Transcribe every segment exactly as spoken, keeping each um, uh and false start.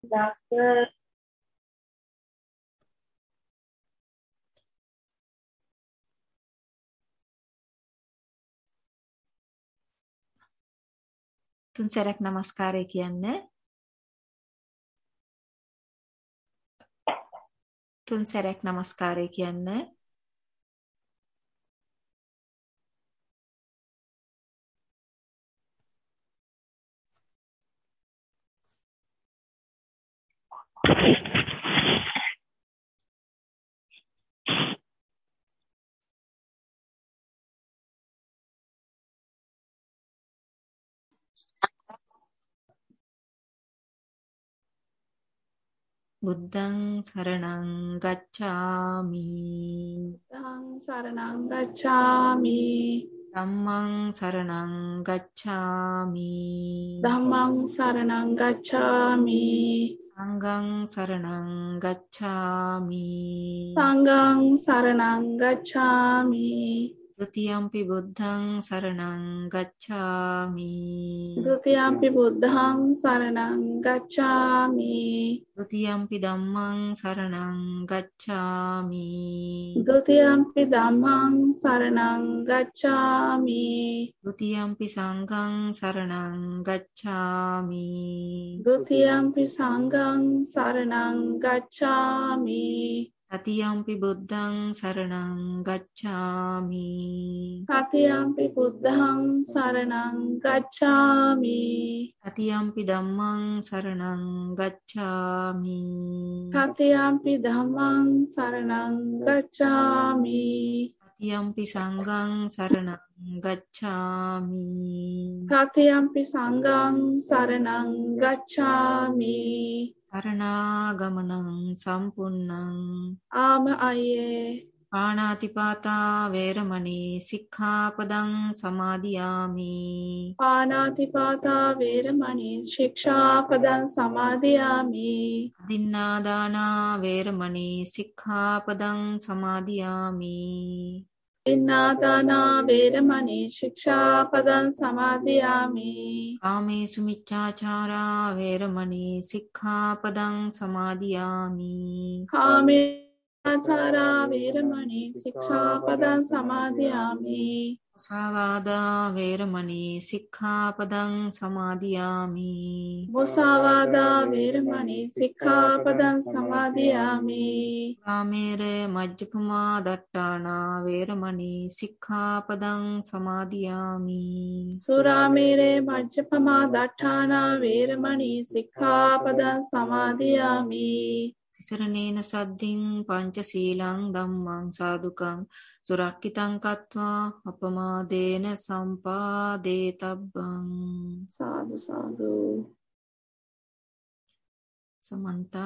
Doctor තුන් සැරයක් නමස්කාරය කියන්න. තුන් සැරයක් නමස්කාරය කියන්න. බුද්ධං සරණං ගච්ඡාමි. Buddhaṃ saranang gacchāmi. ධම්මං සරණං ගච්ඡාමි. Dhammang saranang gacchāmi. සංඝං සරණං ගච්ඡාමි. Sanghang saranang gacchāmi. ဒုတိယံ පි බුද්ධං සරණං ගච්ඡාමි. Dutiyampi buddhaṃ saranang gacchāmi. ဒုတိယံ පි ධම්මං සරණං ගච්ඡාමි. Dutiyampi dhammang saranang gacchāmi. ဒုတိယံ පි සංඝං සරණං ගච්ඡාමි. Dutiyampi sanghang saranang gacchāmi. တတိယံ පි බුද්ධං සරණං ගච්ඡාමි. Tatiyampi buddhaṃ saranang gacchāmi. တတိယံ පි ධම්මං සරණං ගච්ඡාමි. Tatiyampi dhammang saranang gacchāmi. တတိယံ පි සංඝං සරණං ගච්ඡාමි. Tatiyampi sanghang saranang gacchāmi. සරණාගමනං සම්පුන්නං. Ama aye. පාණාතිපාතා වේරමණී සික්ඛාපදං සමාදියාමි. Pānātipātā vēramani shikshapadam samadhiyāmi. අදින්නාදානා වේරමණී සික්ඛාපදං සමාදියාමි. Innādānā vēramani shikshapadam samadhiyāmi. කාමේසු මිච්ඡාචාරා වේරමණී සික්ඛාපදං සමාදියාමි. Kāmecārā vēramani shikshapadam samadhiyāmi. මුසාවාදා වේරමණී සික්ඛාපදං සමාදියාමි. Musāvādā vēramani shikshapadam samadhiyāmi. කාමේර මජ්ජපමා දට්ඨානා වේරමණී සික්ඛාපදං සමාදියාමි. Surāmere majjapamā daṭṭhānā vēramani shikshapadam samadhiyāmi. තිසරණේන සද්ධින් පංචශීලං ධම්මං සාදුකං සුරක්ඛිතං කତ୍වා අපමාදේන සම්පාදේතබ්බං. Sadhu sadhu. සමන්ත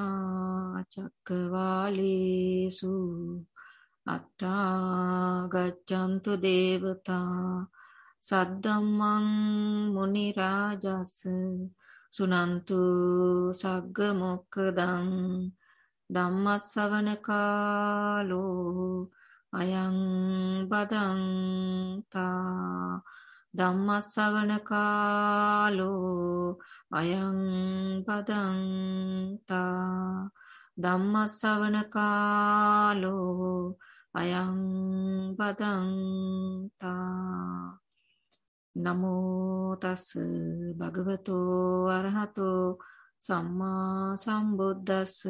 චක්කවාලේසු අත්තා ගච්ඡන්තු දේවතා සද්දම්මං මුනි රාජස් සුනන්තු සග්ග මොක්ඛදං ධම්මස්සවන කාලෝ අයං බදන්තා. ධම්මස්සවන කාලෝ අයං බදන්තා. ධම්මස්සවන කාලෝ අයං බදන්තා. නමෝ තස් භගවතෝ අරහතෝ සම්මා සම්බුද්දස්ස.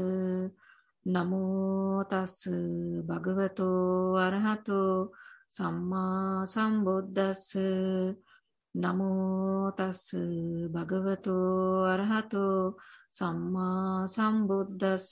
නමෝ තස් භගවතෝ අරහතෝ සම්මා සම්බුද්දස්ස. නමෝ තස් භගවතෝ අරහතෝ සම්මා සම්බුද්දස්ස.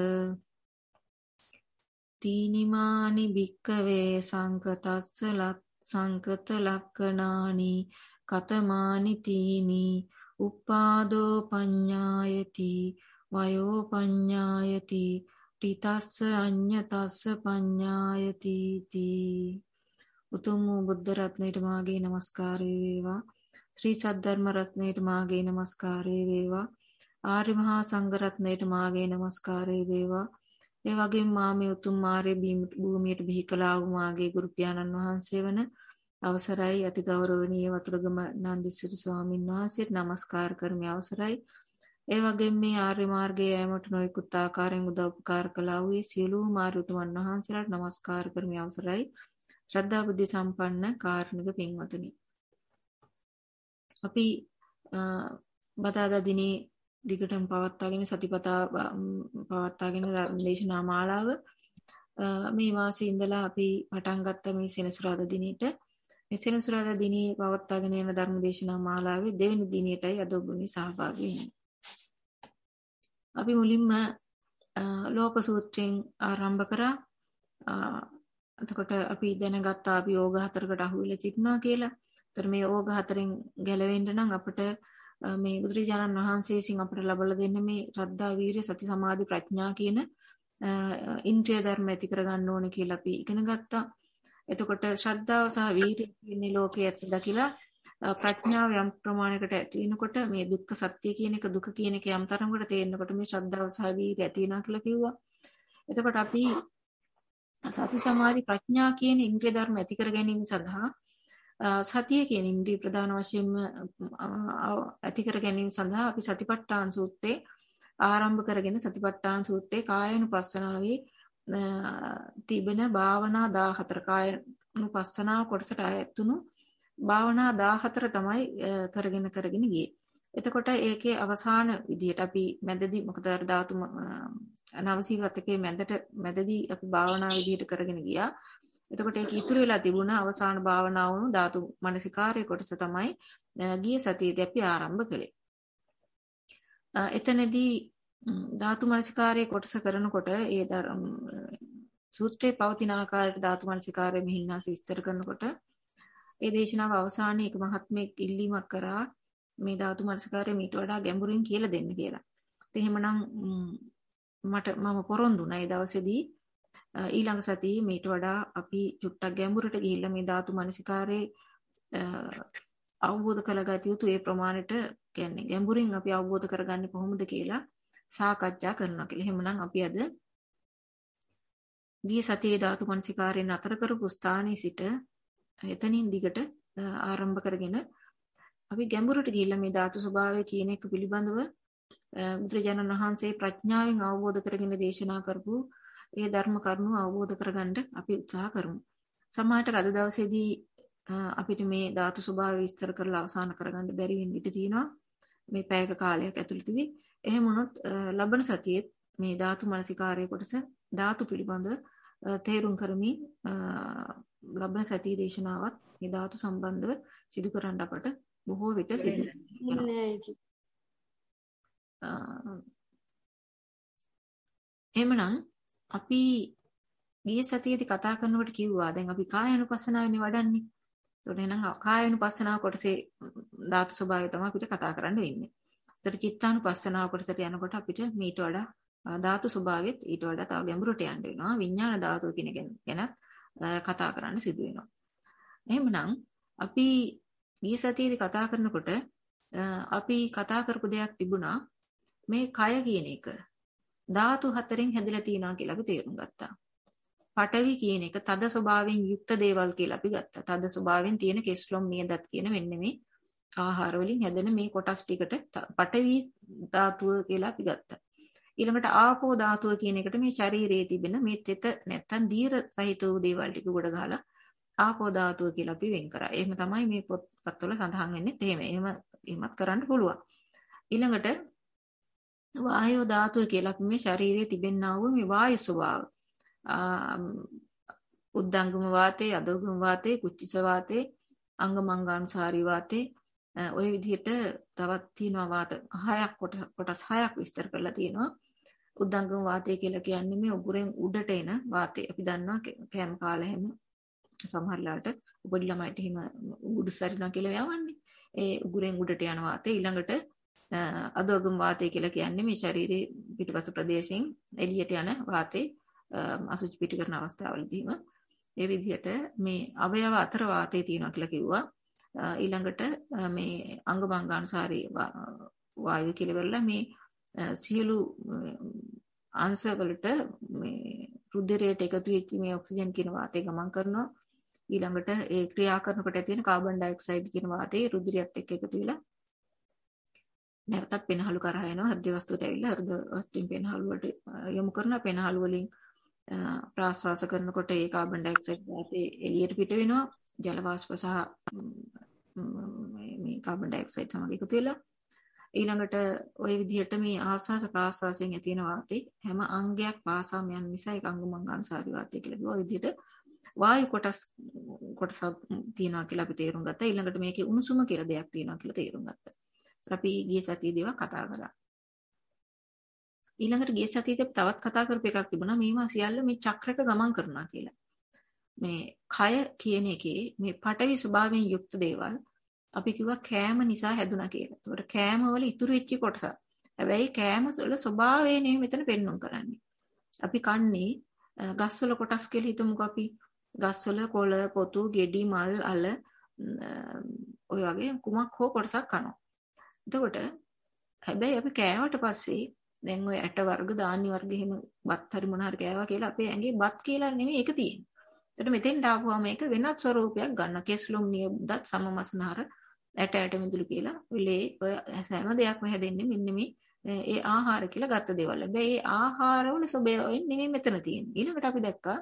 තීනිමානි භික්කවේ සංකතස්ස ලත් සංකත ලක්ඛනානි කතමානි තීනි උපාදෝ පඤ්ඤායති වයෝ පඤ්ඤායති ඨිතස්ස අඤ්ඤතස්ස පඤ්ඤායති තී. උතුම් බුද්ධ රත්නයට මාගේ නමස්කාරය වේවා. ශ්‍රී සද්ධර්ම රත්නයට මාගේ නමස්කාරය වේවා. ආර්ය මහා සංඝ රත්නයට මාගේ නමස්කාරය වේවා. ඒ වගේම මා මේ උතුම් ආර්ය භූමියට බිහි කළා වූ මාගේ ගුරු පියාණන් වහන්සේ වන අවසරයි අති ගෞරවනීය වතුරුගම නන්දිසිරි ස්වාමීන් වහන්සේට නමස්කාර කරමි. අවසරයි ඒ වගේම මේ ආර්ය මාර්ගයේ යෑමට නොයෙකුත් ආකාරයෙන් උදව් උපකාර කළා වූ සියලුම මාර්ගතුමන් වහන්සේලාට নমස්කාර කරමි අවසරයි. ශ්‍රද්ධා බුද්ධ සම්පන්න කාරුණික පින්වතුනි. අපි බදාදා දිනේ දිගටම පවත්වාගෙන සතිපතා පවත්වාගෙන දේශනා මාලාව මේ මාසේ ඉඳලා අපි පටන් ගත්ත මේ සෙනසුරාදා දිනේට මේ සෙනසුරාදා දිනේ පවත්වාගෙන යන ධර්ම දේශනා මාලාවේ දෙවෙනි දිනේටයි අද ඔබ මේ සහභාගී වෙන්නේ. අපි මුලින්ම ලෝක සූත්‍රයෙන් ආරම්භ කරා. එතකොට අපි දැනගත්තා අපි යෝග හතරකට අහු වෙලා තිබුණා කියලා. ඒතර මේ යෝග හතරෙන් ගැලවෙන්න නම් අපිට මේ බුදුරජාණන් වහන්සේ විසින් අපිට ලබලා දෙන්න මේ ශ්‍රද්ධා, වීරිය, සති, සමාධි, ප්‍රඥා කියන ඉන්ද්‍රිය ධර්ම ඇති කරගන්න ඕනේ කියලා අපි ඉගෙන ගත්තා. එතකොට ශ්‍රද්ධාව සහ වීරිය කියන්නේ ලෝකයේ ඇත්ත දකිලා ප්‍රඥාව යම් ප්‍රමාණයකට ඇති වෙනකොට මේ දුක්ඛ සත්‍ය කියන එක දුක කියන එක යම් තරමකට තේරෙනකොට මේ ශ්‍රද්ධාව සහ වීරිය ඇති වෙනවා කියලා කිව්වා. එතකොට අපි සති සමාධි ප්‍රඥා කියන ඉන්ද්‍රිය ධර්ම ඇති කර ගැනීම සඳහා සතිය කියන ඉන්ද්‍රිය ප්‍රධාන වශයෙන්ම ඇති කර ගැනීම සඳහා අපි සතිපට්ඨාන සූත්‍රයේ ආරම්භ කරගෙන සතිපට්ඨාන සූත්‍රයේ කායानुපස්සනාවේ තිබෙන භාවනා දාහතර කායानुපස්සනාව කොටසට අයතුණු භාවනා දාහතර තමයි කරගෙන කරගෙන ගියේ. එතකොට ඒකේ අවසාන විදියට අපි මැදදී මොකද අර ධාතු නවසීවතකේ මැදට මැදදී අපි භාවනා විදියට කරගෙන ගියා. එතකොට ඒක ඉතුරු වෙලා තිබුණා අවසාන භාවනාව වුණු ධාතු මනසිකාරයේ කොටස තමයි ගිය සතියේදී අපි ආරම්භ කළේ. එතනදී ධාතු මනසිකාරයේ කොටස කරනකොට ඒ සූත්‍රයේ පවතින ආකාරයට ධාතු මනසිකාරයේ මිහින්නාස විස්තර කරනකොට ඒ දේශනාව අවසානයේ එක මහත්මයෙක් ඉල්ලීමක් කරා මේ ධාතු මනසිකාරයේ මීට වඩා ගැඹුරින් කියලා දෙන්න කියලා. ඒ එහෙමනම් මට මම පොරොන්දුනා ඒ දවසේදී ඊළඟ සතියේ මීට වඩා අපි චුට්ටක් ගැඹුරට ගිහිල්ලා මේ ධාතු මනසිකාරයේ අවබෝධ කරගත යුතු ඒ ප්‍රමාණයට කියන්නේ ගැඹුරින් අපි අවබෝධ කරගන්නේ කොහොමද කියලා සාකච්ඡා කරනවා කියලා. එහෙමනම් අපි අද ගිය සතියේ ධාතු මනසිකාරයෙන් අතර කරපු ස්ථානයේ සිට එතනින් දිගට ආරම්භ කරගෙන අපි ගැඹුරට ගිහිල්ලා මේ ධාතු ස්වභාවය කියන එක පිළිබඳව බුදුරජාණන් වහන්සේ ප්‍රඥාවෙන් අවබෝධ කරගෙන දේශනා කරපු ඒ ධර්ම කරුණු අවබෝධ කරගන්න අපි උත්සාහ කරමු. සමහරට අද දවසේදී අපිට මේ ධාතු ස්වභාවය විස්තර කරලා අවසන් කරගන්න බැරි වෙන්න ඉඩ තියෙනවා මේ පැයක කාලයක් ඇතුළතදී. එහෙම වුණොත් ලබන සතියේ මේ ධාතු මනසිකාරයේ කොටස ධාතු පිළිබඳව තේරුම් කරමින් ලබන සතියේ දේශනාවත් මේ ධාතු සම්බන්ධව සිදු කරන්න අපට බොහෝ විට සිදු වෙනවා. එහෙමනම් අපි ගිය සතියේදී කතා කරනකොට කිව්වා දැන් අපි කායानुපස්සනාවනේ වඩන්නේ. ඒතකොට එහෙනම් කායानुපස්සනාව කොටසේ ධාතු ස්වභාවය තමයි අපිට කතා කරන්න වෙන්නේ. ඒතකොට චිත්තානුපස්සනාව කොටසට යනකොට අපිට මීට වඩා ධාතු ස්වභාවයත් ඊට වඩා තව ගැඹුරට යන්න වෙනවා. විඥාන ධාතුව කියන ගැනත් කතා කරන්න සිදු වෙනවා. එහෙමනම් අපි ගිය සතියේදී කතා කරනකොට අපි කතා කරපු දෙයක් තිබුණා මේ කය කියන එක ධාතු හතරෙන් හැදිලා තියෙනවා කියලා අපි තේරුම් ගත්තා. පඨවි කියන එක තද ස්වභාවයෙන් යුක්ත දේවල් කියලා අපි ගත්තා. තද ස්වභාවයෙන් තියෙන කෙස්ලොම් නියදත් කියන මෙන්න මේ ආහාර වලින් හැදෙන මේ කොටස් ටිකට පඨවි ධාතුව කියලා අපි ගත්තා. ඊළඟට ආපෝ ධාතුව කියන එකට මේ ශරීරයේ තිබෙන මේ තෙත නැත්තම් දීර සහිත වූ දේවල් ටික ගොඩ ගහලා ආපෝ ධාතුව කියලා අපි වෙන් කරා. එහෙම තමයි මේ පොත්පත්වල සඳහන් වෙන්නේ. එහෙම එහෙම එහෙමත් කරන්න පුළුවන්. ඊළඟට වායෝ ධාතුව කියලා අපි මේ ශරීරයේ තිබෙනා වූ මේ වායු ස්වභාව උද්දංගම වාතේ, අදෝගම වාතේ, කුච්චිස වාතේ, අංගමංගානුසාරී වාතේ ඔය විදිහට තවත් තියෙනවා වාත හයක් කොටස් හයක් විස්තර කරලා තියෙනවා. උද්දංගම වාතය කියලා කියන්නේ මේ උගුරෙන් උඩට එන වාතය. අපි දන්නවා කෑම කාලා හැම සමහරලාට පොඩි ළමයිට එහෙම උඩු සරිනා කියලා යවන්නේ. ඒ උගුරෙන් උඩට යන වාතය. ඊළඟට අදෝගම වාතය කියලා කියන්නේ මේ ශරීරයේ පිටපස ප්‍රදේශයෙන් එළියට යන වාතේ අසුචි පිට කරන අවස්ථාවලදීම ඒ විදිහට මේ අවයව අතර වාතය තියෙනවා කියලා කිව්වා. ඊළඟට මේ අංගමංගානුසාරී වායු කියලා වෙරලා මේ සියලු අංශ වලට මේ රුධිරයට එකතු වෙච්ච මේ ඔක්සිජන් කියන වාතය ගමන් කරනවා. ඊළඟට ඒ ක්‍රියා කරනකොට ඇති වෙන කාබන් ඩයොක්සයිඩ් කියන වාතය රුධිරයත් එක්ක එකතු වෙලා නැවතත් පෙනහළු කරා යනවා හෘද වස්තුවට ඇවිල්ලා හෘද වස්තුවෙන් පෙනහළු වලට යොමු කරන පෙනහළු වලින් ප්‍රාශ්වාස කරනකොට ඒ කාබන් ඩයොක්සයිඩ් වාතය එළියට පිට වෙනවා ජල වාෂ්ප සහ මේ කාබන් ඩයොක්සයිඩ් සමග එකතු වෙලා ඊළඟට ওই විදිහට මේ ආස්වාස ප්‍රාශ්වාසයෙන් ඇති වෙන වාතය හැම අංගයක් පාසාම යන නිසා ඒක අංගමංගානුසාරී වාතය කියලා කියනවා. ওই විදිහට වායු කොටස් කොටසක් තියෙනවා කියලා අපි තේරුම් ගත්තා. ඊළඟට මේකේ උණුසුම කියලා දෙයක් තියෙනවා කියලා තේරුම් ගත්තා. අපි ගිය සතියේදී ඒවා කතා කරා. ඊළඟට ගිය සතියේදී තවත් කතා කරපු එකක් තිබුණා මේවා සියල්ල මේ චක්‍රයක ගමන් කරනවා කියලා. මේ කය කියන එකේ මේ පඨවි ස්වභාවයෙන් යුක්ත දේවල් අපි කිව්වා කෑම නිසා හැදුනා කියලා. ඒකට කෑම වල ඉතුරු වෙච්ච කොටස. හැබැයි කෑම වල ස්වභාවය නෙමෙයි මෙතන පෙන්වන්න කරන්නේ. අපි කන්නේ ගස් වල කොටස් කියලා හිතමුකෝ අපි. ගස් වල කොළ, පොතු, ගෙඩි, මල්, අල ඔය වගේ කුමක් හෝ කොටසක් කනවා. එතකොට හැබැයි අපි කෑවට පස්සේ දැන් ඔය ඇට වර්ග, ධාන්‍ය වර්ග එහෙම බත් හරි මොන හරි කෑවා කියලා අපේ ඇඟේ බත් කියලා නෙමෙයි ඒක තියෙන්නේ. එතකොට මෙතෙන් ඩාපුවාම මේක වෙනත් ස්වරූපයක් ගන්න. කෙස්ලොම් නියදත් සමමස්නහර ඇට ඇට මිදුළු කියලා ඔලේ ඔය හැම දෙයක්ම හැදෙන්නේ මෙන්න මේ ඒ ආහාර කියලා ගත්ත දේවල්. හැබැයි ඒ ආහාරවල ස්වභාවයෙන් නෙමෙයි මෙතන තියෙන්නේ. ඊළඟට අපි දැක්කා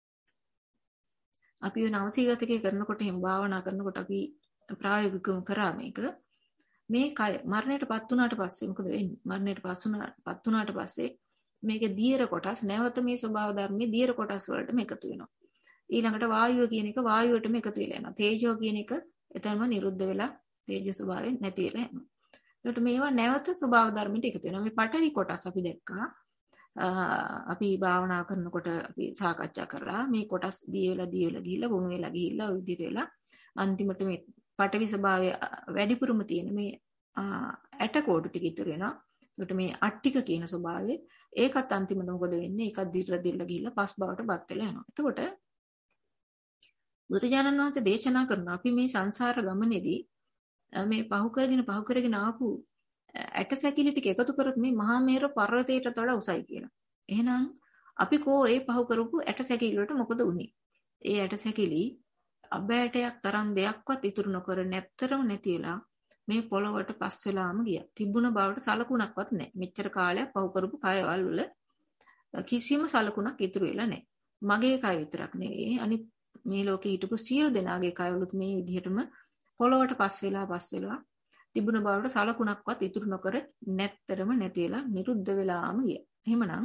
අපි ඔය නවසීගතකේ කරනකොට එහෙම භාවනා කරනකොට අපි ප්‍රායෝගිකව කරා මේක. මේ කය මරණයටපත් වුණාට පස්සේ මොකද වෙන්නේ? මරණයටපත් වුණාට වුණාට පස්සේ මේකේ දියර කොටස් නැවත මේ ස්වභාව ධර්මයේ දියර කොටස් වලටම එකතු වෙනවා. ඊළඟට වායුව කියන එක වායුවටම එකතු වෙලා යනවා. තේජෝ කියන එක එතනම නිරුද්ධ වෙලා තේජෝ ස්වභාවයෙන් නැති වෙලා යනවා. ඒකට මේවා නැවත ස්වභාව ධර්මයට එකතු වෙනවා. මේ පඨවි කොටස් අපි දැක්කා. අපි භාවනා කරනකොට අපි සාකච්ඡා කරලා මේ කොටස් දී වෙලා දී වෙලා ගිහිල්ලා ගුණ වෙලා ගිහිල්ලා ওই විදිහට වෙලා අන්තිමට මේ පඨවි ස්වභාවය වැඩිපුරම තියෙන මේ ඇට කෝටු ටික ඉතුරු වෙනවා. ඒකට මේ අට්ටික කියන ස්වභාවය ඒකත් අන්තිමට මොකද වෙන්නේ? ඒකත් දිර්ලා දිර්ලා ගිහිල්ලා පස් බවට පත් වෙලා යනවා. එතකොට බුදුජානන් වහන්සේ දේශනා කරන අපි මේ සංසාර ගමනේදී මේ පහු කරගෙන පහු කරගෙන ආපු ඇට සැකිලි ටික එකතු කරොත් මේ මහා මේර පර්වතයට වඩා උසයි කියලා. එහෙනම් අපි කෝ ඒ පහු කරපු ඇට සැකිලි වලට මොකද උනේ? ඒ ඇට සැකිලි අබෑටයක් තරම් දෙයක්වත් ඉතුරු නොකර නැත්තරම නැති වෙලා මේ පොළොවට පස් වෙලාම ගියා. තිබුණ බවට සලකුණක්වත් නැහැ. මෙච්චර කාලයක් පහු කරපු කයවල් වල කිසිම සලකුණක් ඉතුරු වෙලා නැහැ. මගේ කය විතරක් නෙවෙයි අනිත් මේ ලෝකේ හිටපු සියලු දෙනාගේ කයවලුත් මේ විදිහටම පොළොවට පස් වෙලා පස් වෙලා තිබුණ බවට සලකුණක්වත් ඉතුරු නොකර නැත්තරම නැති වෙලා නිරුද්ධ වෙලාම ගියා. එහෙමනම්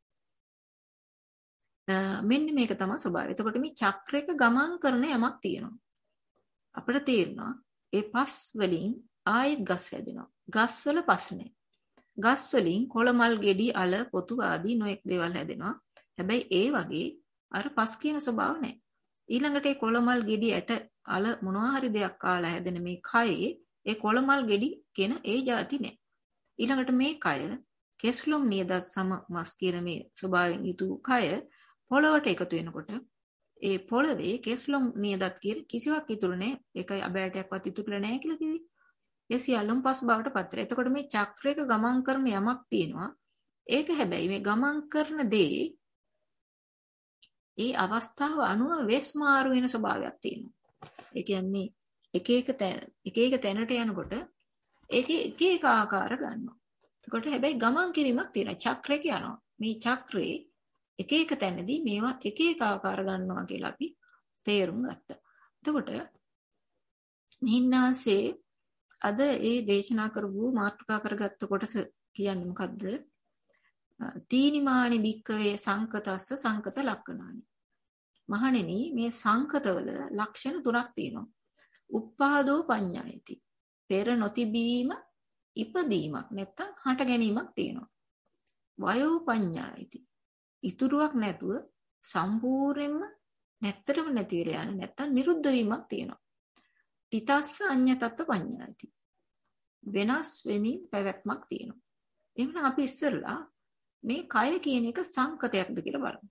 මෙන්න මේක තමයි ස්වභාවය. එතකොට මේ චක්‍රයක ගමන් කරන යමක් තියෙනවා. අපිට තේරෙනවා ඒ පස් වලින් ආයෙත් ගස් හැදෙනවා. ගස් වල පස් නැහැ. ගස් වලින් කොළමල්, ගෙඩි, අල, පොතු ආදී නොඑක් දේවල් හැදෙනවා. හැබැයි ඒ වගේ අර පස් කියන ස්වභාව නැහැ. ඊළඟට ඒ කොළමල්, ගෙඩි, ඇට, අල මොනවා හරි දෙයක් කාලා හැදෙන මේ කයේ ඒ කොළමල්, ගෙඩි කියන ඒ જાති නැහැ. ඊළඟට මේ කය කෙස්ලොම් නියදත් සම මස් කියන මේ ස්වභාවයෙන් යුතු කය පොළොවට එකතු වෙනකොට ඒ පොළවේ කෙස්ලොම් නියදත් කියන කිසිවක් ඉතුරු නැහැ. ඒකයි අබෑටයක්වත් ඉතුරුලා නැහැ කියලා කිව්වේ. ඒ සියල්ලම පස් බවට පත් වෙලා. එතකොට මේ චක්‍රයක ගමන් කරන යමක් තියෙනවා. ඒක හැබැයි මේ ගමන් කරන දේ ඒ අවස්ථාව අනුව වෙස් මාරු වෙන ස්වභාවයක් තියෙනවා. ඒ කියන්නේ එක එක තැන එක එක තැනට යනකොට ඒකේ එක එක ආකාර ගන්නවා. එතකොට හැබැයි ගමන් කිරීමක් තියෙනවා. චක්‍රයක යනවා. මේ චක්‍රේ එක එක තැනදී මේවා එක එක ආකාර ගන්නවා කියලා අපි තේරුම් ගත්තා. එතකොට මිහින්නාසේ අද ඒ දේශනා කරපු මාතෘකා කරගත්ත කොටස කියන්නේ මොකද්ද? තීනිමානි භික්කවේ සංකතස්ස සංකත ලක්ෂණානි. මහණෙනි මේ සංකතවල ලක්ෂණ තුනක් තියෙනවා. උප්පාදෝ පඤ්ඤායති. පෙර නොතිබීම ඉපදීමක් නැත්තම් හට ගැනීමක් තියෙනවා. වයෝ පඤ්ඤායති. ඉතුරුවක් නැතුව සම්පූර්ණයෙන්ම නැත්තරම නැති වෙලා යන නැත්තම් නිරුද්ධ වීමක් තියෙනවා. තිතස්ස අඤ්ඤතත්ව පඤ්ඤායති. වෙනස් වෙමින් පැවැත්මක් තියෙනවා. එහෙනම් අපි ඉස්සෙල්ලා මේ කය කියන එක සංකතයක්ද කියලා බලමු.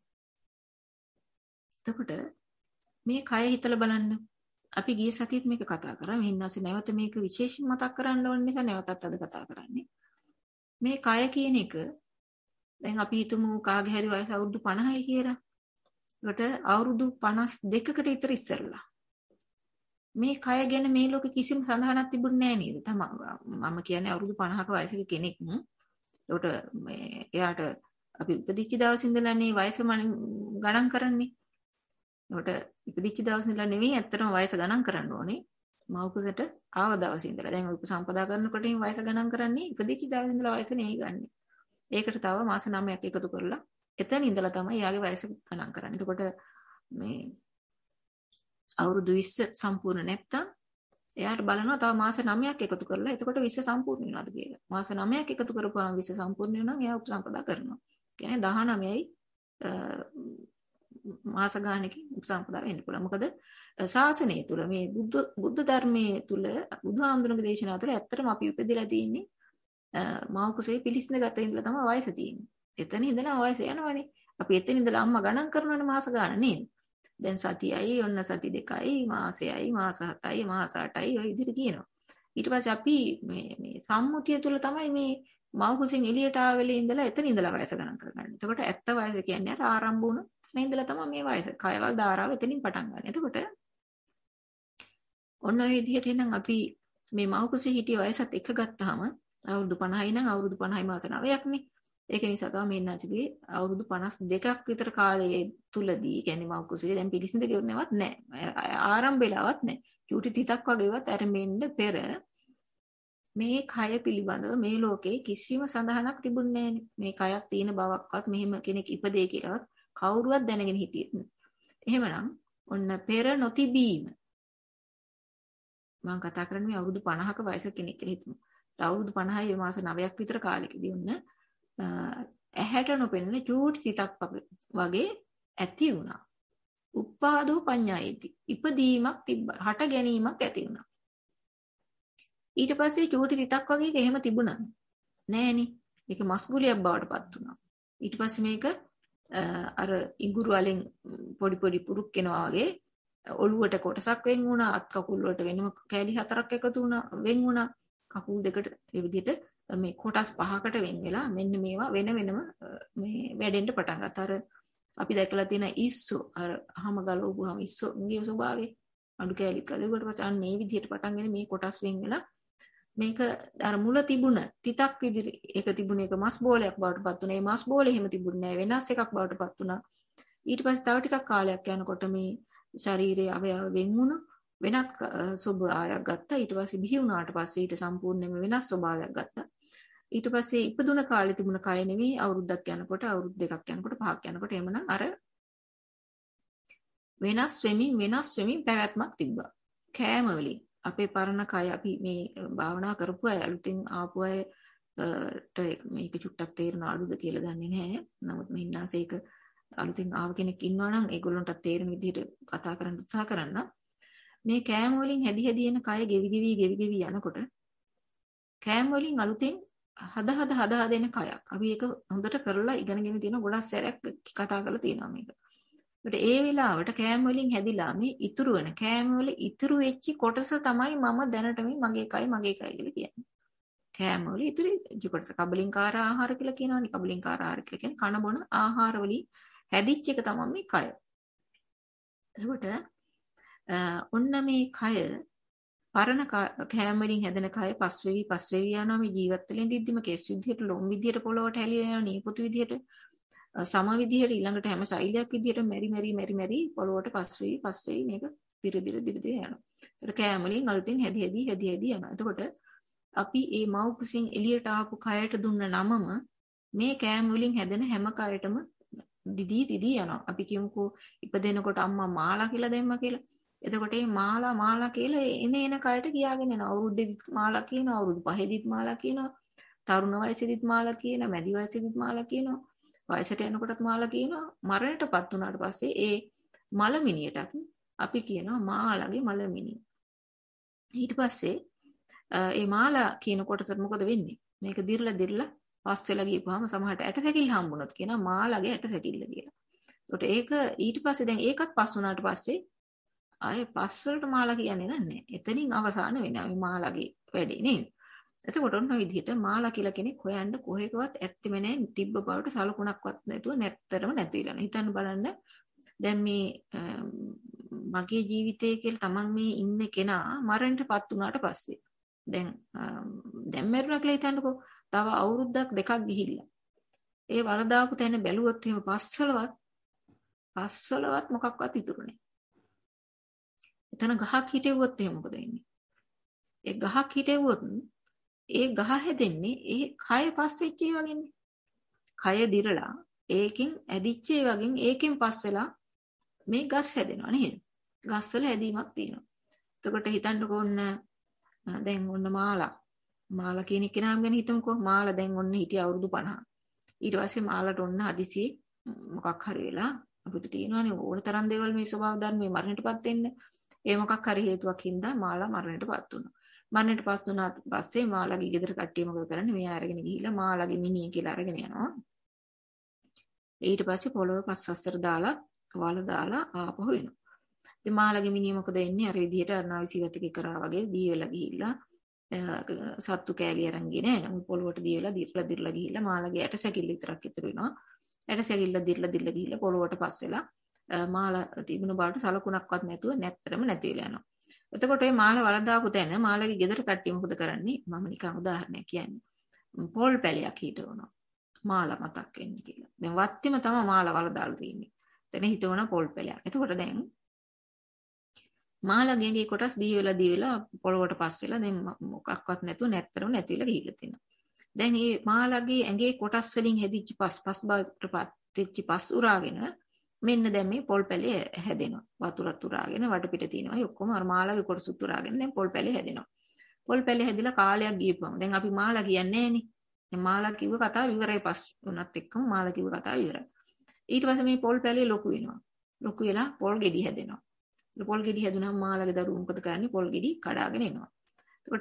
එතකොට මේ කය හිතලා බලන්න. අපි ගිය සතියේත් මේක කතා කරා. මෙහින්නාසේ නැවත මේක විශේෂයෙන් මතක් කරන්න ඕන නිසා නැවතත් අද කතා කරන්නේ. මේ කය කියන එක දැන් අපි හිතමු කාගේ හරි වයස අවුරුදු පනහයි කියලා. ඒකට අවුරුදු පනස් දෙකකට විතර ඉස්සරලා මේ කය ගැන මේ ලෝකෙ කිසිම සඳහනක් තිබුණේ නැහැ නේද? තමයි මම කියන්නේ අවුරුදු පනහක වයසක කෙනෙක්. ඒකට මේ එයාට අපි ඉපදිච්ච දවසේ ඉඳලානේ වයස ගණන් කරන්නේ. ඒකට ඉපදිච්ච දවසේ ඉඳලා නෙවෙයි ඇත්තටම වයස ගණන් කරන්න ඕනේ. මව්කුසට ආව දවසේ ඉඳලා. දැන් උපසම්පදා කරනකොට මේ වයස ගණන් කරන්නේ ඉපදිච්ච දවසේ ඉඳලා වයස නෙවෙයි ගන්නෙ. ඒකට තව මාස නවයක් එකතු කරලා එතන ඉඳලා තමයි යාගේ වයස ගණන් කරන්නේ. එතකොට මේ අවුරුදු විස්ස සම්පූර්ණ නැත්තම් එයාට බලනවා තව මාස නවයක් එකතු කරලා එතකොට විස්ස සම්පූර්ණ වෙනවද කියලා. මාස නවයක් එකතු කරපුවාම විස්ස සම්පූර්ණ වෙනවා නම් එයා උපසම්පදා කරනවා. කියන්නේ දහනවයයි මාස ගානකින් උපසම්පදා වෙන්න පුළුවන්. මොකද ශාසනය තුල මේ බුද්ධ බුද්ධ ධර්මයේ තුල බුදුහාමුදුරන්ගේ දේශනාව තුළ ඇත්තටම අපි උපදලා තියෙන්නේ මව කුසේ පිළිස්සන ගත ඉඳලා තමයි වයස තියෙන්නේ. එතන ඉඳලා වයස යනවනේ. අපි එතන ඉඳලා අම්මා ගණන් කරනවනේ මාස ගාන නේද? දැන් සතියයි ඔන්න සති දෙකයි මාසයයි මාස හතයි මාස අටයි ඔය විදිහට කියනවා. ඊට පස්සේ අපි මේ මේ සම්මුතිය තුල තමයි මේ මව කුසෙන් එළියට ආවෙලේ ඉඳලා එතන ඉඳලා වයස ගණන් කරගන්නේ. එතකොට ඇත්ත වයස කියන්නේ අර ආරම්භ වුණ එතන ඉඳලා තමයි මේ වයස. කයවල් ධාරාව එතනින් පටන් ගන්න. එතකොට ඔන්න ඔය විදිහට එනම් අපි මේ මව කුසේ හිටිය වයසත් එක ගත්තාම අවුරුදු පනහයි නම් අවුරුදු පනහයි මාස නවයක්නේ. ඒක නිසා තමයි මේ නැචිගේ අවුරුදු පනස් දෙකක් විතර කාලයේ තුලදී කියන්නේ මව කුසේ දැන් පිළිසිඳ ගෙවන්නේවත් නැහැ. ආරම්භ වෙලාවත් නැහැ. චූටි තිතක් වගේවත් අරඹෙන්න පෙර මේ කය පිළිබඳව මේ ලෝකේ කිසිම සඳහනක් තිබුණේ නැහැ. මේ කයක් තියෙන බවක්වත් මෙහෙම කෙනෙක් ඉපදේ කියලාවත් කවුරුවත් දැනගෙන හිටියෙත් නෑ. එහෙමනම් ඔන්න පෙර නොතිබීම මම කතා කරන්නේ අවුරුදු පනහක වයස කෙනෙක් කියලා හිතමු. අවුරුදු පනහයි මාස නවයක් විතර කාලෙකදී ඔන්න ඇහැට නොපෙනෙන චූටි සිතක් වගේ ඇති වුණා. උප්පාදෝ පඤ්ඤායති. ඉපදීමක් තිබ්බා. හට ගැනීමක් ඇති වුණා. ඊට පස්සේ චූටි සිතක් වගේ එක එහෙම තිබුණා නෑනේ. ඒක මස්ගුලියක් බවට පත් වුණා. ඊට පස්සේ මේක අර ඉඟුරු වලින් පොඩි පොඩි පුරුක් වෙනවා වගේ ඔළුවට කොටසක් වෙන් වුණා. අත් කකුල් වලට වෙනම කෑලි හතරක් එකතු වුණා වෙන් වුණා. කකුල් දෙකට ඒ විදිහට මේ කොටස් පහකට වෙන් වෙලා මෙන්න මේවා වෙන වෙනම මේ වැඩෙන්න පටන් ගත්තා. අර අපි දැකලා තියෙන ඉස්සු අර අහම ගලවපුවාම ඉස්සුගේ ස්වභාවය අඩු කෑලි කලෙකට පස්සේ අන්න මේ විදිහට පටන්ගෙන මේ කොටස් වෙන් වෙලා මේක අර මුල තිබුණ තිතක් විදිහට ඒක තිබුණ එක මස් බෝලයක් බවට පත් වුණා. මේ මස් බෝලේ එහෙම තිබුණේ නැහැ. වෙනස් එකක් බවට පත් වුණා. ඊට පස්සේ තව ටිකක් කාලයක් යනකොට මේ ශරීරයේ අවයව වෙන් වුණා. වෙනත් ස්වභාවයක් ගත්තා. ඊට පස්සේ බිහි වුණාට පස්සේ ඊට සම්පූර්ණයෙන්ම වෙනස් ස්වභාවයක් ගත්තා. ඊට පස්සේ ඉපදුන කාලේ තිබුණ කය නෙවෙයි අවුරුද්දක් යනකොට අවුරුදු දෙකක් යනකොට පහක් යනකොට එමනම් අර වෙනස් වෙමින් වෙනස් වෙමින් පැවැත්මක් තිබ්බා. කෑම වලින් අපේ පරණ කය අපි මේ භාවනා කරපු අය අලුතින් ආපු අයට මේක චුට්ටක් තේරෙන අඩුද කියලා දන්නේ නැහැ. නමුත් මින්නාසේක අලුතින් ආව කෙනෙක් ඉන්නවා නම් ඒගොල්ලන්ට තේරෙන විදිහට කතා කරන්න උත්සාහ කරන්න. මේ කෑම වලින් හැදි හැදි එන කය ගෙවි ගෙවි ගෙවි ගෙවි යනකොට කෑම වලින් අලුතෙන් හද හද හද හද එන කයක්. අපි ඒක හොඳට කරලා ඉගෙනගෙන තියෙන ගොඩක් සැරයක් කතා කරලා තියෙනවා මේක. ඒකට ඒ වෙලාවට කෑම වලින් හැදිලා මේ ඉතුරු වෙන කෑම වල ඉතුරු වෙච්ච කොටස තමයි මම දැනට මේ මගේ කය මගේ කය කියලා කියන්නේ. කෑම වල ඉතුරු වෙච්ච කොටස කබලින්කාර ආහාර කියලා කියනවනේ. කබලින්කාර ආහාර කියලා කියන්නේ කන බොන ආහාර වලින් හැදිච්ච එක තමයි මේ කය. ඒකට ඔන්න මේ කය පරණ කෑම වලින් හැදෙන කය පස්වෙවි පස්වෙවි යනවා මේ ජීවත් වෙලෙන් දිද්දිම කෙස් විදියට ලොම් විදියට පොළොවට හැලිලා යනවා නීපොතු විදියට සම විදියට ඊළඟට හැම ශෛලියක් විදියට මෙරි මෙරි මෙරි මෙරි පොළොවට පස්වෙවි පස්වෙවි මේක දිර දිර දිර දිර යනවා. ඒතර කෑම වලින් අලුතෙන් හැදි හැදි හැදි හැදි යනවා. එතකොට අපි මේ මව් කුසින් එළියට ආපු කයට දුන්න නමම මේ කෑම වලින් හැදෙන හැම කයටම දිදී දිදී යනවා. අපි කියමුකෝ ඉපදෙනකොට අම්මා මාලා කියලා දැම්මා කියලා. එතකොට මේ මාලා මාලා කියලා එන එන කයට කියාගෙන යනවා. අවුරුද්දෙදිත් මාලා කියනවා, අවුරුදු පහෙදිත් මාලා කියනවා, තරුණ වයසෙදිත් මාලා කියනවා, මැදි වයසෙදිත් මාලා කියනවා, වයසට යනකොටත් මාලා කියනවා. මරණයටපත් වුණාට පස්සේ ඒ මලමිනියටත් අපි කියනවා මාලාගේ මලමිනිය. ඊට පස්සේ ඒ මාලා කියන කොටසට මොකද වෙන්නේ? මේක දිර්ලා දිර්ලා පස් වෙලා ගියපුවාම සමහරට ඇටසැකිල්ල හම්බුනොත් කියනවා මාලාගේ ඇටසැකිල්ල කියලා. ඒකට ඒක ඊට පස්සේ දැන් ඒකත් පස් වුණාට පස්සේ ආයේ පස් වලට මාලා කියන්නේ නැහැ. එතනින් අවසාන වෙනවා මේ මාලාගේ වැඩේ නේද? එතකොට ඔන්න ඔය විදිහට මාලා කියලා කෙනෙක් හොයන්න කොහෙකවත් ඇත්තෙම නැහැ. තිබ්බ බවට සලකුණක්වත් නැතුව නැත්තරම නැති වෙලා. හිතන්න බලන්න දැන් මේ මගේ ජීවිතය කියලා තමන් මේ ඉන්න කෙනා මරණයටපත් වුණාට පස්සේ දැන් දැන් මරුණා කියලා හිතන්නකෝ. තව අවුරුද්දක් දෙකක් ගිහිල්ලා ඒ වලදාපු තැන බැලුවොත් එහෙම පස්වලවත් පස්වලවත් මොකක්වත් ඉතුරු නැහැ. එතන ගහක් හිටෙව්වොත් එහෙම මොකද වෙන්නේ? ඒ ගහක් හිටෙව්වොත් ඒ ගහ හැදෙන්නේ ඒ කය පස්සෙච්ච ඒ වගේනේ. කය දිරලා ඒකෙන් ඇදිච්ච ඒ වගේ ඒකෙන් පස්සෙලා මේ ගස් හැදෙනවා නේද? ගස් වල හැදීමක් තියෙනවා. එතකොට හිතන්නකෝ ඔන්න දැන් ඔන්න මාලා මාලා කියන එක නම ගැන හිතමුකෝ. මාලා දැන් ඔන්න හිටිය අවුරුදු පනහ. ඊට පස්සේ මාලාට ඔන්න හදිසියෙ මොකක් හරි වෙලා අපිට තියෙනවානේ ඕන තරම් දේවල් මේ ස්වභාව ධර්මයේ මරණයටපත් වෙන්න. ඒ මොකක් හරි හේතුවක් හින්දා මාලා මරණයටපත් වුණා. මරණයටපත් වුණාට පස්සේ මාලාගේ ගෙදර කට්ටිය මොකද කරන්නේ? මෙයා අරගෙන ගිහිල්ලා මාලාගේ මිනිහ කියලා අරගෙන යනවා. ඊට පස්සේ පොළොව පස්සස්සර දාලා වල දාලා ආපහු එනවා. ඉතින් මාලාගේ මිනිහ මොකද වෙන්නේ? අර විදිහට අරනාවිසිගතක කරා වගේ දී වෙලා ගිහිල්ලා සත්තු කෑලි අරන්ගෙන එනවා. පොළොවට දී වෙලා දිර්ලා දිර්ලා ගිහිල්ලා මාලාගේ ඇට සැකිල්ල විතරක් ඉතුරු වෙනවා. ඇට සැකිල්ල දිර්ලා දිර්ලා ගිහිල්ලා පොළොවට පස්සෙලා මාලා තිබුණ බාට සලකුණක්වත් නැතුව නැත්තරම නැති වෙලා යනවා. එතකොට මේ මාලා වලදාපු තැන මාලාගේ ගෙදර කට්ටිය මොකද කරන්නේ? මම නිකන් උදාහරණයක් කියන්නේ. පොල් පැලයක් හිටවනවා. මාලා මතක් වෙන්නේ කියලා. දැන් වත්තිම තමයි මාලා වලදාලා තියෙන්නේ. එතන හිටවන පොල් පැලයක්. එතකොට දැන් මාලාගේ කොටස් දී වෙලා දී වෙලා පොළොවට පස් වෙලා දැන් මොකක්වත් නැතුව නැත්තරම නැති වෙලා ගිහිල්ලා තියෙනවා. දැන් මේ මාලාගේ ඇඟේ කොටස් වලින් හැදිච්ච පස් පස් බාටපත් වෙච්ච පස් උරාගෙන මෙන්න දැන් මේ පොල් පැලේ හැදෙනවා. වතුරත් උරාගෙන වටපිට තියෙනවා. ඒ ඔක්කොම අර මාලාගේ කොටස් උරාගෙන දැන් පොල් පැලේ හැදෙනවා. පොල් පැලේ හැදිලා කාලයක් ගියපුවම දැන් අපි මාලා කියන්නේ නෑනේ. දැන් මාලා කිව්ව කතාව ඉවරයි. පස් උනත් එක්කම මාලා කිව්ව කතාව ඉවරයි. ඊට පස්සේ මේ පොල් පැලේ ලොකු වෙනවා. ලොකු වෙලා පොල් ගෙඩි හැදෙනවා. පොල් ගෙඩි හැදුනම මාලාගේ දරුවෝ මොකද කරන්නේ? පොල් ගෙඩි කඩාගෙන එනවා. එතකොට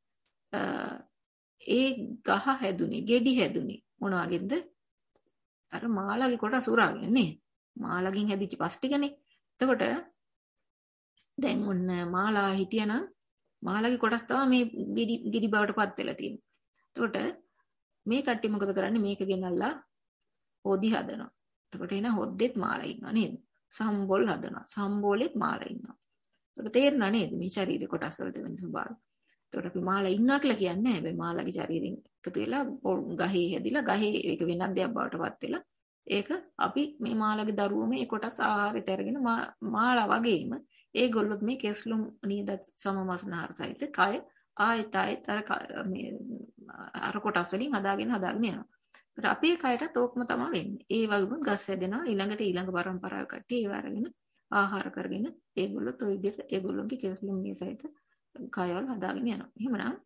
ඒ ගහ හැදුනේ ගෙඩි හැදුනේ මොන වගේද? අර මාලාගේ කොටස් උරාගෙන නේ. මාලාගෙන් හැදිච්ච පස් ටිකනේ. එතකොට දැන් ඔන්න මාලා හිටියනම් මාලාගේ කොටස් තමයි මේ ගෙඩි ගෙඩි බවට පත් වෙලා තියෙන්නේ. එතකොට මේ කට්ටිය මොකද කරන්නේ? මේක ගෙනල්ලා හොදි හදනවා. එතකොට එන හොද්දෙත් මාලා ඉන්නවා නේද? සම්බොල් හදනවා. සම්බෝලෙත් මාලා ඉන්නවා. එතකොට තේරෙනා නේද මේ ශරීරේ කොටස් වලට වෙන ස්වභාවය? එතකොට අපි මාලා ඉන්නවා කියලා කියන්නේ හැබැයි මාලාගේ ශරීරයෙන් එකතු වෙලා ගහේ හැදිලා ගහේ ඒක වෙනත් දෙයක් බවට පත් වෙලා ඒක අපි මේ මාලාගේ දරුවෝ මේ කොටස් ආහාරයට අරගෙන මාලා වගේම ඒගොල්ලොත් මේ කෙස්ලුම් නියදත් සමමස්නහර සහිත කය ආයත ආයත අර මේ අර කොටස් වලින් හදාගෙන හදාගෙන යනවා. ඒත් අපේ කයටත් ඕකම තමයි වෙන්නේ. ඒ වගේම ගස් හැදෙනවා ඊළඟට ඊළඟ පරම්පරාව කට්ටිය ඒව අරගෙන ආහාර කරගෙන ඒගොල්ලොත් ඔය විදිහට ඒගොල්ලොන්ගේ කෙස්ලුම් නිය සහිත කයවල හදාගෙන යනවා. එහෙමනම්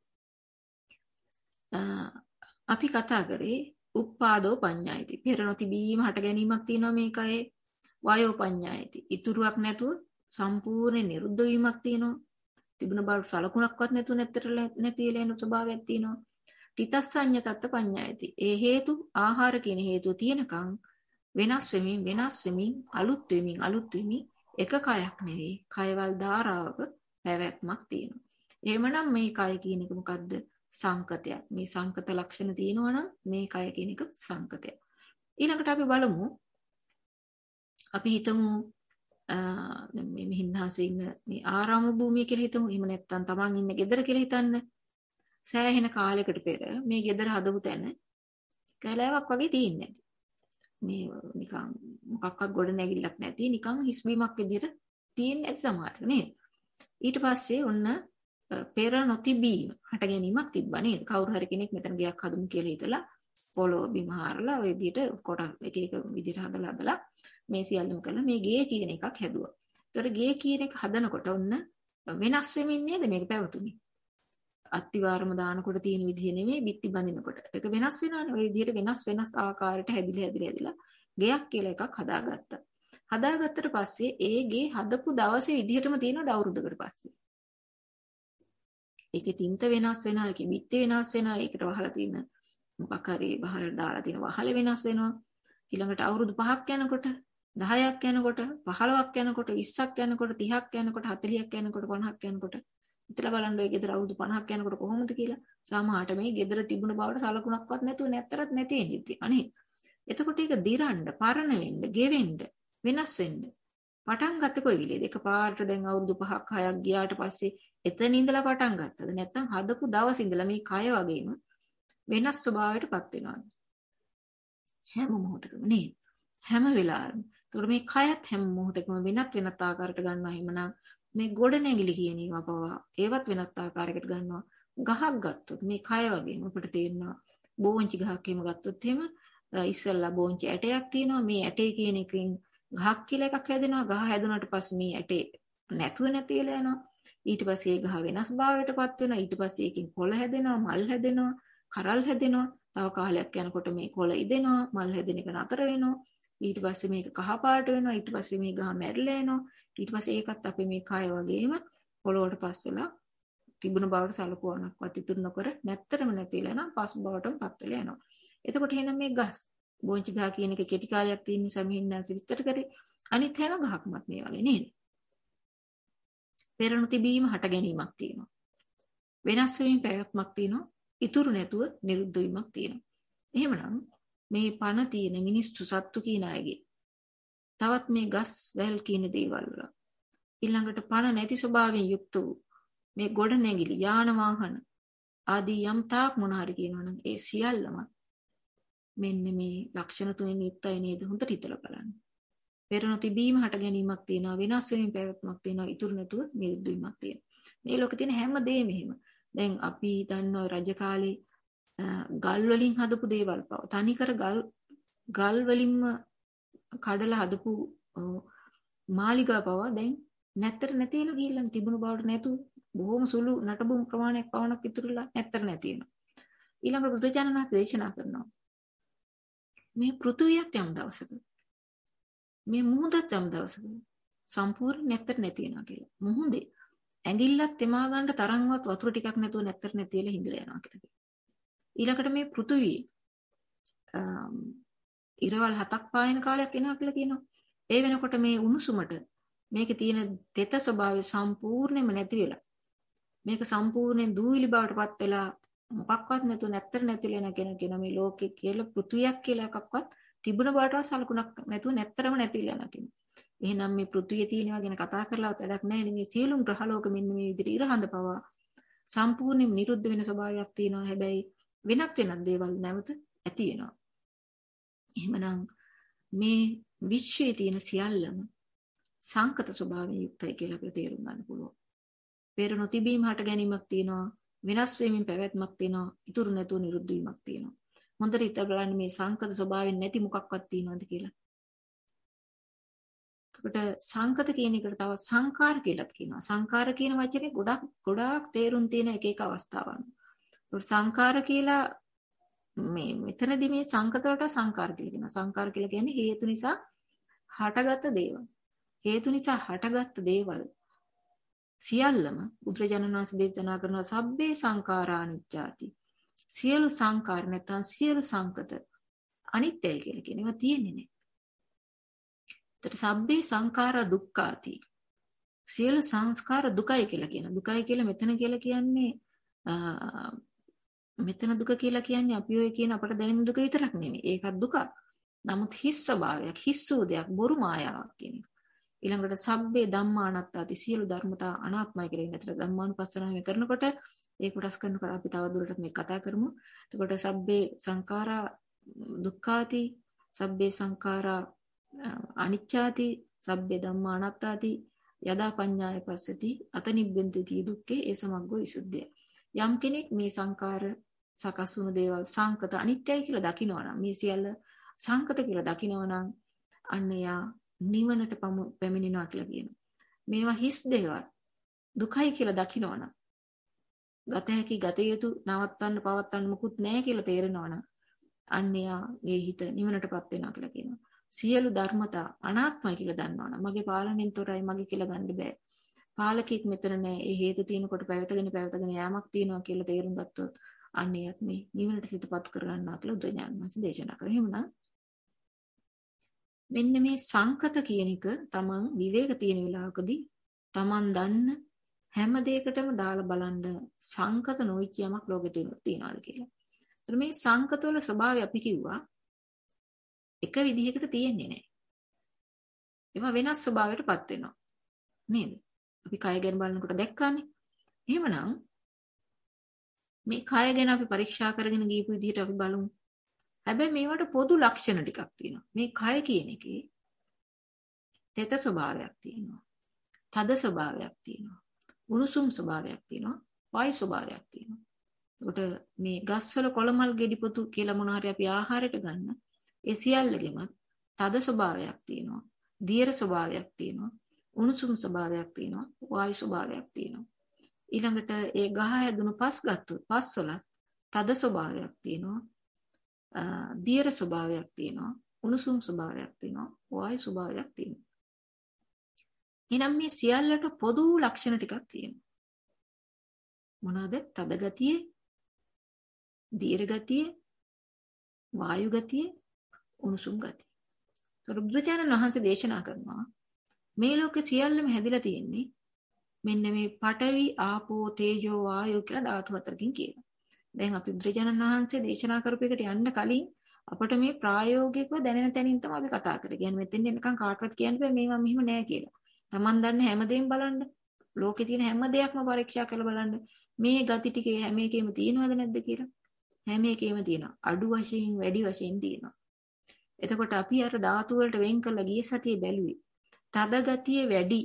අපි කතා කරේ උප්පාදෝ පඤ්ඤායති. පෙර නොතිබීම හට ගැනීමක් තියෙනවා මේකයේ. වායෝ පඤ්ඤායති. ඉතුරුවක් නැතුව සම්පූර්ණ නිරුද්ධ වීමක් තියෙනවා. තිබුණ බව සලකුණක්වත් නැතුව නැතර නැති වෙලා යන ස්වභාවයක් තියෙනවා. ඨිතස්සඤ්ඤ තත්ත පඤ්ඤායති. ඒ හේතු ආහාර කියන හේතුව තියෙනකන් වෙනස් වෙමින් වෙනස් වෙමින් අලුත් වෙමින් අලුත් වෙමින් එක කයක් නෙවෙයි කයවල් ධාරාවක පැවැත්මක් තියෙනවා. එහෙමනම් මේ කය කියන එක මොකද්ද? සංකතයක්. මේ සංකත ලක්ෂණ තියෙනවා නම් මේ කය කියන එක සංකතයක්. ඊළඟට අපි බලමු අපි හිතමු මේ මිහින්හාසේ ඉන්න මේ ආරාම භූමිය කියලා හිතමු. එහෙම නැත්නම් තමන් ඉන්න ගෙදර කියලා හිතන්න. සෑහෙන කාලයකට පෙර මේ ගෙදර හදපු තැන කැලෑවක් වගේ තියෙන්නේ නැති. මේ නිකන් මොකක්වත් ගොඩ නැගිල්ලක් නැති නිකන් හිස් බීමක් විදිහට තියෙන්නේ නැති සමහරට නේද? ඊට පස්සේ ඔන්න පෙර නොතිබීම හට ගැනීමක් තිබ්බා නේද? කවුරු හරි කෙනෙක් මෙතන ගයක් හදමු කියලා හිතලා පොළොව බිම හරලා ওই විදිහට කොට එක එක විදිහට හදලා හදලා මේ සියල්ලම කළා මේ ගේ කියන එකක් හැදුවා. ඒතර ගේ කියන එක හදනකොට ඔන්න වෙනස් වෙමින් නේද මේක පැවතුනේ. අත්තිවාරම දානකොට තියෙන විදිහ නෙමෙයි බිත්ති බඳිනකොට. ඒක වෙනස් වෙනවානේ. ওই විදිහට වෙනස් වෙනස් ආකාරයට හැදිලා හැදිලා හැදිලා ගයක් කියලා එකක් හදාගත්තා. හදාගත්තට පස්සේ ඒ ගේ හදපු දවසේ විදිහටම තියෙනවා දවුරුද්දකට පස්සේ. ඒකේ තින්ත වෙනස් වෙනවා, ඒකේ බිත්ති වෙනස් වෙනවා, ඒකට වහලා තියෙන මොකක් හරි වහල දාලා තියෙන වහල වෙනස් වෙනවා. ඊළඟට අවුරුදු පහක් යනකොට, දහයක් යනකොට, පහළොවක් යනකොට, විස්සක් යනකොට, තිහක් යනකොට, හතළිහක් යනකොට, පනහක් යනකොට ඉතලා බලන්න ඔය ගෙදර අවුරුදු පනහක් යනකොට කොහොමද කියලා. සාමාට මේ ගෙදර තිබුණ බවට සලකුණක්වත් නැතුව නැත්තරත් නැති වෙන්නේ අනේ. එතකොට ඒක දිරන්න, පරණ වෙන්න, ගෙවෙන්න වෙනස් වෙන්න. පටන් ගත්තේ කොයි විදිහද? එකපාරට දැන් අවුරුදු පහක් හයක් ගියාට පස්සේ එතන ඉඳලා පටන් ගත්තද? නැත්නම් හදපු දවස් ඉඳලා මේ කය වගේම වෙනස් ස්වභාවයකටපත් වෙනවා. හැම මොහොතකම නේද? හැම වෙලාවෙම. ඒකට මේ කයත් හැම මොහොතකම වෙනත් වෙනත් ආකාරයකට ගන්නවා. එහෙමනම් මේ ගොඩනැගිලි කියන ඒවා පවා ඒවත් වෙනත් ආකාරයකට ගන්නවා. ගහක් ගත්තොත් මේ කය වගේම අපිට තේරෙනවා. බෝංචි ගහක් එහෙම ගත්තොත් එහෙම ඉස්සෙල්ලා බෝංචි ඇටයක් තියෙනවා. මේ ඇටේ කියන එකෙන් ගහක් කියලා එකක් හැදෙනවා. ගහ හැදුනට පස්සේ මේ ඇටේ නැතුව නැති වෙලා යනවා. ඊට පස්සේ ඒ ගහ වෙනස් භාවයකටපත් වෙනවා. ඊට පස්සේ ඒකෙන් කොළ හැදෙනවා, මල් හැදෙනවා, කරල් හැදෙනවා. තව කාලයක් යනකොට මේ කොළ ඉදෙනවා, මල් හැදෙන එක නතර වෙනවා. ඊට පස්සේ මේක කහ පාට වෙනවා. ඊට පස්සේ මේ ගහ මැරිලා යනවා. ඊට පස්සේ ඒකත් අපි මේ කය වගේම පොළොවට පස් වෙලා තිබුණ බවට සලකුවනක්වත් ඉතුරු නොකර නැත්තරම නැතිලා යනවා. පස් බවටම පත් වෙලා යනවා. එතකොට එහෙනම් මේ ගස් බෝංචි ගහ කියන එක කෙටි කාලයක් තියෙන නිසා මෙහින්නාන්ස විස්තර කරේ. අනිත් හැම ගහක්මත් මේ වගේ නේද? පෙරණු තිබීම හට ගැනීමක් තියෙනවා. වෙනස් වීම පැවැත්මක් තියෙනවා. ඉතුරු නැතුව නිරුද්ධ වීමක් තියෙනවා. එහෙමනම් මේ පණ තියෙන මිනිස්සු සත්තු කියන අයගේ තවත් මේ ගස් වැල් කියන දේවල් වල ඊළඟට පණ නැති ස්වභාවයෙන් යුක්ත වූ මේ ගොඩ නැගිලි යාන වාහන ආදී යම් තාක් මොන හරි කියනවනම් ඒ සියල්ලම මෙන්න මේ ලක්ෂණ තුනෙන් යුක්තයි නේද? හොඳට හිතලා බලන්න. පෙරණු තිබීම හට ගැනීමක් තියෙනවා, වෙනස් වීම පැවැත්මක් තියෙනවා, ඉතුරු නැතුව නිරුද්ධ වීමක් තියෙනවා. මේ ලෝකේ තියෙන හැම දෙයක්ම එහෙම. දැන් අපි දන්නවා රජ කාලේ ගල් වලින් හදපු දේවල් පව තනිකර ගල් ගල් වලින්ම කඩලා හදපු මාලිගා පව දැන් නැත්තර නැතිලා ගිහිල්ලා තිබුණු බවට නැතු බොහොම සුළු නටබුම් ප්‍රමාණයක් පවණක් ඉතුරුලා නැත්තර නැති වෙනවා. ඊළඟ බුදුජානනාථ දේශනා කරනවා මේ පෘථුවියත් යම් දවසක මේ මුහුදත් යම් දවසක සම්පූර්ණ නැත්තර නැති වෙනවා කියලා. මුහුදේ ඇඟිල්ලත් තෙමා ගන්න තරම්වත් වතුර ටිකක් නැතුව නැත්තර නැති වෙලා හිඳලා යනවා කියලා. ඊළඟට මේ පෘථුවිය ඉරවල් හතක් පායන කාලයක් එනවා කියලා කියනවා. ඒ වෙනකොට මේ උණුසුමට මේකේ තියෙන තෙත ස්වභාවය සම්පූර්ණයෙන්ම නැති වෙලා මේක සම්පූර්ණයෙන් දූවිලි බවටපත් වෙලා මොකක්වත් නැතුව නැත්තර නැතිලා යන කෙනා කියන මේ ලෝකේ කියලා පෘථුවියක් කියලා එකක්වත් තිබුණ බවටවත් සලකුණක් නැතුව නැත්තරම නැතිලා යන කෙනා. එහෙනම් මේ පෘථුවිය තියෙනවා ගැන කතා කරලා වැඩක් නැහැ නේ. මේ සියලුම ග්‍රහලෝක මෙන්න මේ විදිහට ඉරහඳ පවා සම්පූර්ණයෙන් නිරුද්ධ වෙන ස්වභාවයක් තියෙනවා. හැබැයි වෙනත් වෙනත් දේවල් නැවත ඇති වෙනවා. එහෙමනම් මේ විශ්වයේ තියෙන සියල්ලම සංකත ස්වභාවයෙන් යුක්තයි කියලා අපිට තේරුම් ගන්න පුළුවන්. පෙරණු තිබීම හට ගැනීමක් තියෙනවා, වෙනස් වීමෙන් පැවැත්මක් තියෙනවා, ඉතුරු නැතුව නිරුද්ධ වීමක් තියෙනවා. හොඳට හිතලා බලන්න මේ සංකත ස්වභාවයෙන් නැති මොකක්වත් තියෙනවද කියලා. ඒකට සංකත කියන එකට තව සංකාර කියලාත් කියනවා. සංකාර කියන වචනේ ගොඩක් ගොඩාක් තේරුම් තියෙන එක එක අවස්ථාවන්. ඒකට සංකාර කියලා මේ මෙතනදී මේ සංකත වලට සංකාර කියලා කියනවා. සංකාර කියලා කියන්නේ හේතු නිසා හටගත් දේවල්. හේතු නිසා හටගත් දේවල් සියල්ලම බුදුරජාණන් වහන්සේ දේශනා කරන සබ්බේ සංඛාරානිච්චාති. සියලු සංකාර නැත්නම් සියලු සංකත අනිත්‍යයි කියලා කියන ඒවා තියෙන්නේ නැහැ. ඒතර සබ්බේ සංඛාරා දුක්ඛාති. සියලු සංස්කාර දුකයි කියලා කියන. දුකයි කියලා මෙතන කියලා කියන්නේ මෙතන දුක කියලා කියන්නේ අපි ඔය කියන අපට දැනෙන දුක විතරක් නෙමෙයි. ඒකත් දුකක්. නමුත් හිස් ස්වභාවයක්, හිස් වූ දෙයක්, බොරු මායාවක් කියන එක. ඊළඟට සබ්බේ ධම්මානත්තාති සියලු ධර්මතා අනාත්මයි කියලා ඉන්නතර ධම්මානුපස්සනාව කරනකොට ඒ කොටස් කරනකොට අපි තව දුරටත් මේ කතා කරමු. එතකොට සබ්බේ සංඛාරා දුක්ඛාති, සබ්බේ සංඛාරා අනිච්චාති, සබ්බේ ධම්මා අනාත්තාති, යදා පඤ්ඤාය පස්සති අතනිබ්බන්ති දුක්ඛේ ඒ සමග්ගෝ විසුද්ධිය. යම් කෙනෙක් මේ සංඛාර සකස් වුණු දේවල් සංකත අනිත්‍යයි කියලා දකිනවනම් මේ සියල්ල සංකත කියලා දකිනවනම් අන්න යා නිවනට පැමිණෙනවා කියලා කියනවා. මේවා හිස් දේවල් දුකයි කියලා දකිනවනම් ගත හැකි ගත යුතු නවත්තන්න පවත්තන්න මුකුත් නැහැ කියලා තේරෙනවනම් අන්න යාගේ හිත නිවනටපත් වෙනවා කියලා කියනවා. සියලු ධර්මතා අනාත්මයි කියලා දන්නවනම් මගේ පාලනයෙන් තොරයි මගේ කියලා ගන්න බෑ. පාලකෙක් මෙතන නැහැ. ඒ හේතු තියෙනකොට පැවතගෙන පැවතගෙන යාමක් තියෙනවා කියලා තේරුම් ගත්තොත් අන්න ඒත් මේ නිවනට සිතපත් කරගන්නවා කියලා බුදුරජාණන් වහන්සේ දේශනා කරා. එහෙමනම් මෙන්න මේ සංකත කියන එක තමන් විවේක තියෙන වෙලාවකදී තමන් දන්න හැම දෙයකටම දාලා බලන්න සංකත නොවිච්ච යමක් ලෝකෙ තියෙනවාද කියලා. ඒත් මේ සංකත වල ස්වභාවය අපි කිව්වා එක විදිහකට තියෙන්නේ නැහැ. ඒවා වෙනස් ස්වභාවයකටපත් වෙනවා. නේද? අපි කය ගැන බලනකොට දැක්කානේ. එහෙමනම් මේ කය ගැන අපි පරීක්ෂා කරගෙන ගියපු විදිහට අපි බලමු. හැබැයි මේවට පොදු ලක්ෂණ ටිකක් තියෙනවා. මේ කය කියන එකේ තෙත ස්වභාවයක් තියෙනවා. තද ස්වභාවයක් තියෙනවා. උණුසුම් ස්වභාවයක් තියෙනවා. වායු ස්වභාවයක් තියෙනවා. ඒකට මේ ගස්වල කොළමල් ගෙඩිපොතු කියලා මොන හරි අපි ආහාරයට ගන්න ඒ සියල්ලගෙම තද ස්වභාවයක් තියෙනවා. දියර ස්වභාවයක් තියෙනවා. උණුසුම් ස්වභාවයක් තියෙනවා. වායු ස්වභාවයක් තියෙනවා. ඊළඟට ඒ ගහ හැදුණු පස් ගත්තොත් පස් වල තද ස්වභාවයක් තියෙනවා. දියර ස්වභාවයක් තියෙනවා. උණුසුම් ස්වභාවයක් තියෙනවා. වායු ස්වභාවයක් තියෙනවා. එනම් මේ සියල්ලට පොදු ලක්ෂණ ටිකක් තියෙනවා. මොනවාද? තද ගතිය, දියර ගතිය, වායු ගතිය, උණුසුම් ගතිය. බුදුචානන් වහන්සේ දේශනා කරනවා මේ ලෝකේ සියල්ලම හැදිලා තියෙන්නේ මෙන්න මේ පඨවි, ආපෝ, තේජෝ, වායෝ කියලා ධාතු හතරකින් කියලා. දැන් අපි බුදුචානන් වහන්සේ දේශනා කරපු එකට යන්න කලින් අපිට මේ ප්‍රායෝගිකව දැනෙන තැනින් තමයි අපි කතා කරන්නේ. කියන්නේ මෙතෙන් එනකන් කාටවත් කියන්න බෑ මේවා මෙහෙම නෑ කියලා. Taman දන්න හැමදේම බලන්න. ලෝකේ තියෙන හැම දෙයක්ම පරීක්ෂා කරලා බලන්න. මේ ගති ටිකේ හැම එකෙම තියෙනවද නැද්ද කියලා. හැම එකෙම තියෙනවා. අඩු වශයෙන් වැඩි වශයෙන් තියෙනවා. එතකොට අපි අර ධාතු වලට වෙන් කරලා ගිය සතියේ බැලුවේ. තද ගතිය වැඩි.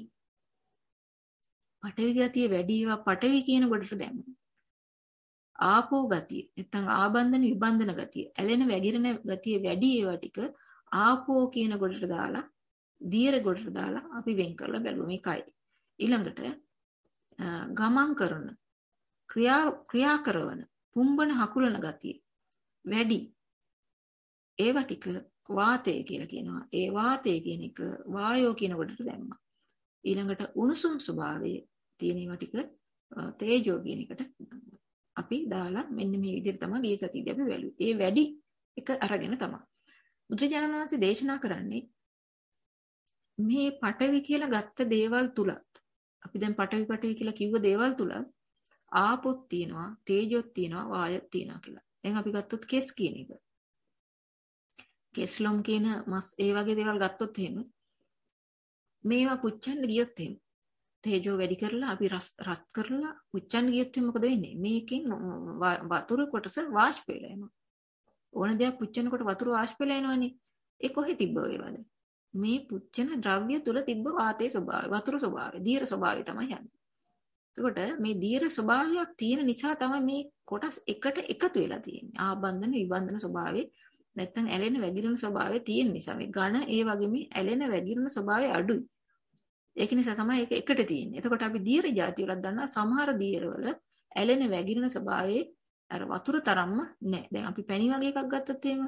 පඨවි ගතිය වැඩි ඒවා පඨවි කියන කොටට දැම්මා. ආපෝ ගතිය නැත්නම් ආබන්ධන විබන්ධන ගතිය ඇලෙන වැగిරෙන ගතිය වැඩි ඒවා ටික ආපෝ කියන කොටට දාලා දීර්ඝ කොටට දාලා අපි වෙන් කරලා බැලුවා මේකයි. ඊළඟට ගමන් කරන ක්‍රියා ක්‍රියා කරන පුම්බන හකුලන ගතිය වැඩි ඒවා ටික වාතය කියලා කියනවා. ඒ වාතය කියන එක වායෝ කියන කොටට දැම්මා. ඊළඟට උණුසුම් ස්වභාවයේ තියෙන ඒවා ටික තේජෝ කියන එකට අපි දාලා මෙන්න මේ විදිහට තමයි ගිය සතියේදී අපි වැළුවේ. ඒ වැඩි එක අරගෙන තමයි. බුදුරජාණන් වහන්සේ දේශනා කරන්නේ මේ පඨවි කියලා ගත්ත දේවල් තුලත් අපි දැන් පඨවි පඨවි කියලා කිව්ව දේවල් තුල ආපොත් තියෙනවා, තේජොත් තියෙනවා, වායොත් තියෙනවා කියලා. දැන් අපි ගත්තොත් කෙස් කියන එක. කෙස්ලොම් කියන මස් ඒ වගේ දේවල් ගත්තොත් එහෙම මේවා පුච්චන්න ගියොත් එහෙම තේජෝ වැඩි කරලා අපි රස් රස් කරලා පුච්චන්න ගියොත් මොකද වෙන්නේ? මේකෙන් වතුර කොටස වාෂ්ප වෙලා යනවා. ඕන දෙයක් පුච්චනකොට වතුර වාෂ්ප වෙලා යනවනේ. ඒ කොහෙ තිබ්බ ඒවද? මේ පුච්චන ද්‍රව්‍ය තුල තිබ්බ වාතයේ ස්වභාවය, වතුර ස්වභාවය, දීර්ඝ ස්වභාවය තමයි යන්නේ. එතකොට මේ දීර්ඝ ස්වභාවයක් තියෙන නිසා තමයි මේ කොටස් එකට එකතු වෙලා තියෙන්නේ. ආබන්ධන විබන්ධන ස්වභාවය නැත්නම් ඇලෙන වැగిරෙන ස්වභාවය තියෙන නිසා මේ ඝන ඒ වගේම ඇලෙන වැగిරෙන ස්වභාවය අඩුයි. ඒක නිසා තමයි ඒක එකට තියෙන්නේ. එතකොට අපි දීර්ඝ જાති වලත් දන්නා සමහර දීර්ඝ වල ඇලෙන වැగిරෙන ස්වභාවයේ අර වතුර තරම්ම නැහැ. දැන් අපි පැණි වගේ එකක් ගත්තොත් එහෙම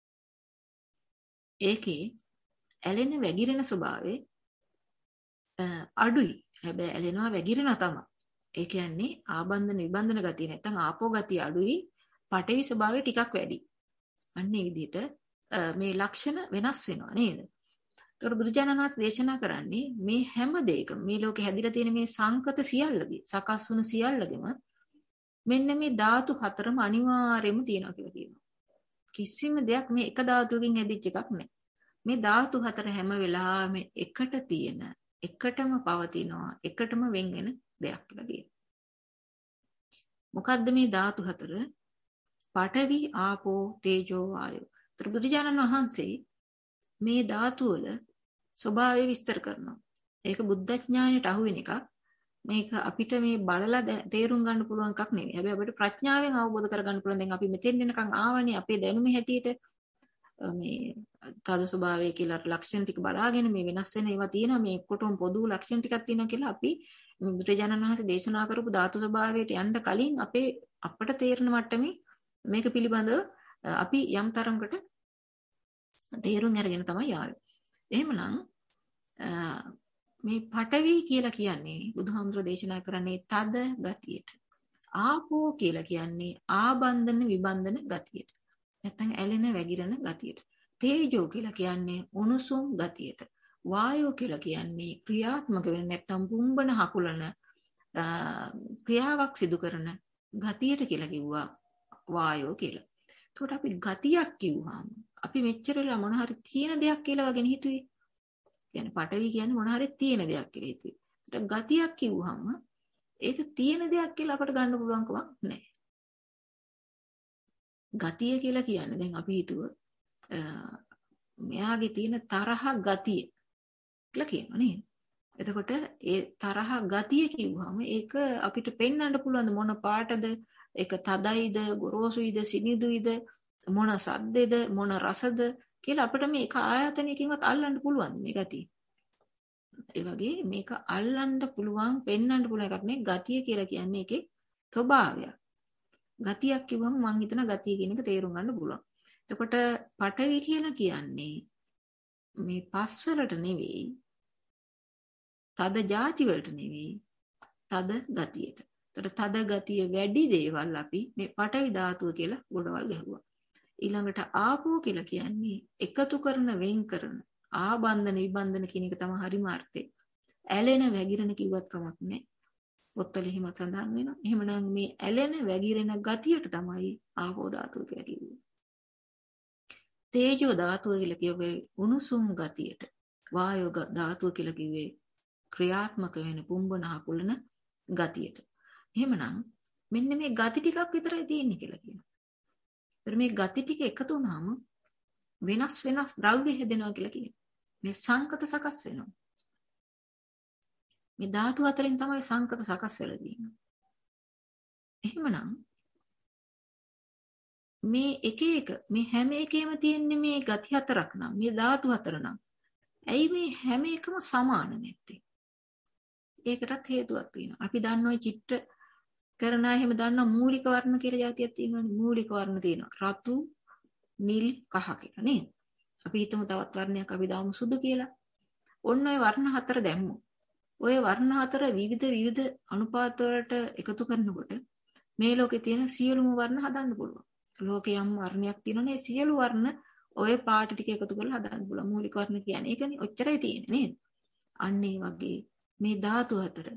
ඒකේ ඇලෙන වැగిරෙන ස්වභාවය අඩුයි. හැබැයි ඇලෙනවා වැగిරෙනවා තමයි. ඒ කියන්නේ ආබන්ධන විබන්ධන ගතිය නැත්නම් ආපෝ ගතිය අඩුයි. පඨවි ස්වභාවය ටිකක් වැඩි. අන්න ඒ විදිහට මේ ලක්ෂණ වෙනස් වෙනවා නේද? ඒතර බුදුජානක වහන්සේ දේශනා කරන්නේ මේ හැම දෙයකම මේ ලෝකේ හැදිලා තියෙන මේ සංකත සියල්ලගේ සකස් වුණු සියල්ලගෙම මෙන්න මේ ධාතු හතරම අනිවාර්යයෙන්ම තියෙනවා කියලා කියනවා. කිසිම දෙයක් මේ එක ධාතුවකින් හැදිච්ච එකක් නෑ. මේ ධාතු හතර හැම වෙලාවෙම එකට තියෙන එකටම පවතිනවා එකටම වෙන් වෙන දෙයක් කියලා කියනවා. මොකද්ද මේ ධාතු හතර? පඨවි, ආපෝ, තේජෝ, වායෝ. ත්‍රිබුද්ධජානන් වහන්සේ මේ ධාතු වල ස්වභාවය විස්තර කරනවා. ඒක බුද්ධ ඥානයට අහු වෙන එකක්. මේක අපිට මේ බලලා තේරුම් ගන්න පුළුවන් එකක් නෙවෙයි. හැබැයි අපිට ප්‍රඥාවෙන් අවබෝධ කරගන්න පුළුවන්. දැන් අපි මෙතෙන් එනකන් ආවනේ අපේ දැනුමේ හැටියට මේ තද ස්වභාවය කියලා ලක්ෂණ ටික බලාගෙන මේ වෙනස් වෙන ඒවා තියෙනවා. මේ කොටම පොදු ලක්ෂණ ටිකක් තියෙනවා කියලා අපි බුදුරජාණන් වහන්සේ දේශනා කරපු ධාතු ස්වභාවයට යන්න කලින් අපේ අපට තේරෙන මට්ටමේ මේක පිළිබඳව අපි යම් තරමකට තේරුම් අරගෙන තමයි ආවේ. එහෙමනම් මේ පඨවි කියලා කියන්නේ බුදුහාමුදුරෝ දේශනා කරන්නේ තද ගතියට. ආපෝ කියලා කියන්නේ ආබන්ධන විබන්ධන ගතියට. නැත්නම් ඇලෙන වැగిරෙන ගතියට. තේජෝ කියලා කියන්නේ උණුසුම් ගතියට. වායෝ කියලා කියන්නේ ක්‍රියාත්මක වෙන නැත්නම් පුම්බන හකුලන ක්‍රියාවක් සිදු කරන ගතියට කියලා කිව්වා වායෝ කියලා. එතකොට අපි ගතියක් කිව්වහම අපි මෙච්චර වෙලා මොන හරි තියෙන දෙයක් කියලා වගෙන හිතුවේ. කියන්නේ පඨවි කියන්නේ මොන හරි තියෙන දෙයක් කියලා හිතුවේ. ඒකට ගතියක් කිව්වහම ඒක තියෙන දෙයක් කියලා අපට ගන්න පුළුවන් කමක් නැහැ. ගතිය කියලා කියන්නේ දැන් අපි හිතුව මෙයාගේ තියෙන තරහ ගතිය කියලා කියනවා නේද? එතකොට ඒ තරහ ගතිය කිව්වම ඒක අපිට පෙන්වන්න පුළුවන් මොන පාටද, ඒක තදයිද, ගොරෝසුයිද, සිනිඳුයිද, මොන සද්දේද, මොන රසද කියලා අපිට මේක ආයතනයකින්වත් අල්ලන්න පුළුවන් මේ ගතිය. ඒ වගේ මේක අල්ලන්න පුළුවන්, පෙන්වන්න පුළුවන් එකක් නේ ගතිය කියලා කියන්නේ ඒකේ ස්වභාවයක්. ගතියක් කිව්වම මම හිතන ගතිය කියන එක තේරුම් ගන්න පුළුවන්. එතකොට පඨවි කියලා කියන්නේ මේ පස් වලට නෙවෙයි, තද ಜಾති වලට නෙවෙයි, තද ගතියට. එතකොට තද ගතිය වැඩි දේවල් අපි මේ පඨවි ධාතුව කියලා ගොඩවල් ගහුවා. ඊළඟට ආපෝ කියලා කියන්නේ එකතු කරන, වෙන් කරන, ආබන්ධන විබන්ධන කියන එක තමයි හරිම අර්ථය. ඇලෙන වැగిරෙන කිව්වත් කමක් නැහැ. පොත්වල එහෙම සඳහන් වෙනවා. එහෙමනම් මේ ඇලෙන වැగిරෙන ගතියට තමයි ආපෝ ධාතුව කියලා කිව්වේ. තේජෝ ධාතුව කියලා කිව්වේ උණුසුම් ගතියට. වායෝ ධාතුව කියලා කිව්වේ ක්‍රියාත්මක වෙන පුම්බන හකුලන ගතියට. එහෙමනම් මෙන්න මේ ගති ටිකක් විතරයි තියෙන්නේ කියලා කියනවා. ඒතර මේ ගති ටික එකතු වුණාම වෙනස් වෙනස් ද්‍රව්‍ය හැදෙනවා කියලා කියනවා. මේ සංකත සකස් වෙනවා. මේ ධාතු අතරින් තමයි සංකත සකස් වෙලා තියෙන්නේ. එහෙමනම් මේ එක එක මේ හැම එකෙම තියෙන්නේ මේ ගති හතරක් නම්, මේ ධාතු හතර නම් ඇයි මේ හැම එකම සමාන නැත්තේ? ඒකටත් හේතුවක් තියෙනවා. අපි දන්න ඔය චිත්‍ර කරන අය එහෙම දන්නා මූලික වර්ණ කියලා જાතියක් තියෙනවානේ. මූලික වර්ණ තියෙනවා. රතු, නිල්, කහ කියලා නේද? අපි හිතමු තවත් වර්ණයක් අපි දාමු සුදු කියලා. ඔන්න ඔය වර්ණ හතර දැම්මු. ඔය වර්ණ හතර විවිධ විවිධ අනුපාත වලට එකතු කරනකොට මේ ලෝකේ තියෙන සියලුම වර්ණ හදන්න පුළුවන්. ලෝකේ යම් වර්ණයක් තියෙනනේ සියලු වර්ණ ඔය පාට ටික එකතු කරලා හදන්න පුළුවන්. මූලික වර්ණ කියන්නේ ඒකනේ. ඔච්චරයි තියෙන්නේ නේද? අන්න ඒ වගේ මේ ධාතු හතර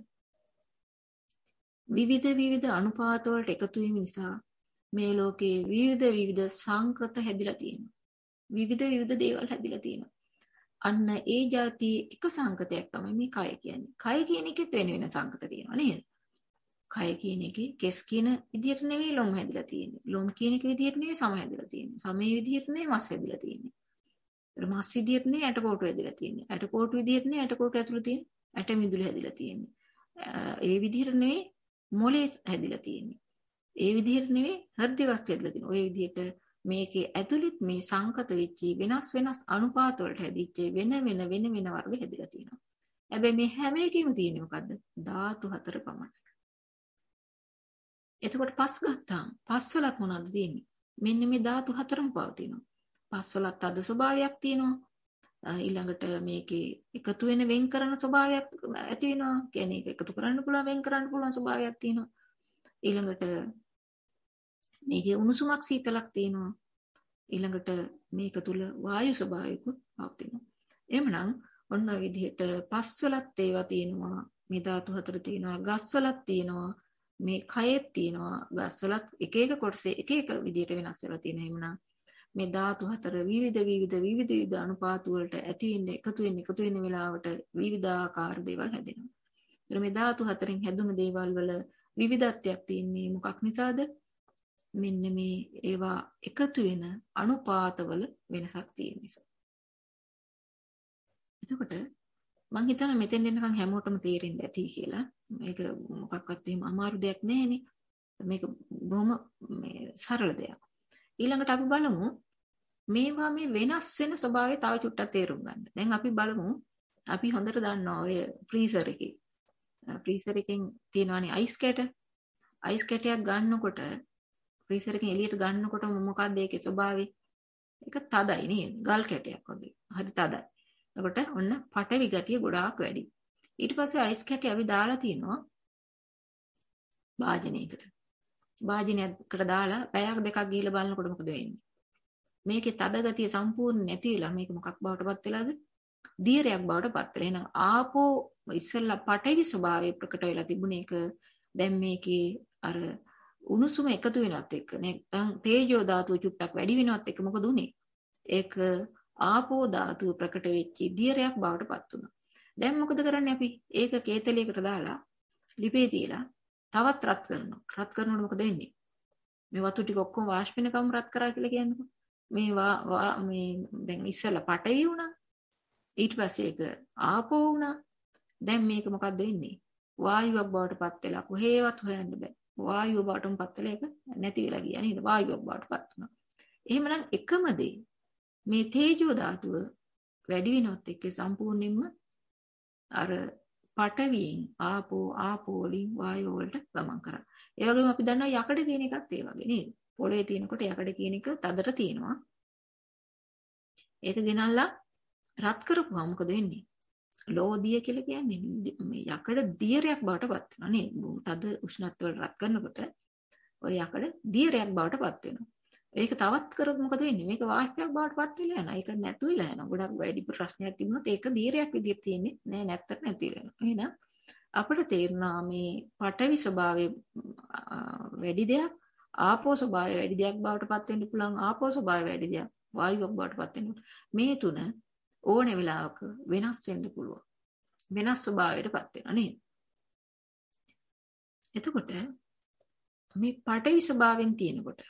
විවිධ විවිධ අනුපාත වලට එකතු වීම නිසා මේ ලෝකේ විවිධ විවිධ සංකත හැදිලා තියෙනවා. විවිධ විවිධ දේවල් හැදිලා තියෙනවා. අන්න ඒ જાතියේ එක සංකතයක් තමයි මේ කය කියන්නේ. කය කියන එකෙත් වෙන වෙන සංකත තියෙනවා නේද? කය කියන එකේ කෙස් කියන විදිහට නෙවෙයි ලොම් හැදිලා තියෙන්නේ. ලොම් කියන එක විදිහට නෙවෙයි සම හැදිලා තියෙන්නේ. සමේ විදිහට නෙවෙයි මස් හැදිලා තියෙන්නේ. ඒතර මස් විදිහට නෙවෙයි ඇටකොටු හැදිලා තියෙන්නේ. ඇටකොටු විදිහට නෙවෙයි ඇටකොටු ඇතුළේ තියෙන ඇට මිදුළු හැදිලා තියෙන්නේ. ඒ විදිහට නෙවෙයි මොලේ හැදිලා තියෙන්නේ. ඒ විදිහට නෙවෙයි හෘද වස්තු හැදිලා තියෙන්නේ. ওই විදිහට මේකේ ඇතුළෙත් මේ සංකත වෙච්ච වෙනස් වෙනස් අනුපාත වලට හැදිච්ච වෙන වෙන වෙන වෙන වර්ග හැදිලා තියෙනවා. හැබැයි මේ හැම එකෙම තියෙන්නේ මොකද්ද? ධාතු හතර පමණයි. එතකොට පස් ගත්තාම පස් වලත් මොනවද තියෙන්නේ? මෙන්න මේ ධාතු හතරම පවතිනවා. පස් වලත් අද ස්වභාවයක් තියෙනවා. ඊළඟට මේකේ එකතු වෙන වෙන් කරන ස්වභාවයක් ඇති වෙනවා. කියන්නේ ඒක එකතු කරන්න පුළුවන් වෙන් කරන්න පුළුවන් ස්වභාවයක් තියෙනවා. ඊළඟට මේකේ උණුසුමක් සීතලක් තියෙනවා. ඊළඟට මේක තුල වායු ස්වභාවයකුත් පවතිනවා. එහෙමනම් ඔන්න ඔය විදිහට පස් වලත් ඒවා තියෙනවා. මේ ධාතු හතර තියෙනවා. ගස් වලත් තියෙනවා. මේ කයෙත් තියෙනවා. ගස් වලත් එක එක කොටසේ එක එක විදිහට වෙනස් වෙලා තියෙනවා. එහෙමනම් මේ ධාතු හතර විවිධ විවිධ විවිධ විවිධ අනුපාත වලට ඇති වෙන්නේ එකතු වෙන්නේ එකතු වෙන වෙලාවට විවිධාකාර දේවල් හැදෙනවා. ඒතර මේ ධාතු හතරෙන් හැදුණු දේවල් වල විවිධත්වයක් තියෙන්නේ මොකක් නිසාද? මෙන්න මේ ඒවා එකතු වෙන අනුපාතවල වෙනසක් තියෙන නිසා. එතකොට මම හිතනවා මෙතෙන් එනකන් හැමෝටම තේරෙන්න ඇති කියලා. මේක මොකක්වත් එහෙම අමාරු දෙයක් නෑනේ. මේක බොහොම මේ සරල දෙයක්. ඊළඟට අපි බලමු මේවා මේ වෙනස් වෙන ස්වභාවය තව චුට්ටක් තේරුම් ගන්න. දැන් අපි බලමු අපි හොඳට දන්නවා ඔය ෆ්‍රීසර් එකේ. ෆ්‍රීසර් එකෙන් තියෙනවානේ අයිස් කැට. අයිස් කැටයක් ගන්නකොට ෆ්‍රීසර් එකෙන් එළියට ගන්නකොට මොකක්ද ඒකේ ස්වභාවය? ඒක තදයි නේද? ගල් කැටයක් වගේ. හරි තදයි. එතකොට ඔන්න පටවි ගතිය ගොඩාක් වැඩි. ඊට පස්සේ අයිස් කැටි අපි දාලා තියෙනවා භාජනයකට. භාජනයකට දාලා පැයක් දෙකක් ගිහලා බලනකොට මොකද වෙන්නේ? මේකේ තද ගතිය සම්පූර්ණ නැති වෙලා මේක මොකක් බවට පත් වෙලාද? දියරයක් බවට පත් වෙලා. එහෙනම් ආපෝ ඉස්සෙල්ලා පටවි ස්වභාවය ප්‍රකට වෙලා තිබුණ එක දැන් මේකේ අර උණුසුම එකතු වෙනවත් එක්ක නැත්නම් තේජෝ ධාතුව චුට්ටක් වැඩි වෙනවත් එක්ක මොකද උනේ? ඒක ආපෝ ධාතුව ප්‍රකට වෙච්චි දියරයක් බවට පත් වුණා. දැන් මොකද කරන්නේ අපි? ඒක කේතලයකට දාලා ලිපේ තියලා තවත් රත් කරනවා. රත් කරනකොට මොකද වෙන්නේ? මේ වතු ටික ඔක්කොම වාෂ්ප වෙනකම් රත් කරා කියලා කියන්නේ. මේ වා මේ දැන් ඉස්සෙල්ලා පටවි වුණා. ඊට පස්සේ ඒක ආපෝ වුණා. දැන් මේක මොකද්ද වෙන්නේ? වායුවක් බවට පත් වෙලා කොහේවත් හොයන්න බෑ. වායුව බවටම පත් වෙලා ඒක නැති වෙලා ගියා නේද? වායුවක් බවට පත් වුණා. එහෙමනම් එකම දේ මේ තේජෝ ධාතුව වැඩි වෙනවත් එක්ක සම්පූර්ණයෙන්ම අර පඨවියෙන් ආපෝ ආපෝ වලින් වායෝ වලට ගමන් කරා. ඒ වගේම අපි දන්නවා යකඩ කියන එකත් ඒ වගේ නේද? පොළවේ තියෙනකොට යකඩ කියන එක තදට තියෙනවා. ඒක ගෙනල්ලා රත් කරපුවා මොකද වෙන්නේ? ලෝදිය කියලා කියන්නේ මේ යකඩ දියරයක් බවට පත් වෙනවා නේද? තද උෂ්ණත්ව වල රත් කරනකොට ඔය යකඩ දියරයක් බවට පත් වෙනවා. ඒක තවත් කරොත් මොකද වෙන්නේ? මේක වාෂ්පයක් බවට පත් වෙලා යනවා. ඒක නැතු වෙලා යනවා. ගොඩක් වැඩි ප්‍රශ්නයක් තිබුණොත් ඒක දියරයක් විදිහට තියෙන්නේ නෑ නැත්තට නැති වෙනවා. එහෙනම් අපිට තේරෙනවා මේ පඨවි ස්වභාවය වැඩි දෙයක්, ආපෝ ස්වභාවය වැඩි දෙයක් බවට පත් වෙන්න පුළුවන්. ආපෝ ස්වභාවය වැඩි දෙයක්, වායුවක් බවට පත් වෙන්න. මේ තුන ඕනේ වෙලාවක වෙනස් වෙන්න පුළුවන්. වෙනස් ස්වභාවයකට පත් වෙනවා නේද? එතකොට මේ පඨවි ස්වභාවයෙන් තියෙනකොට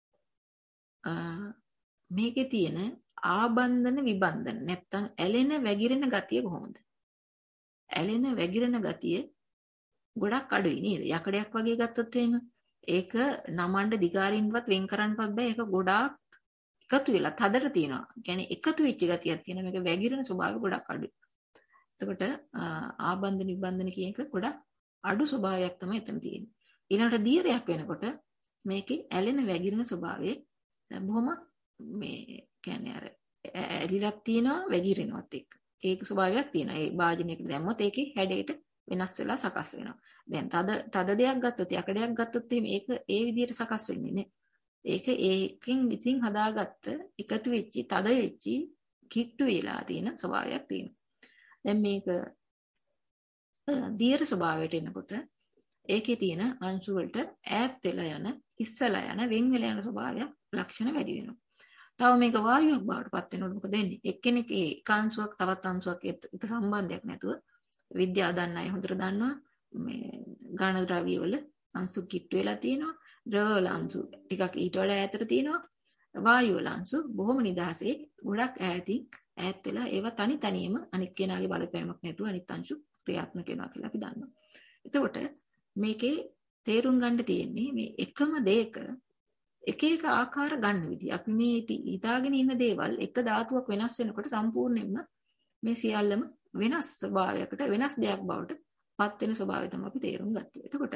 මේකේ තියෙන ආබන්ධන විබන්ධන නැත්තම් ඇලෙන වැగిරෙන ගතිය කොහොමද? ඇලෙන වැగిරෙන ගතිය ගොඩක් අඩුයි නේද? යකඩයක් වගේ ගත්තොත් එහෙම ඒක නමන්න දිගාරින්වත් වෙන් කරන්නවත් බෑ. ඒක ගොඩාක් එකතු වෙලා තදට තියෙනවා. කියන්නේ එකතු වෙච්ච ගතියක් තියෙනවා. මේක වැగిරෙන ස්වභාවය ගොඩක් අඩුයි. එතකොට ආබන්ධන විබන්ධන කියන එක ගොඩක් අඩු ස්වභාවයක් තමයි එතන තියෙන්නේ. ඊළඟට දීර්යයක් වෙනකොට මේකේ ඇලෙන වැగిරෙන ස්වභාවය බොහොම මේ කියන්නේ අර ඇලිලක් තියෙනවා වැగిරෙනවත් එක්ක. ඒක ස්වභාවයක් තියෙනවා. ඒ වාජනයකට දැම්මොත් ඒකේ හැඩයට වෙනස් වෙලා සකස් වෙනවා. දැන් තද තද දෙයක් ගත්තොත් යකඩයක් ගත්තොත් එහෙම ඒක ඒ විදිහට සකස් වෙන්නේ නැහැ. ඒක ඒකෙන් ඉතින් හදාගත්ත එකතු වෙච්චි තද වෙච්චි කිට්ටු වෙලා තියෙන ස්වභාවයක් තියෙනවා. දැන් මේක දීර්ඝ ස්වභාවයට එනකොට ඒකේ තියෙන අංශු වලට ඈත් වෙලා යන ඉස්සලා යන වෙන් වෙලා යන ස්වභාවයක් ලක්ෂණ වැඩි වෙනවා. තව මේක වායුවක් බවට පත් වෙනකොට මොකද වෙන්නේ? එක්කෙනෙක් ඒ කාංශුවක් තවත් අංශුවක් එක සම්බන්ධයක් නැතුව විද්‍යාව දන්න අය හොඳට දන්නවා මේ ඝන ද්‍රව්‍ය වල අංශු කිට්ටු වෙලා තියෙනවා. ද්‍රව වල අංශු ටිකක් ඊට වඩා ඈතට තියෙනවා. වායු වල අංශු බොහොම නිදහසේ ගොඩක් ඈතින් ඈත් වෙලා ඒවා තනි තනියම අනිත් කෙනාගේ බලපෑමක් නැතුව අනිත් අංශු ක්‍රියාත්මක වෙනවා කියලා අපි දන්නවා. එතකොට මේකේ තේරුම් ගන්න තියෙන්නේ මේ එකම දෙයක එක එක ආකාර ගන්න විදිහ. අපි මේ හිතාගෙන ඉන්න දේවල් එක ධාතුවක් වෙනස් වෙනකොට සම්පූර්ණයෙන්ම මේ සියල්ලම වෙනස් ස්වභාවයකට වෙනස් දෙයක් බවට පත් වෙන ස්වභාවය තමයි අපි තේරුම් ගත්තේ. එතකොට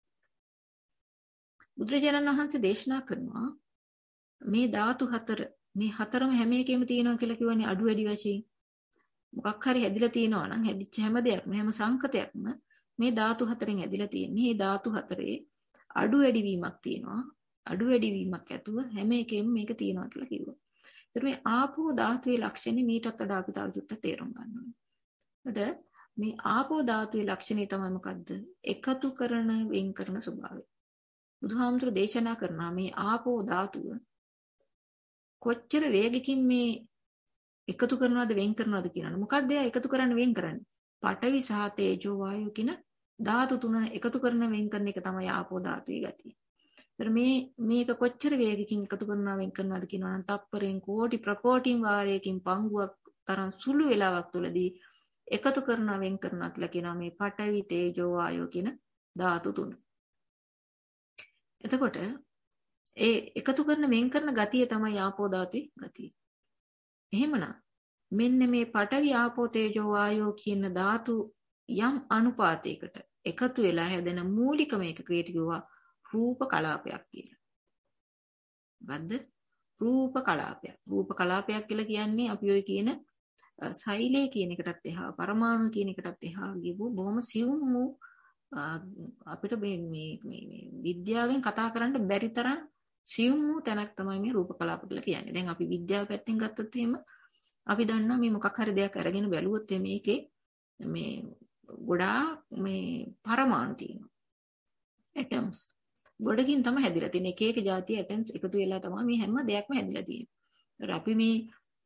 බුදුරජාණන් වහන්සේ දේශනා කරනවා මේ ධාතු හතර මේ හතරම හැම එකෙම තියෙනවා කියලා කියවනේ අඩු වැඩි වශයෙන්. මොකක් හරි හැදිලා තියෙනවා නම් හැදිච්ච හැම දෙයක්ම හැම සංකතයක්ම මේ ධාතු හතරෙන් හැදිලා තියෙන්නේ. මේ ධාතු හතරේ අඩු වැඩි වීමක් තියෙනවා. අඩු වැඩි වීමක් ඇතුව හැම එකෙම මේක තියෙනවා කියලා කිව්වා. ඒතර මේ ආපෝ ධාතුවේ ලක්ෂණේ මීටත් වඩා අපි තව චුට්ටක් තේරුම් ගන්න ඕනේ. එතකොට මේ ආපෝ ධාතුවේ ලක්ෂණේ තමයි මොකද්ද? එකතු කරන වෙන් කරන ස්වභාවය. බුදුහාමුදුරු දේශනා කරනවා මේ ආපෝ ධාතුව කොච්චර වේගකින් මේ එකතු කරනවද වෙන් කරනවද කියනවා. මොකක්ද එයා එකතු කරන්න වෙන් කරන්නේ? පඨවි සහ තේජෝ වායු කියන ධාතු තුන එකතු කරන වෙන් කරන එක තමයි ආපෝ ධාතුවේ ගතිය. ඒතර මේ මේක කොච්චර වේගකින් එකතු කරනවා වෙන් කරනවද කියනවා නම් තප්පරෙන් කෝටි ප්‍රකෝටින් වාරයකින් පංගුවක් තරම් සුළු වෙලාවක් තුළදී එකතු කරනවා වෙන් කරනවා කියලා කියනවා මේ පඨවි තේජෝ වායු කියන ධාතු තුන. එතකොට ඒ එකතු කරන වෙන් කරන ගතිය තමයි ආපෝ ධාතුවේ ගතිය. එහෙමනම් මෙන්න මේ පඨවි ආපෝ තේජෝ වායෝ කියන ධාතු යම් අනුපාතයකට එකතු වෙලා හැදෙන මූලිකම එකකට කිව්වා රූප කලාපයක් කියලා. මොකද්ද? රූප කලාපයක්. රූප කලාපයක් කියලා කියන්නේ අපි ඔය කියන සෛලය කියන එකටත් එහා පරමාණු කියන එකටත් එහා ගිහුව බොහොම සියුම් වූ අපිට මේ මේ විද්‍යාවෙන් කතා කරන්න බැරි තරම් සියුම් වූ තැනක් තමයි මේ රූප කලාප කියලා කියන්නේ. දැන් අපි විද්‍යාව පැත්තෙන් ගත්තොත් එහෙම අපි දන්නවා මේ මොකක් හරි දෙයක් අරගෙන බැලුවොත් මේකේ මේ ගොඩාක් මේ පරමාණු තියෙනවා. ඇටම්ස්. ගොඩකින් තමයි හැදිලා තියෙන්නේ. එක එක જાතිය ඇටම්ස් එකතු වෙලා තමයි මේ හැම දෙයක්ම හැදිලා තියෙන්නේ. ඒතර අපි මේ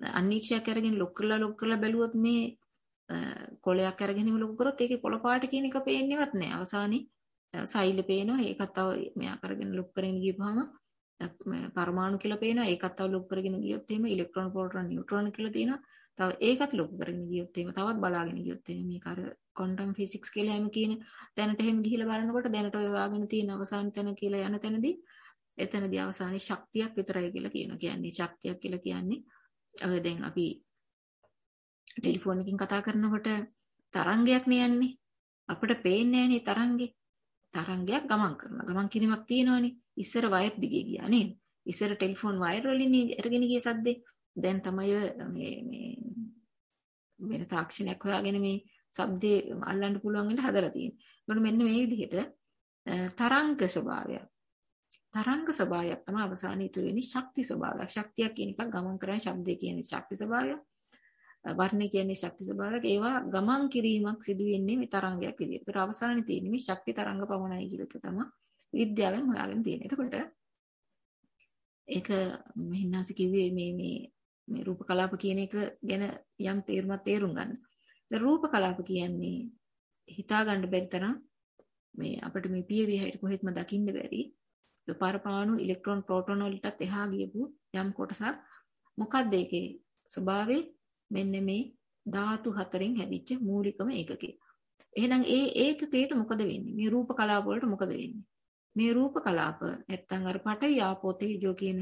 අන්වීක්ෂයක් අරගෙන ලොක් කරලා ලොක් කරලා බැලුවොත් මේ කොළයක් අරගෙන ලොක් කරොත් ඒකේ කොළ පාට කියන එක පේන්නේවත් නැහැ. අවසානයේ සෛල පේනවා. ඒකත් තව මෙයා කරගෙන ලොක් කරගෙන ගියපුවාම පරමාණු කියලා පේනවා. ඒකත් තව ලොක් කරගෙන ගියොත් එහෙම ඉලෙක්ට්‍රෝන ප්‍රෝටෝන නියුට්‍රෝන කියලා තියෙනවා. තව ඒකත් ලොක් කරගෙන ගියොත් එහෙම තවත් බලාගෙන ගියොත් එහෙම මේක අර ක්වොන්ටම් ෆිසික්ස් කියලා හැම කියන දැනට එහෙම ගිහිලා බලනකොට දැනට ඔය වාගෙන තියෙන අවසාන තැන කියලා යන තැනදී එතනදී අවසානයේ ශක්තියක් විතරයි කියලා කියනවා. කියන්නේ ශක්තියක් කියලා කියන්නේ ඔය දැන් අපි ටෙලිෆෝන් එකකින් කතා කරනකොට තරංගයක් නේ යන්නේ. අපිට පේන්නේ නැහනේ තරංගේ. තරංගයක් ගමන් කරනවා. ගමන් කිරීමක් තියෙනවනේ. ඉස්සර වයර් දිගේ ගියා නේද? ඉස්සර ටෙලිෆෝන් වයර් වලින් අරගෙන ගිය සද්දේ. දැන් තමයි මේ මේ වෙන තාක්ෂණයක් හොයාගෙන මේ ශබ්දේ අල්ලන්න පුළුවන් වෙන්න හදලා තියෙන්නේ. ඒකට මෙන්න මේ විදිහට තරංග ස්වභාවය. තරංග ස්වභාවයක් තමයි අවසානයේ ඉතුරු වෙන්නේ ශක්ති ස්වභාවයක්. ශක්තියක් කියන එකක් ගමන් කරන ශබ්දේ කියන්නේ ශක්ති ස්වභාවය. වර්ණය කියන්නේ ශක්ති ස්වභාවයක්. ඒවා ගමන් කිරීමක් සිදු වෙන්නේ මේ තරංගයක් විදිහට. ඒතර අවසානයේ තියෙන්නේ මේ ශක්ති තරංග පමණයි කියලා එක තමයි විද්‍යාවෙන් හොයාගෙන තියෙන්නේ. එතකොට ඒක මෙහිනාසි කිව්වේ මේ මේ මේ රූප කලාප කියන එක ගැන යම් තේරුමක් තේරුම් ගන්න. දැන් රූප කලාප කියන්නේ හිතා ගන්න බැරි තරම් මේ අපිට මේ පියවි හැට කොහෙත්ම දකින්න බැරි පරමාණු ඉලෙක්ට්‍රෝන ප්‍රෝටෝන වලටත් එහා ගියපු යම් කොටසක්. මොකක්ද ඒකේ ස්වභාවය? මෙන්න මේ ධාතු හතරෙන් හැදිච්ච මූලිකම ඒකකය. එහෙනම් ඒ ඒකකයට මොකද වෙන්නේ? මේ රූප කලාප වලට මොකද වෙන්නේ? මේ රූප කලාප නැත්තම් අර පඨවි ආපෝ තේජෝ කියන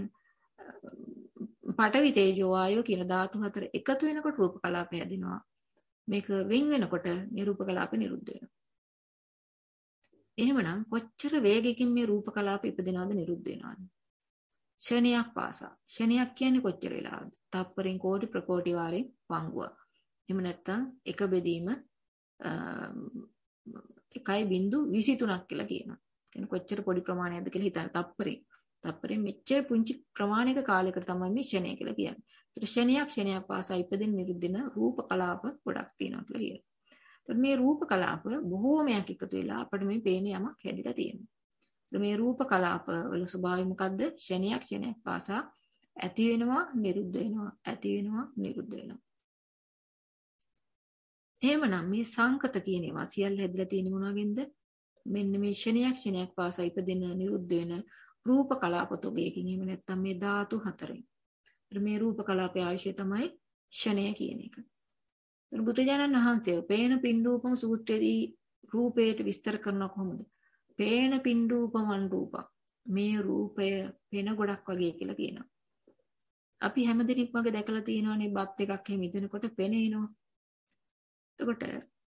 පඨවි තේජෝ ආයෝ කියන ධාතු හතර එකතු වෙනකොට රූප කලාපය හැදෙනවා. මේක වෙන් වෙනකොට මේ රූප කලාප නිරුද්ධ වෙනවා. එහෙමනම් කොච්චර වේගකින් මේ රූප කලාප ඉපදෙනවද නිරුද්ධ වෙනවද? ක්ෂණයක් පාසා. ක්ෂණයක් කියන්නේ කොච්චර වෙලාවද? තප්පරෙන් කෝටි ප්‍රකෝටි වාරෙන් වංගුව. එහෙම නැත්තම් එක බෙදීම එකයි බිංදු විසිතුනක් කියලා කියනවා. කියන්නේ කොච්චර පොඩි ප්‍රමාණයක්ද කියලා හිතන්න. තප්පරෙන්. තප්පරෙන් මෙච්චර පුංචි ප්‍රමාණයක කාලයකට තමයි මේ ක්ෂණය කියලා කියන්නේ. ඒතර ක්ෂණයක් ක්ෂණයක් පාසා ඉපදෙන නිරුද්ධ වෙන රූප කලාප ගොඩක් තියෙනවා කියලා කියනවා. ඒතර මේ රූප කලාප බොහෝමයක් එකතු වෙලා අපිට මේ පේන යමක් හැදිලා තියෙනවා. මේ රූප කලාප වල ස්වභාවය මොකද්ද? ක්ෂණයක් ක්ෂණයක් පාසා ඇති වෙනවා නිරුද්ධ වෙනවා ඇති වෙනවා නිරුද්ධ වෙනවා. එහෙමනම් මේ සංකත කියන ඒවා සියල්ල හැදිලා තියෙන්නේ මොනවාගෙන්ද? මෙන්න මේ ක්ෂණයක් ක්ෂණයක් පාසා ඉපදෙන නිරුද්ධ වෙන රූප කලාප තොගයකින්. එහෙම නැත්නම් මේ ධාතු හතරෙන්. මේ රූප කලාපයේ ආයශය තමයි ක්ෂණය කියන එක. බුදුජානන් වහන්සේ පේන පින්ඩූපම සූත්‍රයේදී රූපයට විස්තර කරනවා කොහොමද? පේන පින්ඩූපමන් රූපක්. මේ රූපය පෙන ගොඩක් වගේ කියලා කියනවා. අපි හැමදෙනෙක් වගේ දැකලා තියෙනවානේ බත් එකක් එහෙම ඉදෙනකොට පෙනේනවා. එතකොට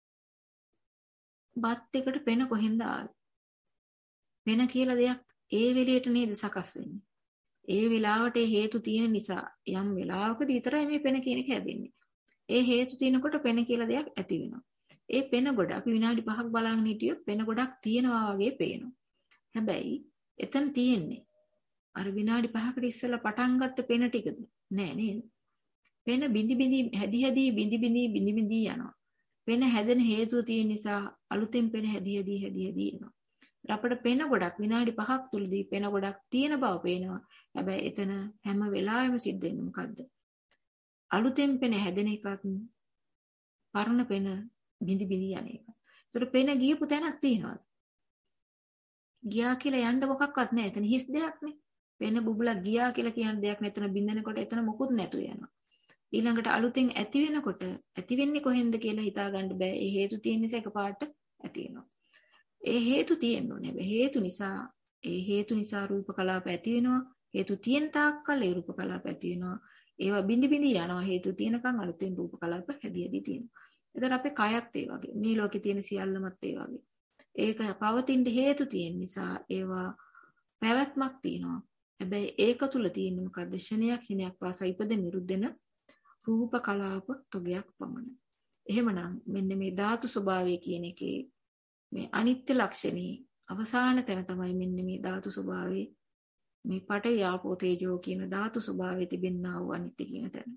බත් එකට පෙන කොහෙන්ද ආවේ? පෙන කියලා දෙයක් ඒ වෙලෙට නේද සකස් වෙන්නේ. ඒ වෙලාවට හේතු තියෙන නිසා යම් වෙලාවකදී විතරයි මේ පෙන කියන එක හැදෙන්නේ. ඒ හේතු තියෙනකොට පෙන කියලා දෙයක් ඇති වෙනවා. ඒ පෙන ගොඩ අපි විනාඩි පහක් බලාගෙන හිටියොත් පෙන ගොඩක් තියෙනවා වගේ පේනවා. හැබැයි එතන තියෙන්නේ අර විනාඩි පහකට ඉස්සෙල්ලා පටන් ගත්ත පෙන ටිකද නෑ නේද? පෙන බිඳි බිඳි හැදි හැදි බිඳි බිඳි බිඳි බිඳි යනවා. පෙන හැදෙන හේතුව තියෙන නිසා අලුතෙන් පෙන හැදි හැදි හැදි හැදි යනවා. අපිට පෙන ගොඩක් විනාඩි පහක් තුලදී පෙන ගොඩක් තියෙන බව පේනවා. හැබැයි එතන හැම වෙලාවෙම සිද්ධ වෙන්නේ මොකද්ද? අලුතෙන් පෙන හැදෙන එකත් පරණ පෙන බිඳි බිඳි යන එක. ඒතර පෙන ගියපු තැනක් තියෙනවද? ගියා කියලා යන්න මොකක්වත් නැහැ. එතන හිස් දෙයක් නේ. පෙන බුබුලක් ගියා කියලා කියන දෙයක් නැතන බින්දනකොට එතන මොකුත් නැතු වෙනවා. ඊළඟට අලුතෙන් ඇති වෙනකොට ඇති වෙන්නේ කොහෙන්ද කියලා හිතා ගන්න බෑ. ඒ හේතු තියෙන නිසා එකපාරට ඇති වෙනවා. ඒ හේතු තියෙන්න ඕනේ. හේතු නිසා ඒ හේතු නිසා රූප කලාප ඇති වෙනවා. හේතු තියෙන තාක්කල් ඒ රූප කලාප ඇති වෙනවා. ඒවා බිඳි බිඳි යනවා. හේතු තියෙනකන් අලුතෙන් රූප කලාප හැදි හැදි තියෙනවා. එතන අපේ කයත් ඒ වගේ. මේ ලෝකේ තියෙන සියල්ලමත් ඒ වගේ. ඒක පවතින හේතු තියෙන නිසා ඒවා පැවැත්මක් තියෙනවා. හැබැයි ඒක තුල තියෙන්නේ මොකද්ද? ක්ෂණයක් ක්ෂණයක් පාසා ඉපදෙන නිරුද්ධ වෙන රූප කලාප තොගයක් පමණයි. එහෙමනම් මෙන්න මේ ධාතු ස්වභාවය කියන එකේ මේ අනිත්‍ය ලක්ෂණේ අවසාන තැන තමයි මෙන්න මේ ධාතු ස්වභාවයේ මේ පඨවි ආපෝ තේජෝ කියන ධාතු ස්වභාවයේ තිබෙනා වූ අනිත්‍ය කියන තැන.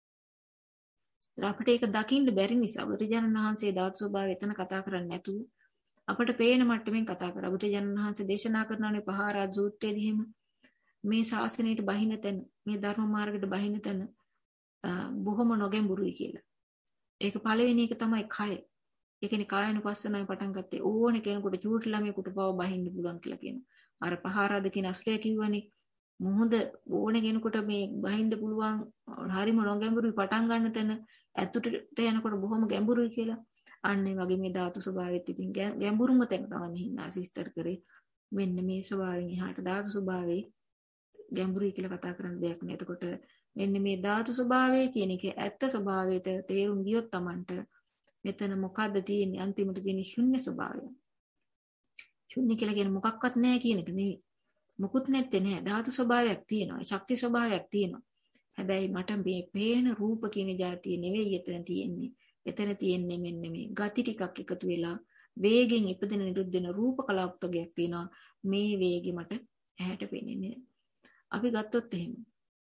අපිට ඒක දකින්න බැරි නිසා බුදුරජාණන් වහන්සේ ධාතු ස්වභාවය එතන කතා කරන්නේ නැතුව අපිට පේන මට්ටමින් කතා කරා. බුදුරජාණන් වහන්සේ දේශනා කරනවානේ පහාරා සූත්‍රයේදී එහෙම මේ ශාසනයට බහින තැන, මේ ධර්ම මාර්ගයට බහින තැන බොහොම නොගැඹුරුයි කියලා. ඒක පළවෙනි එක තමයි කය. ඒ කියන්නේ කායනුපස්සනාවෙන් පටන් ගත්තේ ඕන කෙනෙකුට චූටි ළමයෙකුට පව බහින්න පුළුවන් කියලා කියනවා. අර පහාරද කියන අස්ලේ කිව්වනේ මොහොද ඕන කෙනෙකුට මේ බහින්න පුළුවන් හරිම නොගැඹුරුයි පටන් ගන්න තැන ඇතුළට යනකොට බොහොම ගැඹුරුයි කියලා. අන්න ඒ වගේ මේ ධාතු ස්වභාවයත් ඉතින් ගැඹුරුම තැන තමයි හින්නාසි විස්තර කරේ. මෙන්න මේ ස්වභාවයෙන් එහාට ධාතු ස්වභාවයේ ගැඹුරුයි කියලා කතා කරන්න දෙයක් නෑ. එතකොට මෙන්න මේ ධාතු ස්වභාවය කියන එක ඇත්ත ස්වභාවයට තේරුම් ගියොත් Tamanට මෙතන මොකද්ද තියෙන්නේ අන්තිමට තියෙන ශුන්‍ය ස්වභාවය. ශුන්‍ය කියලා කියන්නේ මොකක්වත් නැහැ කියන එක නෙවෙයි. මොකුත් නැත්තේ නෑ. ධාතු ස්වභාවයක් තියෙනවා. ශක්ති ස්වභාවයක් තියෙනවා. හැබැයි මට මේ පේන රූප කියන જાතිය නෙවෙයි එතන තියෙන්නේ. එතන තියෙන්නේ මෙන්න මේ ගති ටිකක් එකතු වෙලා වේගෙන් ඉපදෙන නිරුද්ධ වෙන රූප කලාපයක් තියෙනවා. මේ වේගෙ මට ඇහැට පේන්නේ නෑ. අපි ගත්තොත් එහෙම.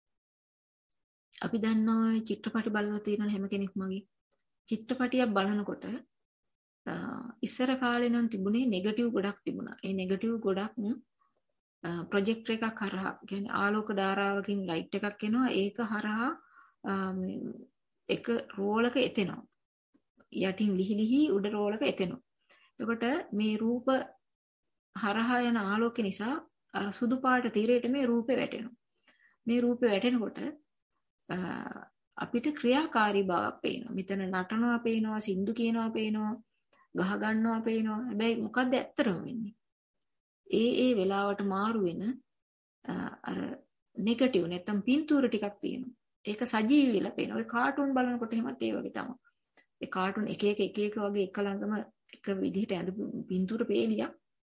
අපි දන්නවා චිත්‍රපටි බලලා තියෙන හැම කෙනෙක්ම වගේ චිත්‍රපටියක් බලනකොට ඉස්සර කාලේ නම් තිබුණේ නෙගටිව් ගොඩක් තිබුණා. ඒ නෙගටිව් ගොඩක් ප්‍රොජෙක්ටර් එකක් හරහා කියන්නේ ආලෝක ධාරාවකින් ලයිට් එකක් එනවා. ඒක හරහා එක රෝලක එතෙනවා. යටින් ලිහි ලිහි උඩ රෝලක එතෙනවා. එතකොට මේ රූප හරහා යන ආලෝකය නිසා අර සුදු පාට තිරයට මේ රූපේ වැටෙනවා. මේ රූපේ වැටෙනකොට අපිට ක්‍රියාකාරී බවක් පේනවා. මෙතන නටනවා පේනවා, සින්දු කියනවා පේනවා, ගහ ගන්නවා පේනවා. හැබැයි මොකද්ද ඇත්තටම වෙන්නේ? ඒ ඒ වෙලාවට මාරු වෙන අර නෙගටිව් නැත්තම් පින්තූර ටිකක් තියෙනවා. ඒක සජීවී වෙලා පේනවා. ඔය කාටුන් බලනකොට එහෙමත් ඒ වගේ තමයි. ඒ කාටුන් එක එක එක එක වගේ එක ළඟම එක විදිහට ඇඳපු පින්තූර පේලියක්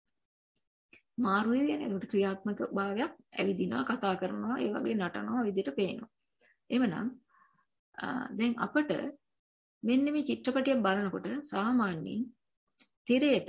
මාරු වෙන. ඒකට ක්‍රියාත්මක භාවයක් ඇවිදිනවා, කතා කරනවා, ඒ වගේ නටනවා විදිහට පේනවා. එමනම් දැන් අපිට මෙන්න මේ චිත්‍රපටිය බලනකොට සාමාන්‍යයෙන් තිරයට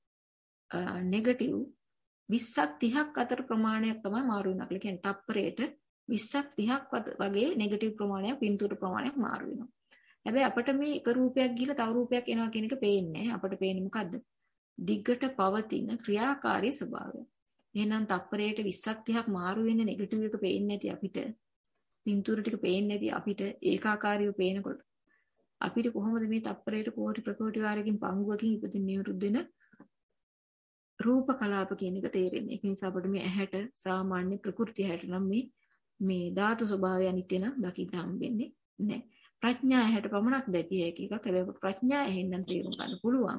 නෙගටිව් විස්සක් තිහක් අතර ප්‍රමාණයක් තමයි මාරු වෙනවා. ඒ කියන්නේ තප්පරයට විස්සක් තිහක් වගේ නෙගටිව් ප්‍රමාණයක් පින්තූර ප්‍රමාණයක් මාරු වෙනවා. හැබැයි අපිට මේ එක රූපයක් ගිහලා තව රූපයක් එනවා කියන එක පේන්නේ නැහැ. අපිට පේන්නේ මොකද්ද? දිගට පවතින ක්‍රියාකාරී ස්වභාවය. එහෙනම් තප්පරයට විස්සක් තිහක් මාරු වෙන නෙගටිව් එක පේන්නේ නැති අපිට පින්තූර ටික පේන්නේ නැති අපිට ඒකාකාරීව පේනකොට අපිට කොහොමද මේ තප්පරයට කෝටි ප්‍රකෝටි වාරකින් පංගුවකින් ඉපදින්න නිරුද්ධ වෙන රූප කලාප කියන එක තේරෙන්නේ. ඒක නිසා අපිට මේ ඇහැට සාමාන්‍ය ප්‍රകൃති ඇහැට නම් මේ මේ ධාතු ස්වභාවය අනිත්‍ය නම් දකින්න හම්බෙන්නේ නැහැ. ප්‍රඥා ඇහැට පමණක් දැකිය හැකි එකක්. හැබැයි ප්‍රඥා ඇහෙන් නම් තේරුම් ගන්න පුළුවන්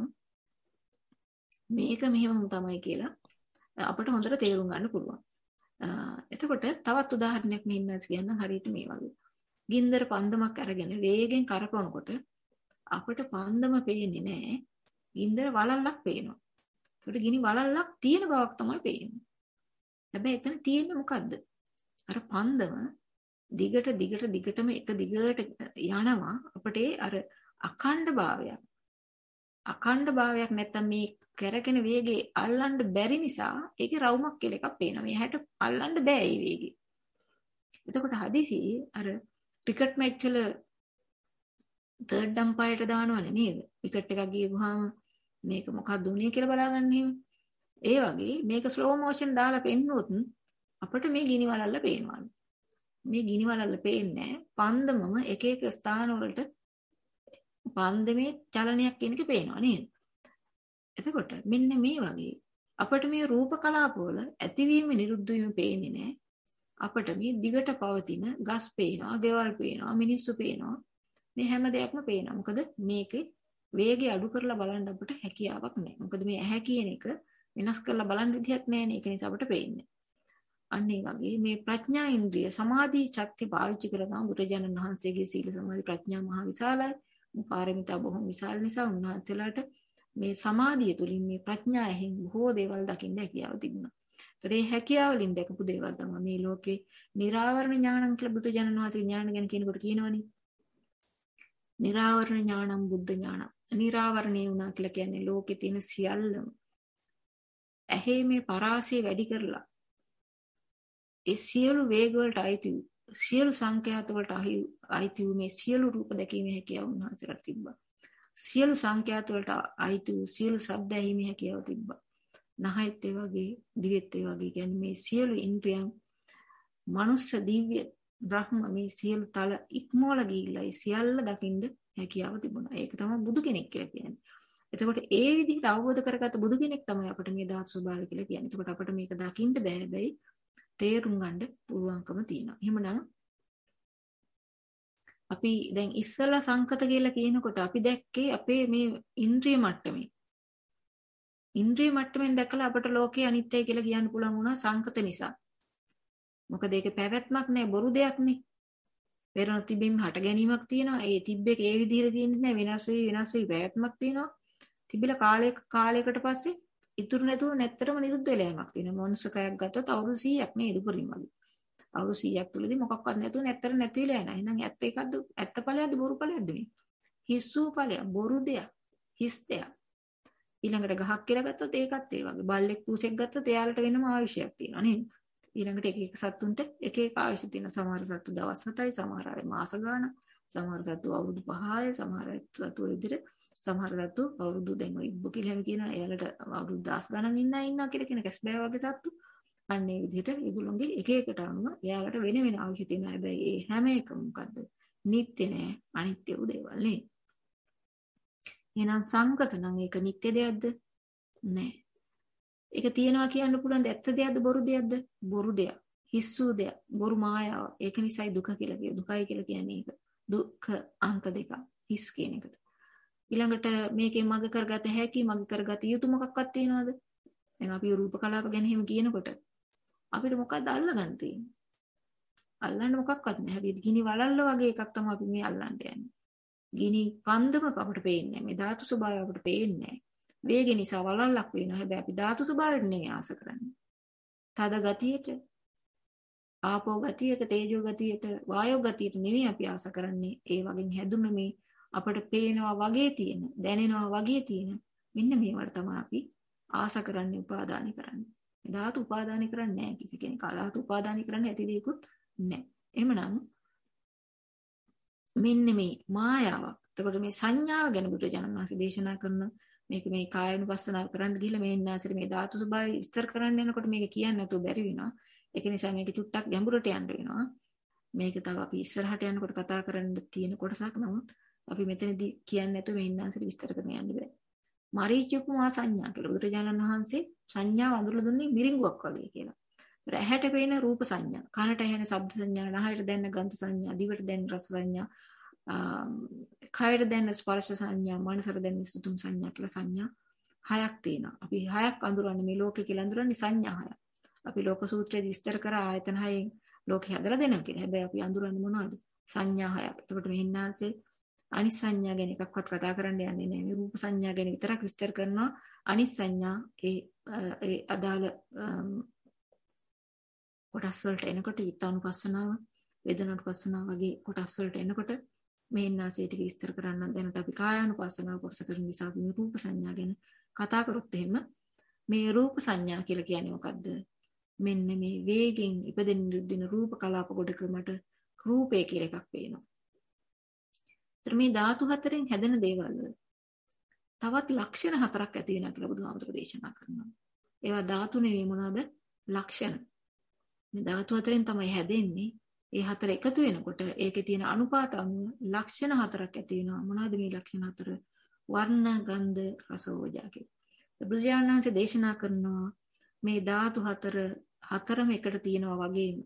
මේක මෙහෙමම තමයි කියලා අපිට හොඳට තේරුම් ගන්න පුළුවන්. එතකොට තවත් උදාහරණයක් මෙන්නස් කියන්න හරියට මේ වගේ. ගින්දර පන්දමක් අරගෙන වේගෙන් කරකවනකොට අපිට පන්දම පේන්නේ නැහැ. ගින්දර වලල්ලක් පේනවා. ඒකට ගිනි වලල්ලක් තියෙන බවක් තමයි පේන්නේ. හැබැයි එතන තියෙන්නේ මොකද්ද? අර පන්දම දිගට දිගට දිගටම එක දිගට යනවා අපිට අර අඛණ්ඩ භාවයක්. අඛණ්ඩ භාවයක් නැත්තම් මේ කැරකෙන වේගේ අල්ලන්න බැරි නිසා ඒකේ රවුමක් කියලා එකක් පේනවා. මේ හැට අල්ලන්න බෑ මේ වේගේ. එතකොට හදිසි අර ක්‍රිකට් මැච් වල තර්ඩ් අම්පයර්ට දානවනේ නේද? විකට් එකක් ගියපුවාම මේක මොකක්ද උනේ කියලා බලාගන්න එහෙම. ඒ වගේ මේක ස්ලෝ මෝෂන් දාලා පෙන්නුවොත් අපිට මේ ගිනි වලල්ල පේනවා. මේ ගිනි වලල්ල පේන්නේ පන්දමම එක එක ස්ථාන වලට පන්දමේ චලනයක් කියන එක පේනවා නේද? එතකොට මෙන්න මේ වගේ අපිට මේ රූප කලාපවල ඇතිවීම නිරුද්ධ වීම පේන්නේ නැහැ. අපිට මේ දිගට පවතින ගස් පේනවා, ගෙවල් පේනවා, මිනිස්සු පේනවා. මේ හැම දෙයක්ම පේනවා. මොකද මේකේ වේගය අඩු කරලා බලන්න අපිට හැකියාවක් නැහැ. මොකද මේ ඇහැ කියන එක වෙනස් කරලා බලන්න විදිහක් නැහැ නේ. ඒක නිසා අපිට පේන්නේ. අන්න ඒ වගේ මේ ප්‍රඥා ඉන්ද්‍රිය සමාධි ශක්තිය පාවිච්චි කරලා තමයි බුදුරජාණන් වහන්සේගේ සීල සමාධි ප්‍රඥා මහ විශාලයි. පාරමිතා බොහොම විශාල නිසා උන්වහන්සේලාට මේ සමාධිය තුලින් මේ ප්‍රඥාවෙන් බොහෝ දේවල් දකින්න හැකියාව තිබුණා. ඒතර මේ හැකියාව වලින් දැකපු දේවල් තමයි මේ ලෝකේ නිරාවරණ ඥානං කියලා බුදුජානන වහන්සේ ඥාන ගැන කියනකොට කියනවනේ. නිරාවරණ ඥානං බුද්ධ ඥානං. නිරාවරණේ වුණා කියලා කියන්නේ ලෝකේ තියෙන සියල්ලම ඇහි මේ පරාසය වැඩි කරලා ඒ සියලු වේග වලට අයිති සියලු සංඛ්‍යාත වලට අයිති මේ සියලු රූප දැකීමේ හැකියාව උන්වහන්සේට තිබ්බා. සියලු සංඛ්‍යාත වලට අයිති සියලු ශබ්ද ඇහිීමේ හැකියාව තිබ්බා. නහයත් ඒ වගේ දිවෙත් ඒ වගේ කියන්නේ මේ සියලු ඉන්ද්‍රියන් මනුස්ස දිව්‍ය බ්‍රහ්ම මේ සියලු තල ඉක්මවලා ගිහිල්ලා ඒ සියල්ල දකින්න හැකියාව තිබුණා. ඒක තමයි බුදු කෙනෙක් කියලා කියන්නේ. එතකොට ඒ විදිහට අවබෝධ කරගත්ත බුදු කෙනෙක් තමයි අපිට මේ ධාතු ස්වභාවය කියලා කියන්නේ. එතකොට අපිට මේක දකින්න බෑ හැබැයි තේරුම් ගන්න පුළුවන්කම තියෙනවා. එහෙමනම් අපි දැන් ඉස්සලා සංකත කියලා කියනකොට අපි දැක්කේ අපේ මේ ඉන්ද්‍රිය මට්ටමේ. ඉන්ද්‍රිය මට්ටමින් දැකලා අපට ලෝකේ අනිත්‍යයි කියලා කියන්න පුළුවන් වුණා සංකත නිසා. මොකද ඒකේ පැවැත්මක් නැහැ, බොරු දෙයක් නේ. පෙරණ තිබීම හට ගැනීමක් තියෙනවා. ඒ තිබ්බේ ඒ විදිහට තියෙන්නේ නැහැ. වෙනස් වෙයි වෙනස් වෙයි පැවැත්මක් තියෙනවා. තිබිලා කාලයක කාලයකට පස්සේ ඉතුරු නැතුව නැත්තරම නිරුද්ධ වෙලා යamak තියෙනවා. මනුස්සකයක් ගත්තොත් අවුරුදු සීයක් නේද උපරිම වගේ. අවුරුදු සීයක් තුලදී මොකක්වත් නැතුව නැත්තර නැති වෙලා යනවා. එහෙනම් ඇත්ත එකක්ද? ඇත්ත ඵලයක්ද බොරු ඵලයක්ද මේ? හිස්සු ඵලයක්, බොරු දෙයක්, හිස් දෙයක්. ඊළඟට ගහක් කියලා ගත්තොත් ඒකත් ඒ වගේ. බල්ලෙක් පූසෙක් ගත්තොත් එයාලට වෙනම ආයුෂයක් තියෙනවා නේද? ඊළඟට එක එක සත්තුන්ට එක එක ආයුෂ තියෙනවා. සමහර සත්තු දවස් හතයි, සමහර අය මාස ගාන, සමහර සත්තු අවුරුදු පහයි, සමහර සත්තු විදිහට සමහර සත්තු අවුරුදු දැන් ඔය ඉබ්බ කියලා හැම කියනවා. එයාලට අවුරුදු දහස් ගණන් ඉන්න අය ඉන්නවා කියලා කියන කැස්බෑ වගේ සත්තු. අන්න ඒ විදිහට ඒගොල්ලෝගේ එක එකට අනුව එයාලට වෙන වෙන ආයුෂ තියෙනවා. හැබැයි ඒ හැම එකම මොකද්ද? නිත්‍ය නෑ, අනිත්‍ය වූ දේවල් නේ. එහෙනම් සංකත නම් ඒක නිත්‍ය දෙයක්ද? නෑ. ඒක තියනවා කියන්න පුළුවන් ඇත්ත දෙයක්ද බොරු දෙයක්ද? බොරු දෙයක්. හිස්සු දෙයක්. බොරු මායාව. ඒක නිසායි දුක කියලා කියනවා. දුකයි කියලා කියන්නේ ඒක. දුක්ඛ අන්ත දෙක. හිස් කියන එකට. ඊළඟට මේකේ මග කරගත හැකි මග කරගත යුතු මොකක්වත් තියනවද? දැන් අපි රූප කලාප ගැන එහෙම කියනකොට අපිට මොකක්ද අල්ලගන්න තියෙන්නේ? අල්ලන්න මොකක්වත් නැහැ. හරියට ගිනි වලල්ල වගේ එකක් තමයි අපි මේ අල්ලන්න යන්නේ. ගිනි පන්දම අපට පේන්නේ නැහැ. මේ ධාතු ස්වභාවය අපට පේන්නේ නැහැ. වේගය නිසා වලල්ලක් වෙනවා. හැබැයි අපි ධාතු ස්වභාවයට නෙමෙයි ආස කරන්නේ. තද ගතියට, ආපෝ ගතියට, තේජෝ ගතියට, වායෝ ගතියට නෙමෙයි අපි ආස කරන්නේ. ඒ වගේ හැදුන මේ අපට පේනවා වගේ තියෙන, දැනෙනවා වගේ තියෙන මෙන්න මේවට තමයි අපි ආස කරන්නේ, උපාදානි කරන්නේ. ධාතු උපාදානි කරන්නේ නැහැ කිසි කෙනෙක්. ධාතු උපාදානි කරන්න ඇති දෙයක්වත් නැහැ. එහෙමනම් මෙන්න මේ මායාවක්. එතකොට මේ සංඥාව ගැන බුදුරජාණන් වහන්සේ දේශනා කරන මේක මේ කායනුපස්සනාව කරන්න ගිහලා මේ ඉන්නාසර මේ ධාතු ස්වභාවය විස්තර කරන්න යනකොට මේක කියන්නේ නැතුව බැරි වෙනවා. ඒක නිසා මේක චුට්ටක් ගැඹුරට යන්න වෙනවා. මේක තව අපි ඉස්සරහට යනකොට කතා කරන්න තියෙන කොටසක් නමුත් අපි මෙතනදී කියන්නේ නැතුව මේ ඉන්නාසර විස්තර කරන්න යන්න බෑ. මරීචුපමා සංඥා කියලා බුදුරජාණන් වහන්සේ සංඥාව අඳුරලා දුන්නේ මිරිඟුවක් වගේ කියලා. ඒතර ඇහැට පේන රූප සංඥා, කනට ඇහෙන ශබ්ද සංඥා, නහයට දැනෙන ගන්ධ සංඥා, දිවට දැනෙන රස සංඥා, කයට දැනෙන ස්පර්ශ සංඥා, මනසට දැනෙන සුතුම් සංඥා කියලා සංඥා හයක් තියෙනවා. අපි හයක් අඳුරන්නේ මේ ලෝකේ කියලා අඳුරන්නේ සංඥා හයක්. අපි ලෝක සූත්‍රයේදී විස්තර කරා ආයතන හයෙන් ලෝකෙ හදලා දෙනවා කියලා. හැබැයි අපි අඳුරන්නේ මොනවද? සංඥා හයක්. එතකොට මේ හින්නාසේ අනිත් සංඥා ගැන එකක්වත් කතා කරන්න යන්නේ නැහැ. මේ රූප සංඥා ගැන විතරක් විස්තර කරනවා. අනිත් සංඥා ඒ ඒ අදාළ කොටස් වලට එනකොට ඊතානුපස්සනාව, වේදනානුපස්සනාව වගේ කොටස් වලට එනකොට මේ ඉන්නාසේ ටික විස්තර කරන්න දැනට අපි කායානුපස්සනාව කොටස කරන නිසා මේ රූප සංඥා ගැන කතා කරොත් එහෙම මේ රූප සංඥා කියලා කියන්නේ මොකද්ද? මෙන්න මේ වේගෙන් ඉපදෙන නිරුද්ධින රූප කලාප ගොඩක මට රූපය කියලා එකක් පේනවා. මේ ධාතු හතරෙන් හැදෙන දේවල් වල තවත් ලක්ෂණ හතරක් ඇති වෙනවා කියලා බුදුහාමුදුරුවෝ දේශනා කරනවා. ඒවා ධාතු නෙවෙයි මොනවාද? ලක්ෂණ. මේ ධාතු හතරෙන් තමයි හැදෙන්නේ. ඒ හතර එකතු වෙනකොට ඒකේ තියෙන අනුපාත අනුව ලක්ෂණ හතරක් ඇති වෙනවා. මොනවාද මේ ලක්ෂණ හතර? වර්ණ, ගන්ධ, රස, ඕජා කියලා. බුදුරජාණන් වහන්සේ දේශනා කරනවා මේ ධාතු හතර හතරම එකට තියෙනවා වගේම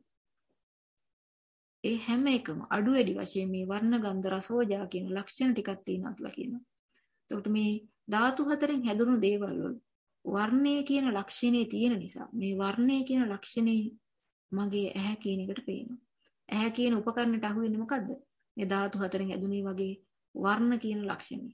ඒ හැම එකම අඩු වැඩි වශයෙන් මේ වර්ණ ගන්ධ රස ඕජා කියන ලක්ෂණ ටිකක් තියෙනවා කියලා කියනවා. එතකොට මේ ධාතු හතරෙන් හැදුණු දේවල් වල වර්ණය කියන ලක්ෂණේ තියෙන නිසා මේ වර්ණය කියන ලක්ෂණේ මගේ ඇහැ කියන එකට පේනවා. ඇහැ කියන උපකරණයට අහු වෙන්නේ මොකද්ද? මේ ධාතු හතරෙන් හැදුනේ වගේ වර්ණ කියන ලක්ෂණේ.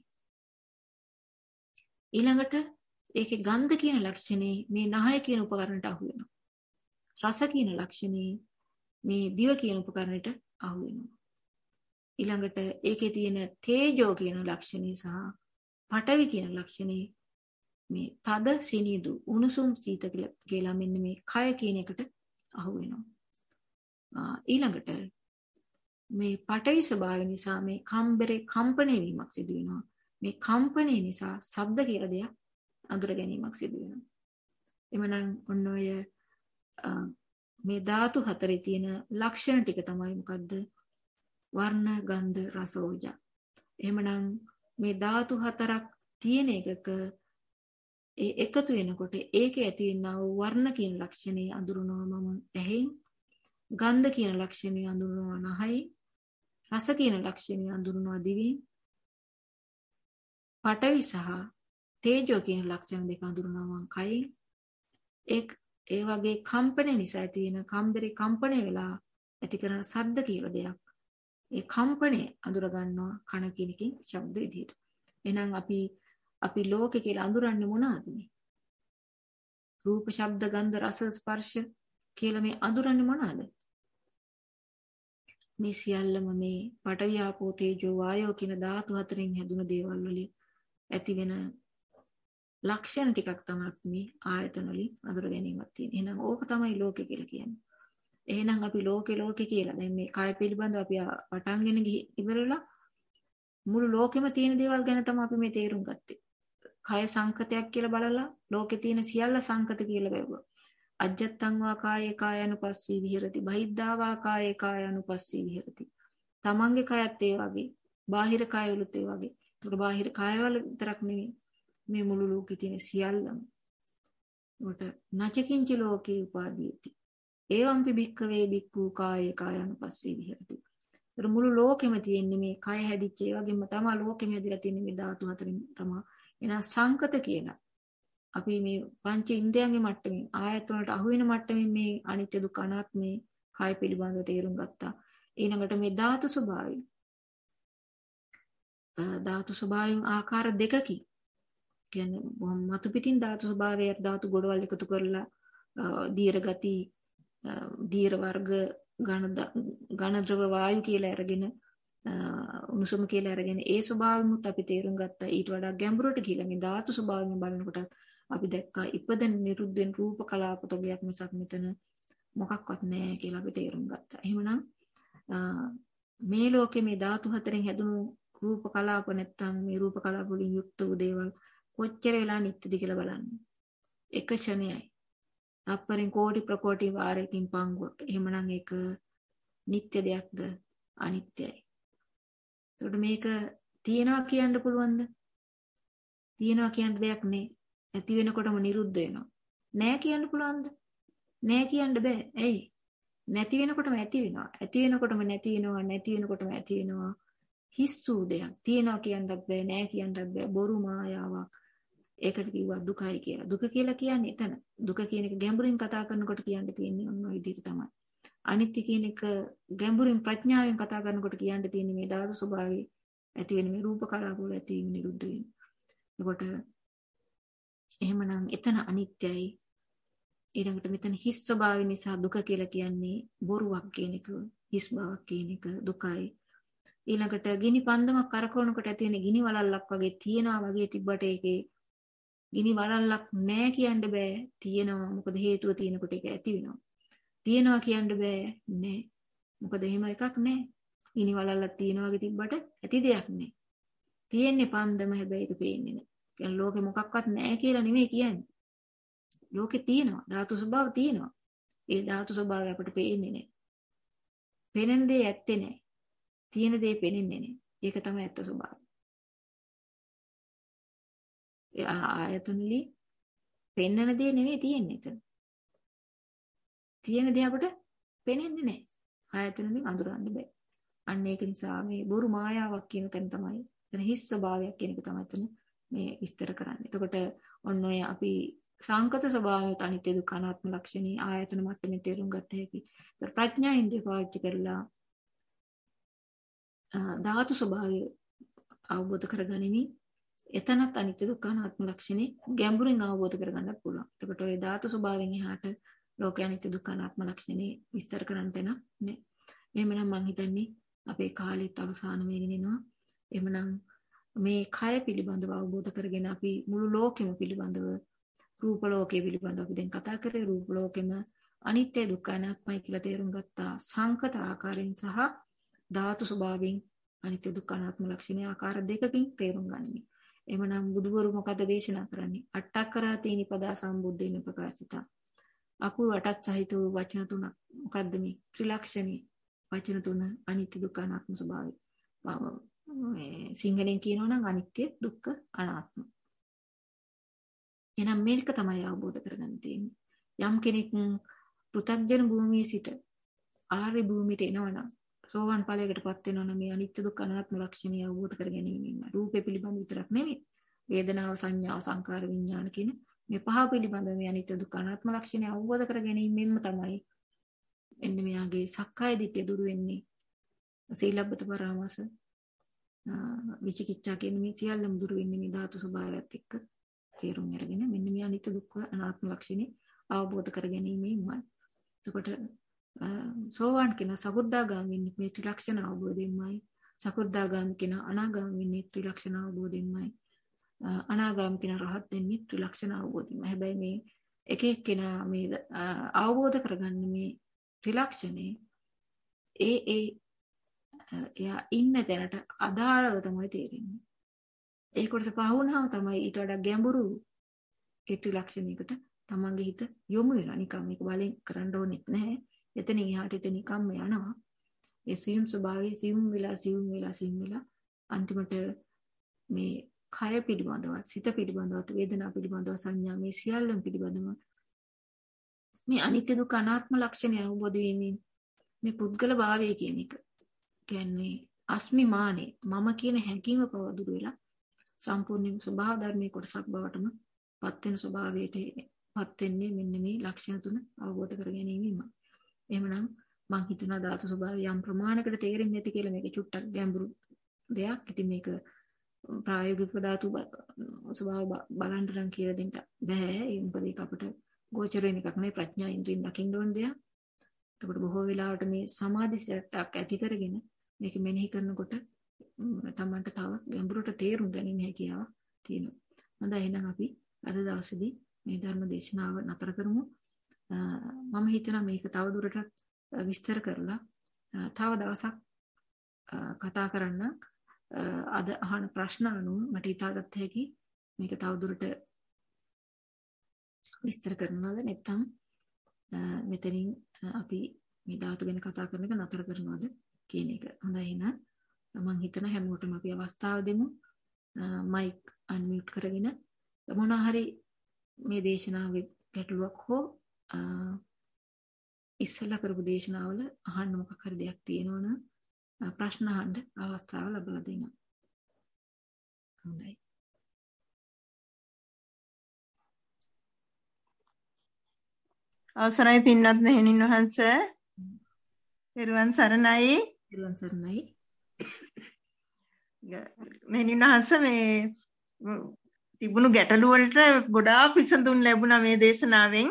ඊළඟට ඒකේ ගන්ධ කියන ලක්ෂණේ මේ නහය කියන උපකරණයට අහු වෙනවා. රස කියන ලක්ෂණේ මේ දිව කියන උපකරණයට අහු වෙනවා. ඊළඟට ඒකේ තියෙන තේජෝ කියන ලක්ෂණේ සහ පඨවි කියන ලක්ෂණේ මේ තද සිනිදු උණුසුම් සීත කියලා මෙන්න මේ කය කියන එකට අහු වෙනවා. ඊළඟට මේ පඨවි ස්වභාවය නිසා මේ කම්බරේ කම්පණය වීමක් සිදු වෙනවා. මේ කම්පණය නිසා ශබ්ද කියලා දෙයක් අඳුර ගැනීමක් සිදු වෙනවා. එමනම් ඔන්න ඔය මේ ධාතු හතරේ තියෙන ලක්ෂණ ටික තමයි මොකද්ද? වර්ණ, ගන්ධ, රස, ඕජා. එහෙමනම් මේ ධාතු හතරක් තියෙන එකක ඒ එකතු වෙනකොට ඒකේ ඇති වෙනා වූ වර්ණ කියන ලක්ෂණය අඳුරනවා මම ඇහෙන්, ගන්ධ කියන ලක්ෂණය අඳුරනවා නහයෙන්, රස කියන ලක්ෂණය අඳුරනවා දිවෙන්, පඨවි සහ තේජෝ කියන ලක්ෂණ දෙක අඳුරනවා මම කයෙන්. ඒ ඒ වගේ කම්පන නිසා ඇති වෙන කම්බරේ කම්පණය වෙලා ඇති කරන සද්ද කියලා දෙයක්. ඒ කම්පණය අඳුර ගන්නවා කන කියන එකෙන් ශබ්ද විදියට. එහෙනම් අපි අපි ලෝකේ කියලා අඳුරන්නේ මොනවද මේ? රූප, ශබ්ද, ගන්ධ, රස, ස්පර්ශ කියලා මේ අඳුරන්නේ මොනවද? මේ සියල්ලම මේ පඨවි, ආපෝ, තේජෝ, වායෝ කියන ධාතු හතරෙන් හැදුණු දේවල් වලින් ඇති වෙන ලක්ෂණ ටිකක් තමයි මේ ආයතන වලින් අඳුර ගැනීමක් තියෙන්නේ. එහෙනම් ඕක තමයි ලෝකෙ කියලා කියන්නේ. එහෙනම් අපි ලෝකේ ලෝකේ කියලා දැන් මේ කය පිළිබඳව අපි පටන්ගෙන ගිහි ඉවරලා මුළු ලෝකෙම තියෙන දේවල් ගැන තමයි අපි මේ තේරුම් ගත්තේ. කය සංකතයක් කියලා බලලා ලෝකේ තියෙන සියල්ල සංකත කියලා බැලුවා. අජ්ජත්තං වා කායේ කායानुපස්සී විහෙරති. බහිද්ධා වා කායේ කායानुපස්සී විහෙරති. තමන්ගේ කයත් ඒ වගේ, බාහිර කයවලුත් ඒ වගේ. ඒකට බාහිර කයවල විතරක් නෙමෙයි මේ මුළු ලෝකේ තියෙන සියල්ලම. උට නචකින්ච ලෝකේ උපාදීති. ඒවම්පි භික්ඛවේ භික්ඛු කායේ කායानुපස්සී විහෙරති. ඒතර මුළු ලෝකෙම තියෙන්නේ මේ කය හැදිච්ච ඒ වගේම තමයි ලෝකෙම හැදිලා තියෙන්නේ මේ ධාතු හතරින් තමයි. එනවා සංකත කියලා. අපි මේ පංච ඉන්ද්‍රයන්ගේ මට්ටමින් ආයතන වලට අහු වෙන මට්ටමින් මේ අනිත්‍ය දුක්ඛ අනාත්ම මේ කය පිළිබඳව තේරුම් ගත්තා. ඊළඟට මේ ධාතු ස්වභාවය. ධාතු ස්වභාවයෙන් ආකාර දෙකකින් කියන්නේ මතු පිටින් ධාතු ස්වභාවය ධාතු ගොඩවල් එකතු කරලා දීර්ඝ ගති දීර්ඝ වර්ග ඝන ඝන ද්‍රව වායු කියලා අරගෙන උණුසුම කියලා අරගෙන ඒ ස්වභාවෙමුත් අපි තේරුම් ගත්තා. ඊට වඩා ගැඹුරට කියලා මේ ධාතු ස්වභාවයෙන් බලනකොට අපි දැක්කා ඉපදෙන නිරුද්ධෙන් රූප කලාප තොගයක් මිසක් මෙතන මොකක්වත් නැහැ කියලා අපි තේරුම් ගත්තා. එහෙමනම් මේ ලෝකේ මේ ධාතු හතරෙන් හැදුණු රූප කලාප නැත්තම් මේ රූප කලාප වලින් යුක්ත වූ දේවල් කොච්චර වෙලා නිත්‍යද කියලා බලන්න. එක ක්ෂණයයි. තප්පරෙන් කෝටි ප්‍රකෝටි වාරයකින් පංගුවක්. එහෙමනම් ඒක නිත්‍ය දෙයක්ද අනිත්‍යයි. එතකොට මේක තියනවා කියන්න පුළුවන්ද? තියනවා කියන දෙයක් නේ. ඇති වෙනකොටම නිරුද්ධ වෙනවා. නෑ කියන්න පුළුවන්ද? නෑ කියන්න බෑ. ඇයි? නැති වෙනකොටම ඇති වෙනවා. ඇති වෙනකොටම නැති වෙනවා. නැති වෙනකොටම ඇති වෙනවා. හිස්සු දෙයක්. තියනවා කියන්නත් බෑ. නෑ කියන්නත් බෑ. බොරු මායාවක්. ඒකට කිව්වා දුකයි කියලා. දුක කියලා කියන්නේ එතන. දුක කියන එක ගැඹුරින් කතා කරනකොට කියන්න තියෙන්නේ ඔන්න ඔය විදිහට තමයි. අනිත්‍ය කියන එක ගැඹුරින් ප්‍රඥාවෙන් කතා කරනකොට කියන්න තියෙන්නේ මේ ධාතු ස්වභාවය ඇති වෙන මේ රූප කලාප වල ඇති වීම නිරුද්ධ වීම. එතකොට එහෙමනම් එතන අනිත්‍යයි. ඊළඟට මෙතන හිස් ස්වභාවය නිසා දුක කියලා කියන්නේ බොරුවක් කියන එක, හිස් බවක් කියන එක දුකයි. ඊළඟට ගිනි පන්දමක් කරකවනකොට ඇති වෙන ගිනි වලල්ලක් වගේ තියනවා වගේ තිබ්බට ඒකේ ගිනි වලල්ලක් නැහැ කියන්න බෑ. තියෙනවා. මොකද හේතුව තියෙනකොට ඒක ඇති වෙනවා. තියෙනවා කියන්න බෑ නෑ. මොකද එහෙම එකක් නෑ. ගිනි වලල්ලක් තියෙනවා වගේ තිබ්බට ඇති දෙයක් නෑ. තියෙන්නේ පන්දම හැබැයි ඒක පේන්නේ නෑ. කියන්නේ ලෝකෙ මොකක්වත් නෑ කියලා නෙමෙයි කියන්නේ. ලෝකෙ තියෙනවා. ධාතු ස්වභාව තියෙනවා. ඒ ධාතු ස්වභාවය අපිට පේන්නේ නෑ. පේන දේ ඇත්තේ නෑ. තියෙන දේ පේන්නේ නෑ. ඒක තමයි ඇත්ත ස්වභාවය. ඒ ආයතනලි පෙන්නන දේ නෙමෙයි තියෙන්නේ එතන. තියෙන දේ අපිට පේන්නේ නැහැ. ආයතනෙන් අඳුරන්න බෑ. අන්න ඒක නිසා මේ බොරු මායාවක් කියන තැන තමයි එතන හිස් ස්වභාවයක් කියන එක තමයි එතන මේ විස්තර කරන්නේ. එතකොට ඔන්න ඔය අපි සංකත ස්වභාවයට අනිත්‍ය දුක්ඛ අනාත්ම ලක්ෂණී ආයතන මට්ටමේ තේරුම් ගත හැකි. ඒතර ප්‍රඥා ඉන්ද්‍රිය පාවිච්චි කරලා ධාතු ස්වභාවය අවබෝධ කරගනිමින් එතනත් අනිත්‍ය දුක්ඛ අනාත්ම ලක්ෂණේ ගැඹුරින් අවබෝධ කරගන්නත් පුළුවන්. එතකොට ඔය ධාතු ස්වභාවයෙන් එහාට ලෝක අනිත්‍ය දුක්ඛ අනාත්ම ලක්ෂණේ විස්තර කරන්න තැන නෑ. එහෙමනම් මම හිතන්නේ අපේ කාලෙත් අවසාන වෙගෙන එනවා. එහෙමනම් මේ කය පිළිබඳව අවබෝධ කරගෙන අපි මුළු ලෝකෙම පිළිබඳව රූප ලෝකයේ පිළිබඳව අපි දැන් කතා කරේ රූප ලෝකෙම අනිත්‍ය දුක්ඛ අනාත්මයි කියලා තේරුම් ගත්තා. සංකත ආකාරයෙන් සහ ධාතු ස්වභාවයෙන් අනිත්‍ය දුක්ඛ අනාත්ම ලක්ෂණ ආකාර දෙකකින් තේරුම් ගනිමි. එහෙමනම් බුදුවරු මොකද දේශනා කරන්නේ? අට්ඨක්කරාති නිපදා සම්බුද්දේන ප්‍රකාශිතා. අකුරු අටත් සහිත වූ වචන තුනක්. මොකද්ද මේ ත්‍රිලක්ෂණී වචන තුන? අනිත්‍ය දුක්ඛ අනාත්ම ස්වභාවය. මේ සිංහලෙන් කියනවා නම් අනිත්‍ය දුක්ඛ අනාත්ම. එහෙනම් මේක තමයි අවබෝධ කරගන්න තියෙන්නේ. යම් කෙනෙක් පෘථග්ජන භූමියේ සිට ආර්ය භූමියට එනවනම් සෝවාන් ඵලයකටපත් වෙනවනම් මේ අනිත්‍ය දුක්ඛ අනාත්ම ලක්ෂණය අවබෝධ කර ගැනීමෙන් රූපේ පිළිබඳ විතරක් නෙවෙයි වේදනාව සංඥාව සංකාර විඥාන කියන මේ පහ පිළිබඳ මේ අනිත්‍ය දුක්ඛ අනාත්ම ලක්ෂණය අවබෝධ කර ගැනීමෙන්ම තමයි එන්න මෙයාගේ සක්කාය දිට්ඨිය දුරු වෙන්නේ. සීලබ්බත පරාමාස විචිකිච්ඡා කියන මේ සියල්ලම දුරු වෙන්නේ මේ ධාතු ස්වභාවයත් එක්ක තේරුම් අරගෙන මෙන්න මේ අනිත්‍ය දුක්ඛ අනාත්ම ලක්ෂණය අවබෝධ කර ගැනීමෙන්මයි. එතකොට සෝවාන් කෙනා සකෘදාගාමී වෙන්නේ මේ ත්‍රිලක්ෂණ අවබෝධයෙන්මයි. සකෘදාගාමී කෙනා අනාගාමී වෙන්නේ ත්‍රිලක්ෂණ අවබෝධයෙන්මයි. අනාගාමී කෙනා රහත් වෙන්නේ ත්‍රිලක්ෂණ අවබෝධයෙන්මයි. හැබැයි මේ එක එක්කෙනා මේ අවබෝධ කරගන්න මේ ත්‍රිලක්ෂණේ ඒ ඒ එයා ඉන්න තැනට අදාළව තමයි තේරෙන්නේ. ඒ කොටස පහුණාම තමයි ඊට වඩා ගැඹුරු ඒ ත්‍රිලක්ෂණයකට තමන්ගේ හිත යොමු වෙනවා. නිකම් මේක බලෙන් කරන්න ඕනෙත් නැහැ. එතනින් එහාට එතන නිකම්ම යනවා. ඒ සියුම් ස්වභාවයේ සියුම් වෙලා සියුම් වෙලා සියුම් වෙලා අන්තිමට මේ කය පිළිබඳව, සිත පිළිබඳව, වේදනා පිළිබඳව, සංඥා මේ සියල්ලම පිළිබඳව මේ අනිත්‍ය දුක්ඛ අනාත්ම ලක්ෂණය අවබෝධ වීමෙන් මේ පුද්ගල භාවය කියන එක කියන්නේ අස්මිමානේ මම කියන හැඟීම පව දුර වෙලා සම්පූර්ණ ස්වභාව ධර්මයේ කොටසක් බවටම පත් වෙන ස්වභාවයට පත් වෙන්නේ මෙන්න මේ ලක්ෂණ තුන අවබෝධ කර ගැනීමයි. එහෙමනම් මම හිතනවා ධාතු ස්වභාවය යම් ප්‍රමාණයකට තේරෙන්නේ නැති කියලා මේක චුට්ටක් ගැඹුරු දෙයක්. ඉතින් මේක ප්‍රායෝගික ධාතු ස්වභාව බලන්න නම් කියලා දෙන්න බෑ. ඒ මොකද ඒක අපිට ගෝචර වෙන එකක් නෙවෙයි, ප්‍රඥා ඉන්ද්‍රියෙන් දකින්න ඕන දෙයක්. එතකොට බොහෝ වෙලාවට මේ සමාධිසයක් ඇති කරගෙන මේක මෙනෙහි කරනකොට තමන්ට තව ගැඹුරට තේරුම් ගැනීම හැකියාව තියෙනවා. හොඳයි, එහෙනම් අපි අද දවසේදී මේ ධර්ම දේශනාව නතර කරමු. මම හිතනවා මේක තව දුරටත් විස්තර කරලා තව දවසක් කතා කරන්න. අද අහන ප්‍රශ්න අනුව මට හිතාගත්ත හැකි මේක තව දුරට විස්තර කරනවද නැත්නම් මෙතනින් අපි මේ ධාතු ගැන කතා කරන එක නතර කරනවද කියන එක. හොඳයි, එහෙනම් මම හිතන හැමෝටම අපි අවස්ථාව දෙමු. මයික් අන්මියුට් කරගෙන මොනවා හරි මේ දේශනාවේ ගැටලුවක් හෝ ඉස්සෙල්ලා කරපු දේශනාවල අහන්න මොකක් හරි දෙයක් තියෙනවනම් ප්‍රශ්න අහන්න අවස්ථාව ලැබලා දෙනවා. හොඳයි. අවසරයි පින්වත් මෙහෙණින් වහන්සේ. පෙරවන් සරණයි. පෙරවන් සරණයි. මෙහෙණින් වහන්සේ මේ තිබුණු ගැටලු වලට ගොඩාක් විසඳුම් ලැබුණා මේ දේශනාවෙන්.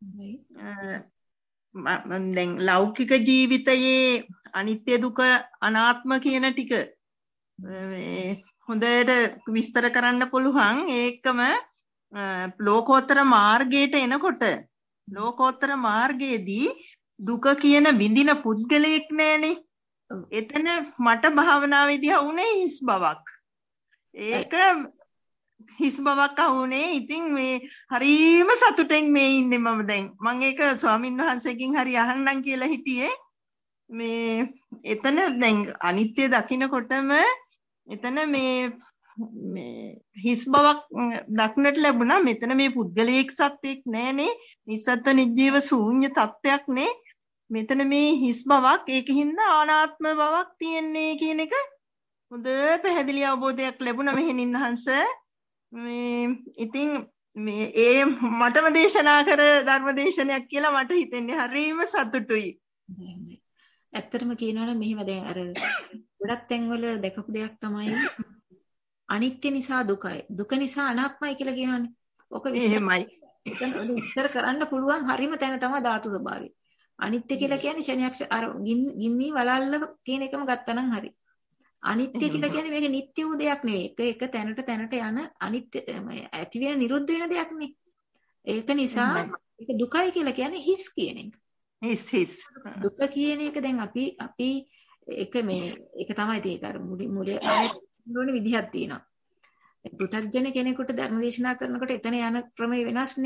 දැන් ලෞකික ජීවිතයේ අනිත්‍ය දුක අනාත්ම කියන ටික මේ හොඳට විස්තර කරන්න පුළුවන්. ඒකම ලෝකෝත්තර මාර්ගයට එනකොට ලෝකෝත්තර මාර්ගයේදී දුක කියන විඳින පුද්ගලයෙක් නෑනේ. එතන මට භාවනාවේදී වුණේ හිස් බවක්. ඒක හිස් බවක් වුණේ. ඉතින් මේ හරීම සතුටෙන් මේ ඉන්නේ මම දැන්. මම ඒක ස්වාමින් වහන්සේකින් හරි අහන්නම් කියලා හිටියේ. මේ එතන දැන් අනිත්‍ය දකින්නකොටම එතන මේ මේ හිස් බවක් දක්නට ලැබුණා. මෙතන මේ පුද්ගලයෙක් සත්‍යයක් නෑනේ. නිස්සත්ත්ව නිජීව ශූන්‍ය තත්ත්වයක් නේ. මෙතන මේ හිස් බවක් ඒකින්ද අනාත්ම බවක් තියෙන්නේ කියන එක හොඳ පැහැදිලි අවබෝධයක් ලැබුණා මෙහෙණින් වහන්සේ. මේ ඉතින් මේ ඒ මටම දේශනා කර ධර්ම දේශනයක් කියලා මට හිතෙන්නේ. හරිම සතුටුයි. ඇත්තටම කියනවා නම් මෙහිම දැන් අර ගොඩක් තැන්වල දැකපු දෙයක් තමයි අනිත්‍ය නිසා දුකයි, දුක නිසා අනාත්මයි කියලා කියනවානේ. ඔක විස්තර කරන්න පුළුවන් හරිම තැන තමයි ධාතු ස්වභාවය. අනිත්‍ය කියලා කියන්නේ ශනියක් අර ගින්නි වලල්ල කියන එකම ගත්තනම් හරි. අනිත්‍ය කියලා කියන්නේ මේක නිට්ටය වූ දෙයක් නෙවෙයි. ඒක එක තැනට තැනට යන අනිත්‍ය ඇති වෙන නිරුද්ධ වෙන දෙයක් නේ. ඒක නිසා ඒක දුකයි කියලා කියන්නේ හිස් කියන එක. හිස් හිස්. දුක කියන එක දැන් අපි අපි එක මේ ඒක තමයි ඒක අර මුලි මුලේ ආයෙත් විදිහක් තියෙනවා. පෘථග්ජන කෙනෙකුට ධර්ම දේශනා කරනකොට එතන යන ක්‍රමය වෙනස්නේ.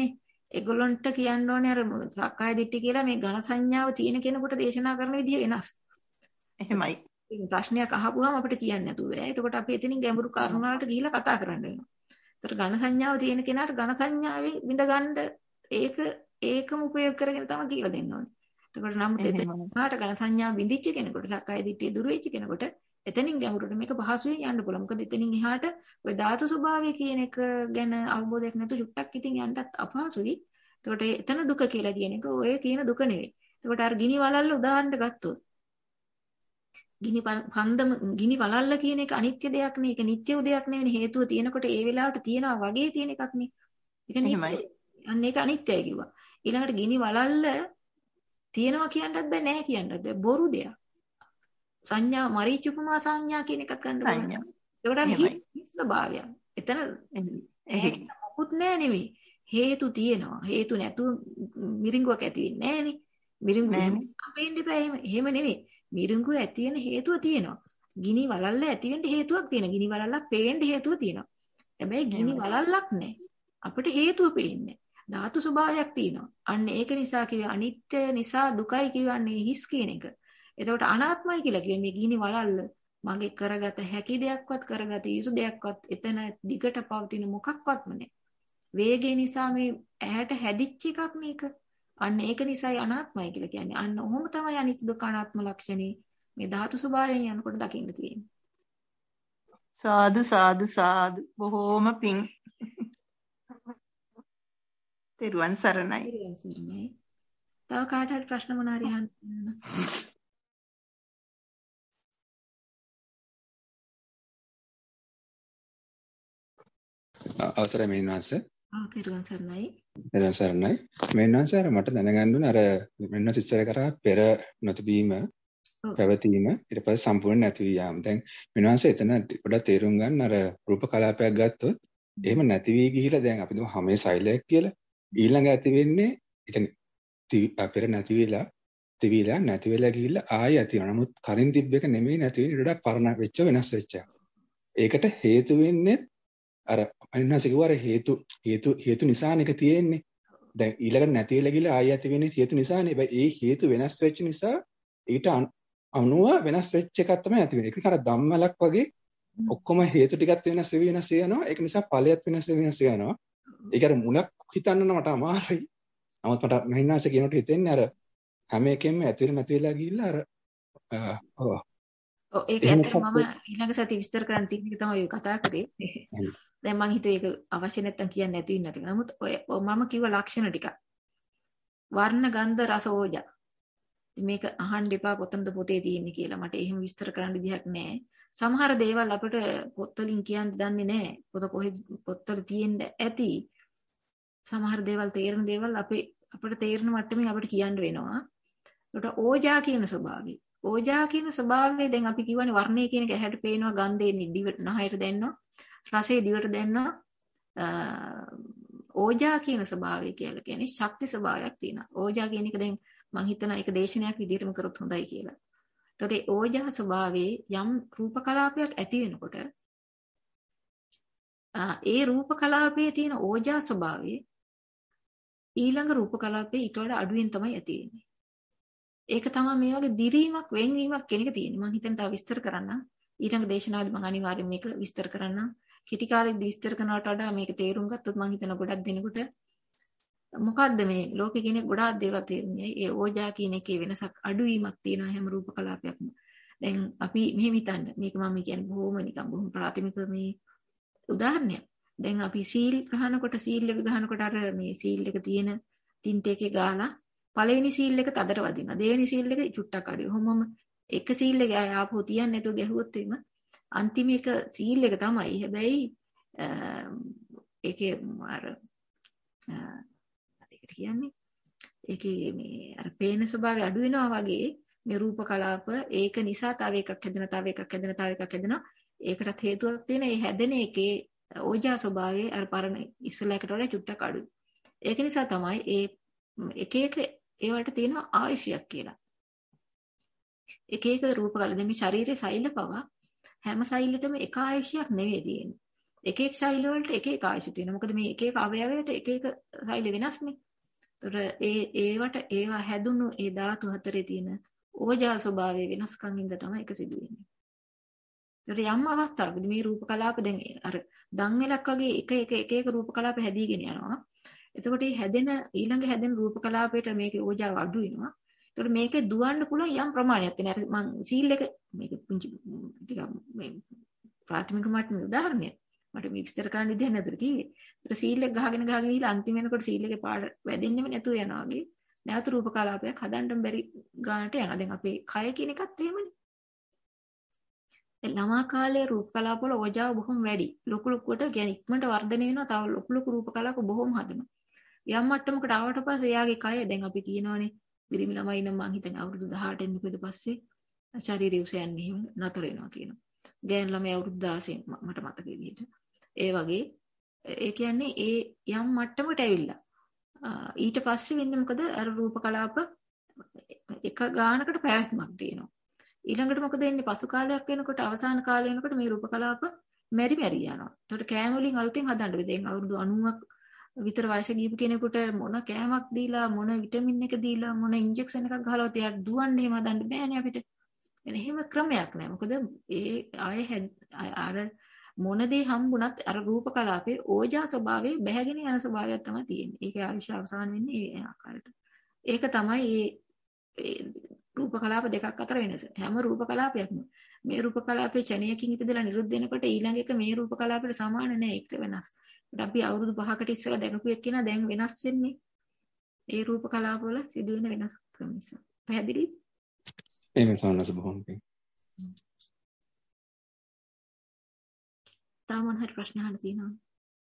ඒගොල්ලන්ට කියන්න ඕනේ අර සක්කාය දිට්ඨිය කියලා මේ ඝන සංඥාව තියෙන කෙනෙකුට දේශනා කරන විදිය වෙනස්. එහෙමයි. ප්‍රශ්නයක් අහපුවාම අපිට කියන්න නැතුව බෑ. එතකොට අපි එතනින් ගැඹුරු කරුණු වලට ගිහිල්ලා කතා කරන්න වෙනවා. ඒතර ඝන සංඥාව තියෙන කෙනාට ඝන සංඥාවේ විඳ ගන්න ඒක ඒකම උපයෝග කරගෙන තමයි කියලා දෙන්න ඕනේ. එතකොට නම් එතනට ඝන සංඥාව විඳිච්ච කෙනෙකුට සක්කාය දිට්ඨිය දුර වෙච්ච කෙනෙකුට එතනින් ගැඹුරට මේක පහසුවෙන් යන්න පුළුවන්. මොකද එතනින් එහාට ඔය ධාතු ස්වභාවය කියන එක ගැන අවබෝධයක් නැතු චුට්ටක් ඉතින් යන්නත් අපහසුයි. එතකොට එතන දුක කියලා කියන එක ඔය කියන දුක නෙවෙයි. එතකොට අර ගිනි වලල්ල උදාහරණයක් ගත්තොත් ගිනි පන්දම ගිනි වලල්ල කියන එක අනිත්‍ය දෙයක් නේ. ඒක නිට්ටය දෙයක් නෙවෙයි. හේතුව තියෙනකොට ඒ වෙලාවට තියනවා වගේ තියෙන එකක් නේ. ඒක නෙමෙයි. අන්න ඒක අනිත්‍යයි කිව්වා. ඊළඟට ගිනි වලල්ල තියනවා කියන්නත් බෑ නැහැ කියන්නත් බෑ. බොරු දෙයක්. සංඥා මරීච උපමා සංඥා කියන එකක් ගන්න බලන්න. ඒකට අර හිස් ස්වභාවය. එතන ඒක මොකුත් නෑ නෙවෙයි. හේතු තියෙනවා. හේතු නැතුව මිරිඟුවක් ඇති වෙන්නේ නෑනේ. මිරිඟු අපෙන් දෙපා එහෙම එහෙම නෙවෙයි. මිරිඟුව ඇති වෙන හේතුව තියෙනවා. ගිනි වලල්ල ඇති වෙන්න හේතුවක් තියෙනවා. ගිනි වලල්ලක් පේන්න හේතුව තියෙනවා. හැබැයි ගිනි වලල්ලක් නෑ. අපිට හේතුව පේන්නේ. ධාතු ස්වභාවයක් තියෙනවා. අන්න ඒක නිසා කිව්වේ අනිත්‍ය නිසා දුකයි කියන්නේ හිස් කියන එක. එතකොට අනාත්මයි කියලා කිව්වේ මේ ගිනි වලල්ල මගේ කරගත හැකි දෙයක්වත් කරගත යුතු දෙයක්වත් එතන දිගට පවතින මොකක්වත්ම නැහැ. වේගය නිසා මේ ඇහැට හැදිච්ච එකක් මේක. අන්න ඒක නිසායි අනාත්මයි කියලා කියන්නේ. අන්න ඔහොම තමයි අනිත්‍ය දුක්ඛ අනාත්ම ලක්ෂණේ මේ ධාතු ස්වභාවයෙන් යනකොට දකින්න තියෙන්නේ. සාදු සාදු සාදු බොහෝම පිං. තෙරුවන් සරණයි. තෙරුවන් සරණයි. තව කාට හරි ප්‍රශ්න මොනවා හරි අහන්න. අවසරයි මෙන්නවාස. ආ තෙරුවන් සරණයි. තෙරුවන් සරණයි. මෙන්නවාස අර මට දැනගන්න ඕන අර මෙන්නවාස ඉස්සර කරා පෙර නොතිබීම පැවතීම ඊට පස්සේ සම්පූර්ණ නැති වී යාම. දැන් මෙන්නවාස එතන පොඩ්ඩක් තේරුම් ගන්න අර රූප කලාපයක් ගත්තොත් එහෙම නැති වී ගිහිලා දැන් අපි දුම හැමේ සෛලයක් කියලා ඊළඟ ඇති වෙන්නේ ඒ කියන්නේ පෙර නැති වෙලා තිවිලා නැති වෙලා ගිහිල්ලා ආයෙ ඇති වෙනවා. නමුත් කලින් තිබ්බ එක නෙමෙයි නැති වෙන්නේ ඊට වඩා පරණ වෙච්ච වෙනස් වෙච්ච. ඒකට හේතු වෙන්නේ අර අනිවාර්ය කිව්වා හේතු හේතු හේතු නිසානේ ඒක තියෙන්නේ. දැන් ඊළඟට නැති වෙලා ගිහලා ආයෙ ඇති වෙන්නේ හේතු නිසානේ. හැබැයි ඒ හේතු වෙනස් වෙච්ච නිසා ඊට අනුව වෙනස් වෙච්ච එකක් තමයි ඇති වෙන්නේ. ඒක අර ධම්මලක් වගේ ඔක්කොම හේතු ටිකත් වෙනස් වෙවි වෙනස් වෙනවා. ඒක නිසා ඵලයත් වෙනස් වෙවි වෙනස් වෙනවා. ඒක අර මුලක් හිතන්න මට අමාරුයි. නමුත් මට මහින්නාස කියනකොට හිතෙන්නේ අර හැම එකෙම ඇති වෙලා නැති වෙලා ගිහිල්ලා අර ඔව් ඔව් ඒක ඇත්තටම මම ඊළඟ සතිය විස්තර කරන්න තියෙන එක තමයි ඔය කතා කරේ. දැන් මම හිතුවේ ඒක අවශ්‍ය නැත්තම් කියන්න නැති වෙන්නේ නැති. නමුත් ඔය මම කිව්ව ලක්ෂණ ටික. වර්ණ ගන්ධ රස ඕජා. මේක අහන්න එපා කොතනද පොතේ තියෙන්නේ කියලා. මට එහෙම විස්තර කරන්න විදිහක් නැහැ. සමහර දේවල් අපිට පොත්වලින් කියන්න දන්නේ නැහැ. පොත කොහෙද පොත්වල තියෙන්න ඇති. සමහර දේවල් තේරෙන දේවල් අපේ අපිට තේරෙන මට්ටමින් අපිට කියන්න වෙනවා. ඒකට ඕජා කියන ස්වභාවය. ඕජා කියන ස්වභාවය දැන් අපි කියවනේ වර්ණය කියන එක ඇහැට පේනවා, ගන්ධේ දිවට නහයට දැනෙනවා, රසයේ දිවට දැනෙනවා. ඕජා කියන ස්වභාවය කියලා කියන්නේ ශක්ති ස්වභාවයක් තියෙනවා. ඕජා කියන එක දැන් මම හිතන එක දේශනයක් විදිහටම කරොත් හොඳයි කියලා. ඒතකොට ඒ ඕජා ස්වභාවයේ යම් රූප කලාපයක් ඇති වෙනකොට ඒ රූප කලාපයේ තියෙන ඕජා ස්වභාවය ඊළඟ රූප කලාපේ ඊට වඩා අඩුවෙන් තමයි ඇති වෙන්නේ. ඒක තමයි මේ වගේ දිරීමක් වෙන්වීමක් කියන එක තියෙන්නේ. මම හිතන තා විස්තර කරන්න. ඊළඟ දේශනාවලදී මම අනිවාර්යෙන් මේක විස්තර කරන්න. කෙටි කාලෙදී විස්තර කරනවට වඩා මේක තේරුම් ගත්තොත් මම හිතන ගොඩක් දෙනෙකුට මොකද්ද මේ ලෝකේ කෙනෙක් ගොඩාක් දේවල් තේරුන්නේ. ඒ ඕජා කියන එකේ වෙනසක් අඩුවීමක් තියෙනවා හැම රූප කලාපයක්ම. දැන් අපි මෙහෙම හිතන්න. මේක මම කියන්නේ බොහොම නිකන් බොහොම ප්‍රාථමික මේ උදාහරණයක්. දැන් අපි සීල් ගහනකොට සීල් එක ගහනකොට අර මේ සීල් එක තියෙන තින්ට එකේ ගාලා පළවෙනි සීල් එක තදට වදිනවා. දෙවෙනි සීල් එක චුට්ටක් අඩුයි. ඔහොමම එක සීල් එක ආපහු තියන්නේ නැතුව ගැහුවොත් එimhe අන්තිම එක සීල් එක තමයි. හැබැයි ඒකේ අර ඒකට කියන්නේ ඒකේ මේ අර පේන ස්වභාවය අඩු වෙනවා වගේ මේ රූප කලාප ඒක නිසා තව එකක් හැදෙන තව එකක් හැදෙන තව එකක් හැදෙනවා. ඒකටත් හේතුවක් තියෙන ඒ හැදෙන එකේ ඕජා ස්වභාවය අර පරණ ඉස්සලකට වඩා චුට්ටක් අඩුයි. ඒක නිසා තමයි ඒ එක එක ඒවට තියෙන ආයුෂයක් කියලා. එක එක රූප කල දෙමි ශරීරයේ සෛල පවා හැම සෛලෙටම එක ආයුෂයක් නෙවෙයි තියෙන්නේ. එක එක ශෛල වලට එක එක ආයුෂ තියෙනවා. මොකද මේ එක එක අවයවයට එක එක ශෛල වෙනස්නේ. ඒතර ඒ ඒවට ඒවා හැදුණු ඒ ධාතු හතරේ තියෙන ඕජා ස්වභාවය වෙනස්කම් හින්දා තමයි ඒක සිදු වෙන්නේ. ඒතර යම් අවස්ථාවකදී මේ රූප කලාප දැන් අර දන්වැලක් වගේ එක එක එක එක රූප කලාප හැදීගෙන යනවා. එතකොට මේ හැදෙන ඊළඟ හැදෙන රූප කලාපයට මේකේ ඕජාව අඩු වෙනවා. ඒතකොට මේකේ දුවන්න පුළුවන් යම් ප්‍රමාණයක් තියෙනවා. මම සීල් එක මේක පුංචි ටිකක් මේ ප්‍රාථමික මට්ටමේ උදාහරණයක්. මට මේ විස්තර කරන්න දෙයක් නැතුව කිව්වේ. ඒතර සීල් එක ගහගෙන ගහගෙන ගිහලා අන්තිම වෙනකොට සීල් එකේ පාඩ වැදෙන්නෙම නැතුව යනවා වගේ. නැවත රූප කලාපයක් හදන්න බැරි ගානට යනවා. දැන් අපේ කය කියන එකත් එහෙමනේ. දැන් ළමා කාලේ රූප කලාප වල ඕජාව බොහොම වැඩි. ලොකු ලොකුවට කියන්නේ ඉක්මනට වර්ධනය වෙනවා. තව ලොකු ලොකු රූප කලාප බොහොම හදනවා. යම් මට්ටමකට ආවට පස්සේ එයාගේ කය දැන් අපි කියනවානේ ගිරිමි ළමයි නම් මං හිතන්නේ අවුරුදු දහඅට එන්නකද පස්සේ ශාරීරික උසයන් එහෙම නතර වෙනවා කියනවා. ගෑනු ළමයි අවුරුදු දාසයෙන් මට මතක විදිහට. ඒ වගේ ඒ කියන්නේ ඒ යම් මට්ටමකට ඇවිල්ලා ඊට පස්සේ වෙන්නේ මොකද අර රූප කලාප එක ගානකට පැවැත්මක් තියෙනවා. ඊළඟට මොකද වෙන්නේ පසු කාලයක් වෙනකොට අවසාන කාලය වෙනකොට මේ රූප කලාප මෙරි මෙරි යනවා. ඒකට කෑම වලින් අලුතෙන් හදන්න බෑ. දැන් අවුරුදු අනූවක් විතර වයස ගියපු කෙනෙකුට මොන කෑමක් දීලා මොන විටමින් එක දීලා මොන ඉන්ජෙක්ෂන් එකක් ගහලා තියාට දුවන්නේ එහෙම හදන්න බෑනේ අපිට. එනේ එහෙම ක්‍රමයක් නෑ. මොකද ඒ ආයේ අර මොන දේ හම්බුණත් අර රූප කලාපේ ඕජා ස්වභාවයේ බැහැගෙන යන ස්වභාවයක් තමයි තියෙන්නේ. ඒකේ ආයුෂ අවසාන වෙන්නේ ඒ ආකාරයට. ඒක තමයි මේ රූප කලාප දෙකක් අතර වෙනස. හැම රූප කලාපයක්ම මේ රූප කලාපේ ඡනයකින් ඉපදලා නිරුද්ධ වෙනකොට ඊළඟ එක මේ රූප කලාපයට සමාන නෑ. ඒක වෙනස්. අපි අවුරුදු පහකට ඉස්සෙල්ලා දැකපු එක්කෙනා දැන් වෙනස් වෙන්නේ. ඒ රූප කලාප වල සිදුවෙන වෙනස්කම් නිසා. පැහැදිලිද? එහෙම සෝනස බොහොම පිං. තාම මොන හරි ප්‍රශ්න අහන්න තියෙනවද?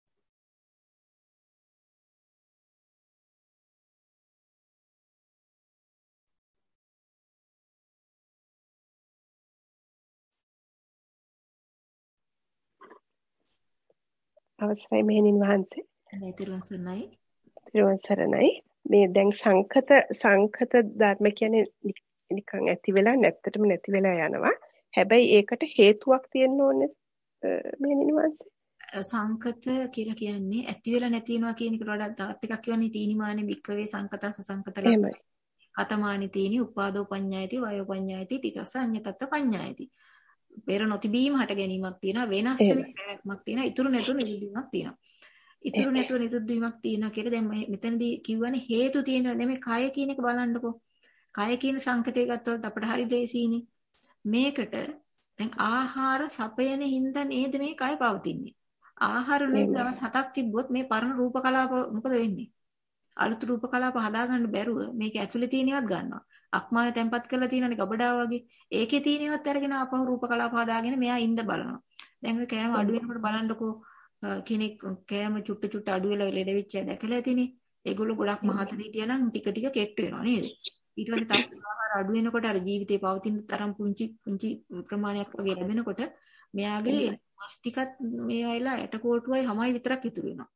අවසරයි මෙහෙණින් වහන්සේ. නෑ තිරුවන් සරණයි. තිරුවන් සරණයි. මේ දැන් සංකත සංකත ධර්ම කියන්නේ නිකන් ඇති වෙලා නැත්තටම නැති වෙලා යනවා. හැබැයි ඒකට හේතුවක් තියෙන්න ඕනේ මෙහෙණින් වහන්සේ. සංකත කියලා කියන්නේ ඇති වෙලා නැති වෙනවා කියන එකට වඩා තවත් එකක් කියන්නේ තීනිමානේ වික්කවේ සංකතස්ස සංකතල. කතමානි තීනි උපාදෝ පඤ්ඤායති වයෝ පඤ්ඤායති තිතස්ස අඤ්ඤතත්ත පඤ්ඤායති. පෙර නොතිබීම හට ගැනීමක් තියෙනවා වෙනස් වෙන පැවැත්මක් තියෙනවා ඉතුරු නැතුව නිරුද්ධීමක් තියෙනවා. ඉතුරු නැතුව නිරුද්ධීමක් තියෙනවා කියලා දැන් මෙතනදී කියවනේ හේතු තියෙනව නෙමෙයි කය කියන එක බලන්නකෝ. කය කියන සංකතය ගත්තොත් අපිට හරි දේශීනේ. මේකට දැන් ආහාර සපයන හින්දා නේද මේ කය පවතින්නේ. ආහාර නේද දවස් හතක් තිබ්බොත් මේ පරණ රූප කලාප මොකද වෙන්නේ? අලුත් රූප කලාප හදාගන්න බැරුව මේක ඇතුලේ තියෙනවත් ගන්නවා. අක්මාවේ තැම්පත් කරලා තියෙනනේ ගබඩාව වගේ. ඒකේ තියෙනවත් අරගෙන ආපහු රූප කලාප හදාගෙන මෙයා ඉඳ බලනවා. දැන් ඔය කෑම අඩු වෙනකොට බලන්නකෝ කෙනෙක් කෑම චුට්ට චුට්ට අඩු වෙලා ලෙඩ වෙච්ච අය දැකලා ඇතිනේ. ඒගොල්ලෝ ගොඩක් මහතට හිටියා නම් ටික ටික කෙට්ටු වෙනවා නේද? ඊට පස්සේ තව ආහාර අඩු වෙනකොට අර ජීවිතේ පවතින තරම් පුංචි පුංචි ප්‍රමාණයක් වගේ ලැබෙනකොට මෙයාගේ මස් ටිකත් මේ වෙලා ඇටකොටුවයි හැමයි විතරක් ඉතුරු වෙනවා.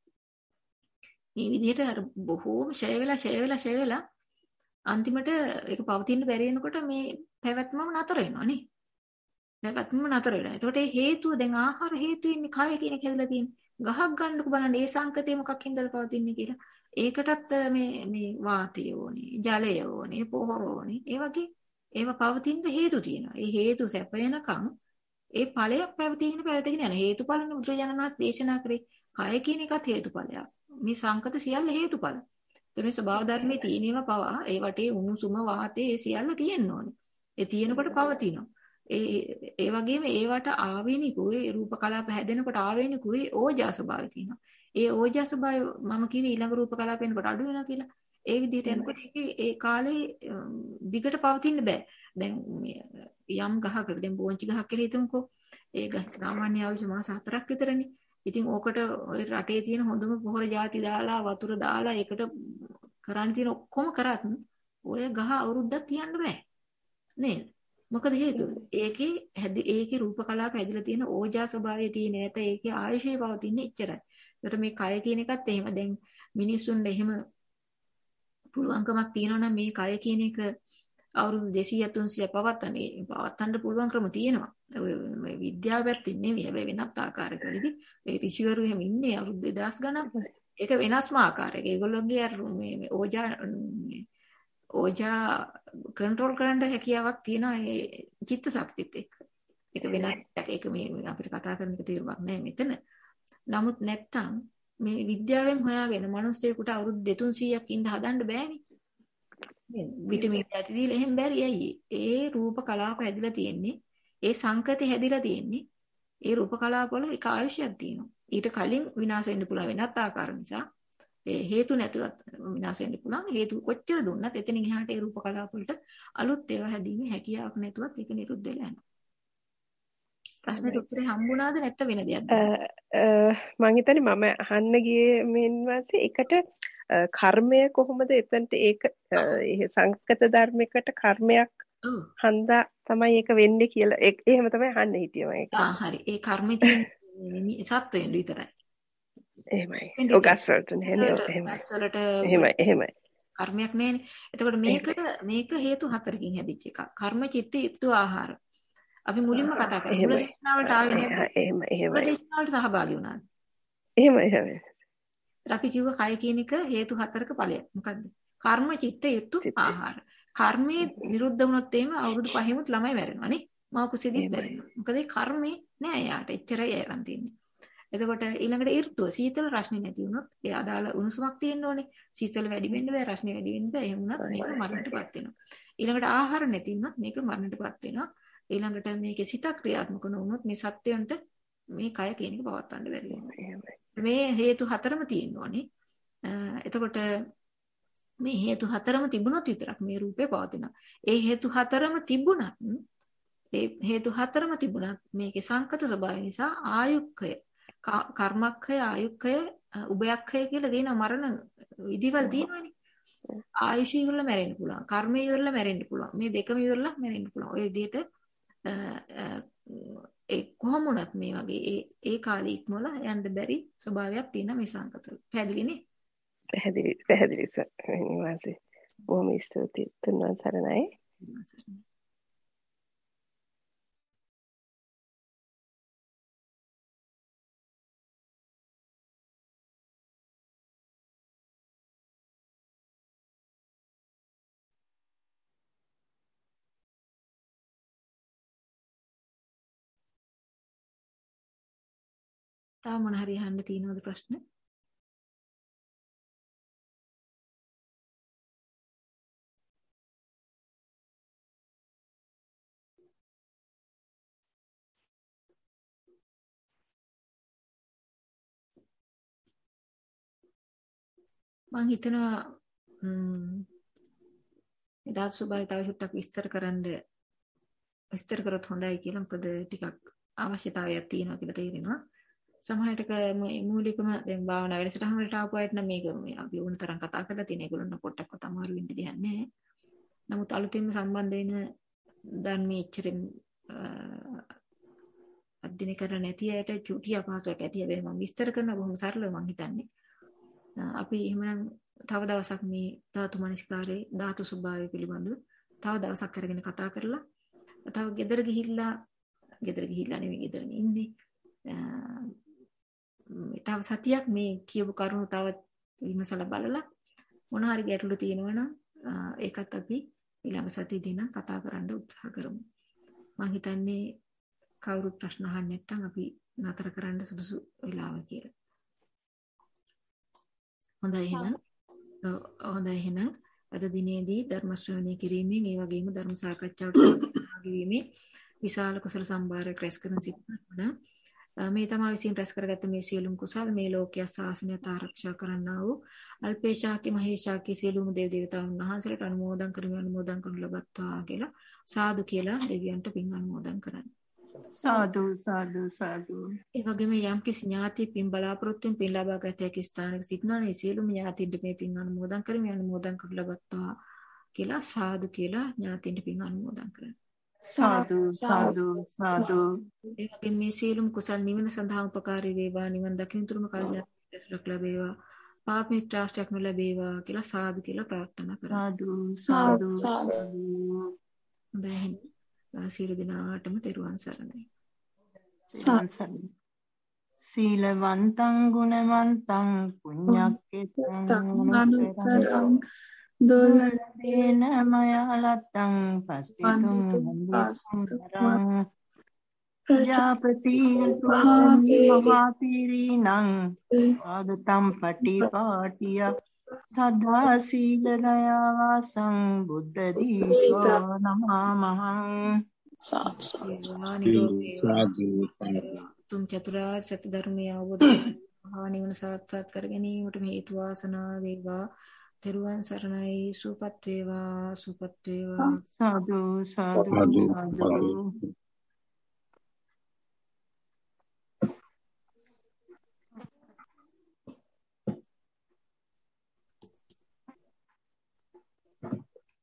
මේ විදිහට අර බොහෝම ෂය වෙලා ෂය වෙලා ෂය වෙලා අන්තිමට ඒක පවතින්න බැරි වෙනකොට මේ පැවැත්මම නතර වෙනවා නේ. පැවැත්මම නතර වෙනවා. ඒකට ඒ හේතුව දැන් ආහාර හේතු වෙන්නේ කය කියන එක හැදලා තියෙන්නේ. ගහක් ගන්නකො බලන්න ඒ සංකතේ මොකක් හින්දාද පවතින්නේ කියලා. ඒකටත් මේ මේ වාතය ඕනේ, ජලය ඕනේ, පොහොර ඕනේ. ඒ වගේ ඒවා පවතින්න හේතු තියෙනවා. ඒ හේතු සැපයනකම් ඒ ඵලයක් පැවතීගෙන පැවතීගෙන යන හේතුඵලන බුදුරජාණන් වහන්සේ දේශනා කරේ කය කියන එකත් හේතුඵලයක්. මේ සංකත සියල්ල හේතුඵල. එතන ස්වභාව ධර්මයේ තියෙනව පවා ඒ වටේ උණුසුම වාතයේ ඒ සියල්ල තියෙන්න ඕනේ. ඒ තියෙනකොට පවතිනවා. ඒ ඒ වගේම ඒවට ආවේනිකුවේ රූප කලාප හැදෙනකොට ආවේනිකුවේ ඕජා ස්වභාවය තියෙනවා. ඒ ඕජා ස්වභාවය මම කිව්වේ ඊළඟ රූප කලාප වෙනකොට අඩු වෙනවා කියලා. ඒ විදිහට යනකොට ඒකේ ඒ කාලේ දිගට පවතින්න බෑ. දැන් යම් ගහකට දැන් බෝංචි ගහක් කියලා හිතමුකෝ. ඒ ගහ සාමාන්‍ය ආයුෂ මාස හතරක් විතරනේ. ඉතින් ඕකට ඔය රටේ තියෙන හොඳම පොහොර ಜಾති දාලා වතුර දාලා ඒකට කරන්න තියෙන ඔක්කොම කරත් ඔය ගහ අවුරුද්දක් තියන්න බෑ. නේද? මොකද හේතුව? ඒකේ ඒකේ රූප කලාප හැදිලා තියෙන ඕජා ස්වභාවය තියෙන නැත ඒකේ ආයුෂය පවතින්නේ එච්චරයි. ඒකට මේ කය කියන එකත් එහෙම දැන් මිනිස්සුන්ට එහෙම පුළුවන්කමක් තියෙනවා නම් මේ කය කියන එක අවුරුදු දෙසීය තුන්සිය පවත්තන්නේ පවත්තන්න පුළුවන් ක්‍රම තියෙනවා. ඔය විද්‍යාව පැත්තෙන් නෙවෙයි. හැබැයි වෙනත් ආකාරයකදී ඒ ඍෂිවරු එහෙම ඉන්නේ අවුරුදු දෙදාස් ගණන්. ඒක වෙනස්ම ආකාරයක. ඒගොල්ලෝගේ අර මේ ඕජා ඕජා කන්ට්‍රෝල් කරන්න හැකියාවක් තියෙනවා ඒ චිත්ත ශක්තියත් එක්ක. ඒක වෙනත් ඒක මේ අපිට කතා කරන එක තේරුමක් නෑ මෙතන. නමුත් නැත්තම් මේ විද්‍යාවෙන් හොයාගෙන මිනිස්සෙකුට අවුරුදු දෙතුන්සීයක් ඉඳ හදන්න බෑනේ. විටමින් ඇති දීලා එහෙම බැරි ඇයි? ඒ රූප කලාප හැදිලා තියෙන්නේ. ඒ සංකති හැදිලා තියෙන්නේ. ඒ රූප කලාප වල එක ආයුෂයක් තියෙනවා. ඊට කලින් විනාශ වෙන්න පුළුවන් වෙනත් ආකාර නිසා. ඒ හේතු නැතුවත් විනාශ වෙන්න පුළුවන්. හේතු කොච්චර දුන්නත් එතනින් එහාට ඒ රූප කලාප වලට අලුත් ඒවා හැදීමේ හැකියාවක් නැතුවත් ඒක නිරුද්ධ වෙලා යනවා. ප්‍රශ්නෙට උත්තරේ හම්බුණාද නැත්නම් වෙන දෙයක්ද? මම හිතන්නේ මම අහන්න ගියේ මෙන් වාසේ එකට කර්මය කොහොමද එතනට ඒක සංකත ධර්මයකට කර්මයක් හන්දා තමයි ඒක වෙන්නේ කියලා එහෙම තමයි අහන්න හිටියේ මම ඒක. ආ හරි. ඒ කර්මෙ තියෙන්නේ සත්වෙන් විතරයි. එහෙමයි. ඔගස් වලට නෙමෙයි එහෙමයි. ඔගස් වලට එහෙමයි එහෙමයි. කර්මයක් නෑනේ. එතකොට මේකට මේක හේතු හතරකින් හැදිච්ච එකක්. කර්ම චිත්ත ඍතු ආහාර. අපි මුලින්ම කතා කරා. මුල දේශනාවට ආවේ නේද? එහෙමයි එහෙමයි. මුල දේශනාවට සහභාගී වුණාද? එහෙමයි එහෙමයි. අපි කිව්ව කය කියන එක හේතු හතරක ඵලයක්. මොකද්ද? කර්ම චිත්ත ඍතු ආහාර. කර්මයේ නිරුද්ධ වුණොත් එහෙම අවුරුදු පහෙමුත් ළමයි මැරෙනවා නේ. මව කුසෙදිත් මැරෙනවා. මොකද ඒ කර්මේ නෑ යාට. එච්චරයි යරන් තියෙන්නේ. එතකොට ඊළඟට ඍතුව සීතල රශ්මි නැති වුණොත් ඒ අදාළ උණුසුමක් තියෙන්න ඕනේ. සීතල වැඩි වෙන්න බෑ, රශ්මි වැඩි වෙන්න බෑ. එහෙම වුණත් මේක මරණයටපත් වෙනවා. ඊළඟට ආහාර නැති වුණොත් මේක මරණයටපත් වෙනවා. ඊළඟට මේකේ සිත ක්‍රියාත්මක නොවුනොත් මේ සත්‍යයන්ට මේ කය කියන එක පවත්වන්න බැරි වෙනවා. මේ හේතු හතරම තියෙන්න ඕනේ. එතකොට මේ හේතු හතරම තිබුණොත් විතරක් මේ රූපේ පවතිනවා. ඒ හේතු හතරම තිබුණත් ඒ හේතු හතරම තිබුණත් මේකේ සංකත ස්වභාවය නිසා ආයුක්කය, කර්මක්ඛය, ආයුක්කය, උභයක්ඛය කියලා දෙන මරණ විදිවල් තියෙනවනේ. ආයුෂ ඉවරලා මැරෙන්න පුළුවන්. කර්ම ඉවරලා මැරෙන්න පුළුවන්. මේ දෙකම ඉවරලා මැරෙන්න පුළුවන්. ඔය විදිහට ඒ කොහොම වුණත් මේ වගේ ඒ ඒ කාලේ ඉක්මවල යන්න බැරි ස්වභාවයක් තියෙන මේ සංකතවල. පැහැදිලි නේ? පැහැදිලි පැහැදිලි සර්. වාසේ බොහොම ස්තුතියි. තුන්වන් සරණයි. තව මොන හරි අහන්න තියෙනවද ප්‍රශ්න? මම හිතනවා මේ ධාතු ස්වභාවය තව ටිකක් විස්තර කරන්න විස්තර කරොත් හොඳයි කියලා. මොකද ටිකක් අවශ්‍යතාවයක් තියෙනවා කියලා තේරෙනවා. සමහරවිටක මූලිකම දැන් භාවනා වැඩසටහන වලට ආපු අයට නම් මේක අපි ඕන තරම් කතා කරලා තියෙන. ඒගොල්ලන්ට පොට්ටක්වත් අමාරු වෙන්න දෙයක් නැහැ. නමුත් අලුතින්ම සම්බන්ධ වෙන ධර්මයේ ඉච්චරෙන් අධ්‍යයනය කර නැති අයට චුටි අපහසුයක් ඇති. හැබැයි මම විස්තර කරන බොහොම සරලව මම හිතන්නේ. අපි එහෙමනම් තව දවසක් මේ ධාතු මනසිකාරයේ ධාතු ස්වභාවය පිළිබඳව තව දවසක් අරගෙන කතා කරලා තව ගෙදර ගිහිල්ලා ගෙදර ගිහිල්ලා නෙවෙයි ගෙදරම ඉන්නේ. තව සතියක් මේ කියපු කරුණු තව විමසලා බලලා මොන හරි ගැටලු තියෙනවා නම් ඒකත් අපි ඊළඟ සතියේදී නම් කතා කරන්න උත්සාහ කරමු. මම හිතන්නේ කවුරුත් ප්‍රශ්න අහන්නේ නැත්නම් අපි නතර කරන්න සුදුසු වෙලාව කියලා. හොඳයි එහෙනම්. හොඳයි එහෙනම් අද දිනේදී ධර්ම ශ්‍රවණය කිරීමෙන් ඒ වගේම ධර්ම සාකච්ඡාවට සහභාගී වීමෙන් විශාල කුසල සම්භාරයක් රැස් කරන සිටිනවා. මේ තමයි විසින් රැස් කරගත්ත මේ සියලුම කුසල් මේ ලෝකයේ ශාසනයත් ආරක්ෂා කරන්නා වූ අල්පේශාකි මහේශාකි සියලුම දේව දේවතාවුන් වහන්සේලාට අනුමෝදන් කරමු අනුමෝදන් කරනු ලබත්තා කියලා සාදු කියලා දෙවියන්ට පින් අනුමෝදන් කරන්න. සාදු සාදු සාදු. ඒ වගේම යම් කිසි ඥාති පින් බලාපොරොත්තුෙන් පින් ලබා ගත හැකි ස්ථානයක සිටිනවා නේ සියලුම ඥාතින්ට මේ පින් අනුමෝදන් කරමු අනුමෝදන් කරනු ලබත්තා කියලා සාදු කියලා ඥාතින්ට පින් අනුමෝදන් කරන්න. සාදු සාදු සාදු. ඒ වගේම මේ සියලුම කුසල් නිවන සඳහා උපකාරී වේවා නිවන් දකින්න තුරුම කල්යාණ මිත්‍රයෙක් ලැබේවා පාප මිත්‍රාශ්‍රයක් නොලැබේවා කියලා සාදු කියලා ප්‍රාර්ථනා කරමු. සාදු සාදු සාදු. හොඳයි. සියලු දෙනාටම තෙරුවන් සරණයි. තෙරුවන් සරණයි. සීලවන්තං ගුණවන්තං පුඤ්ඤක්කෙතං අනුත්තරං දුර්ලභේන මයා ලත්තං පස්සිතුං වන්දිතුං ප්‍රජාපති මහාතීරීනං ආගතම් පටිපාටිය සද්ධා සීල දයා වාසං බුද්ධ දීපෝ නමාමහං. තුන් චතුරාර්ය සත්‍ය ධර්මය අවබෝධ මහා නිවන සාක්ෂාත් කර ගැනීමට හේතු වාසනා වේවා. තෙරුවන් සරණයි. සුවපත් වේවා. සුවපත් වේවා. සාදු සාදු සාදු.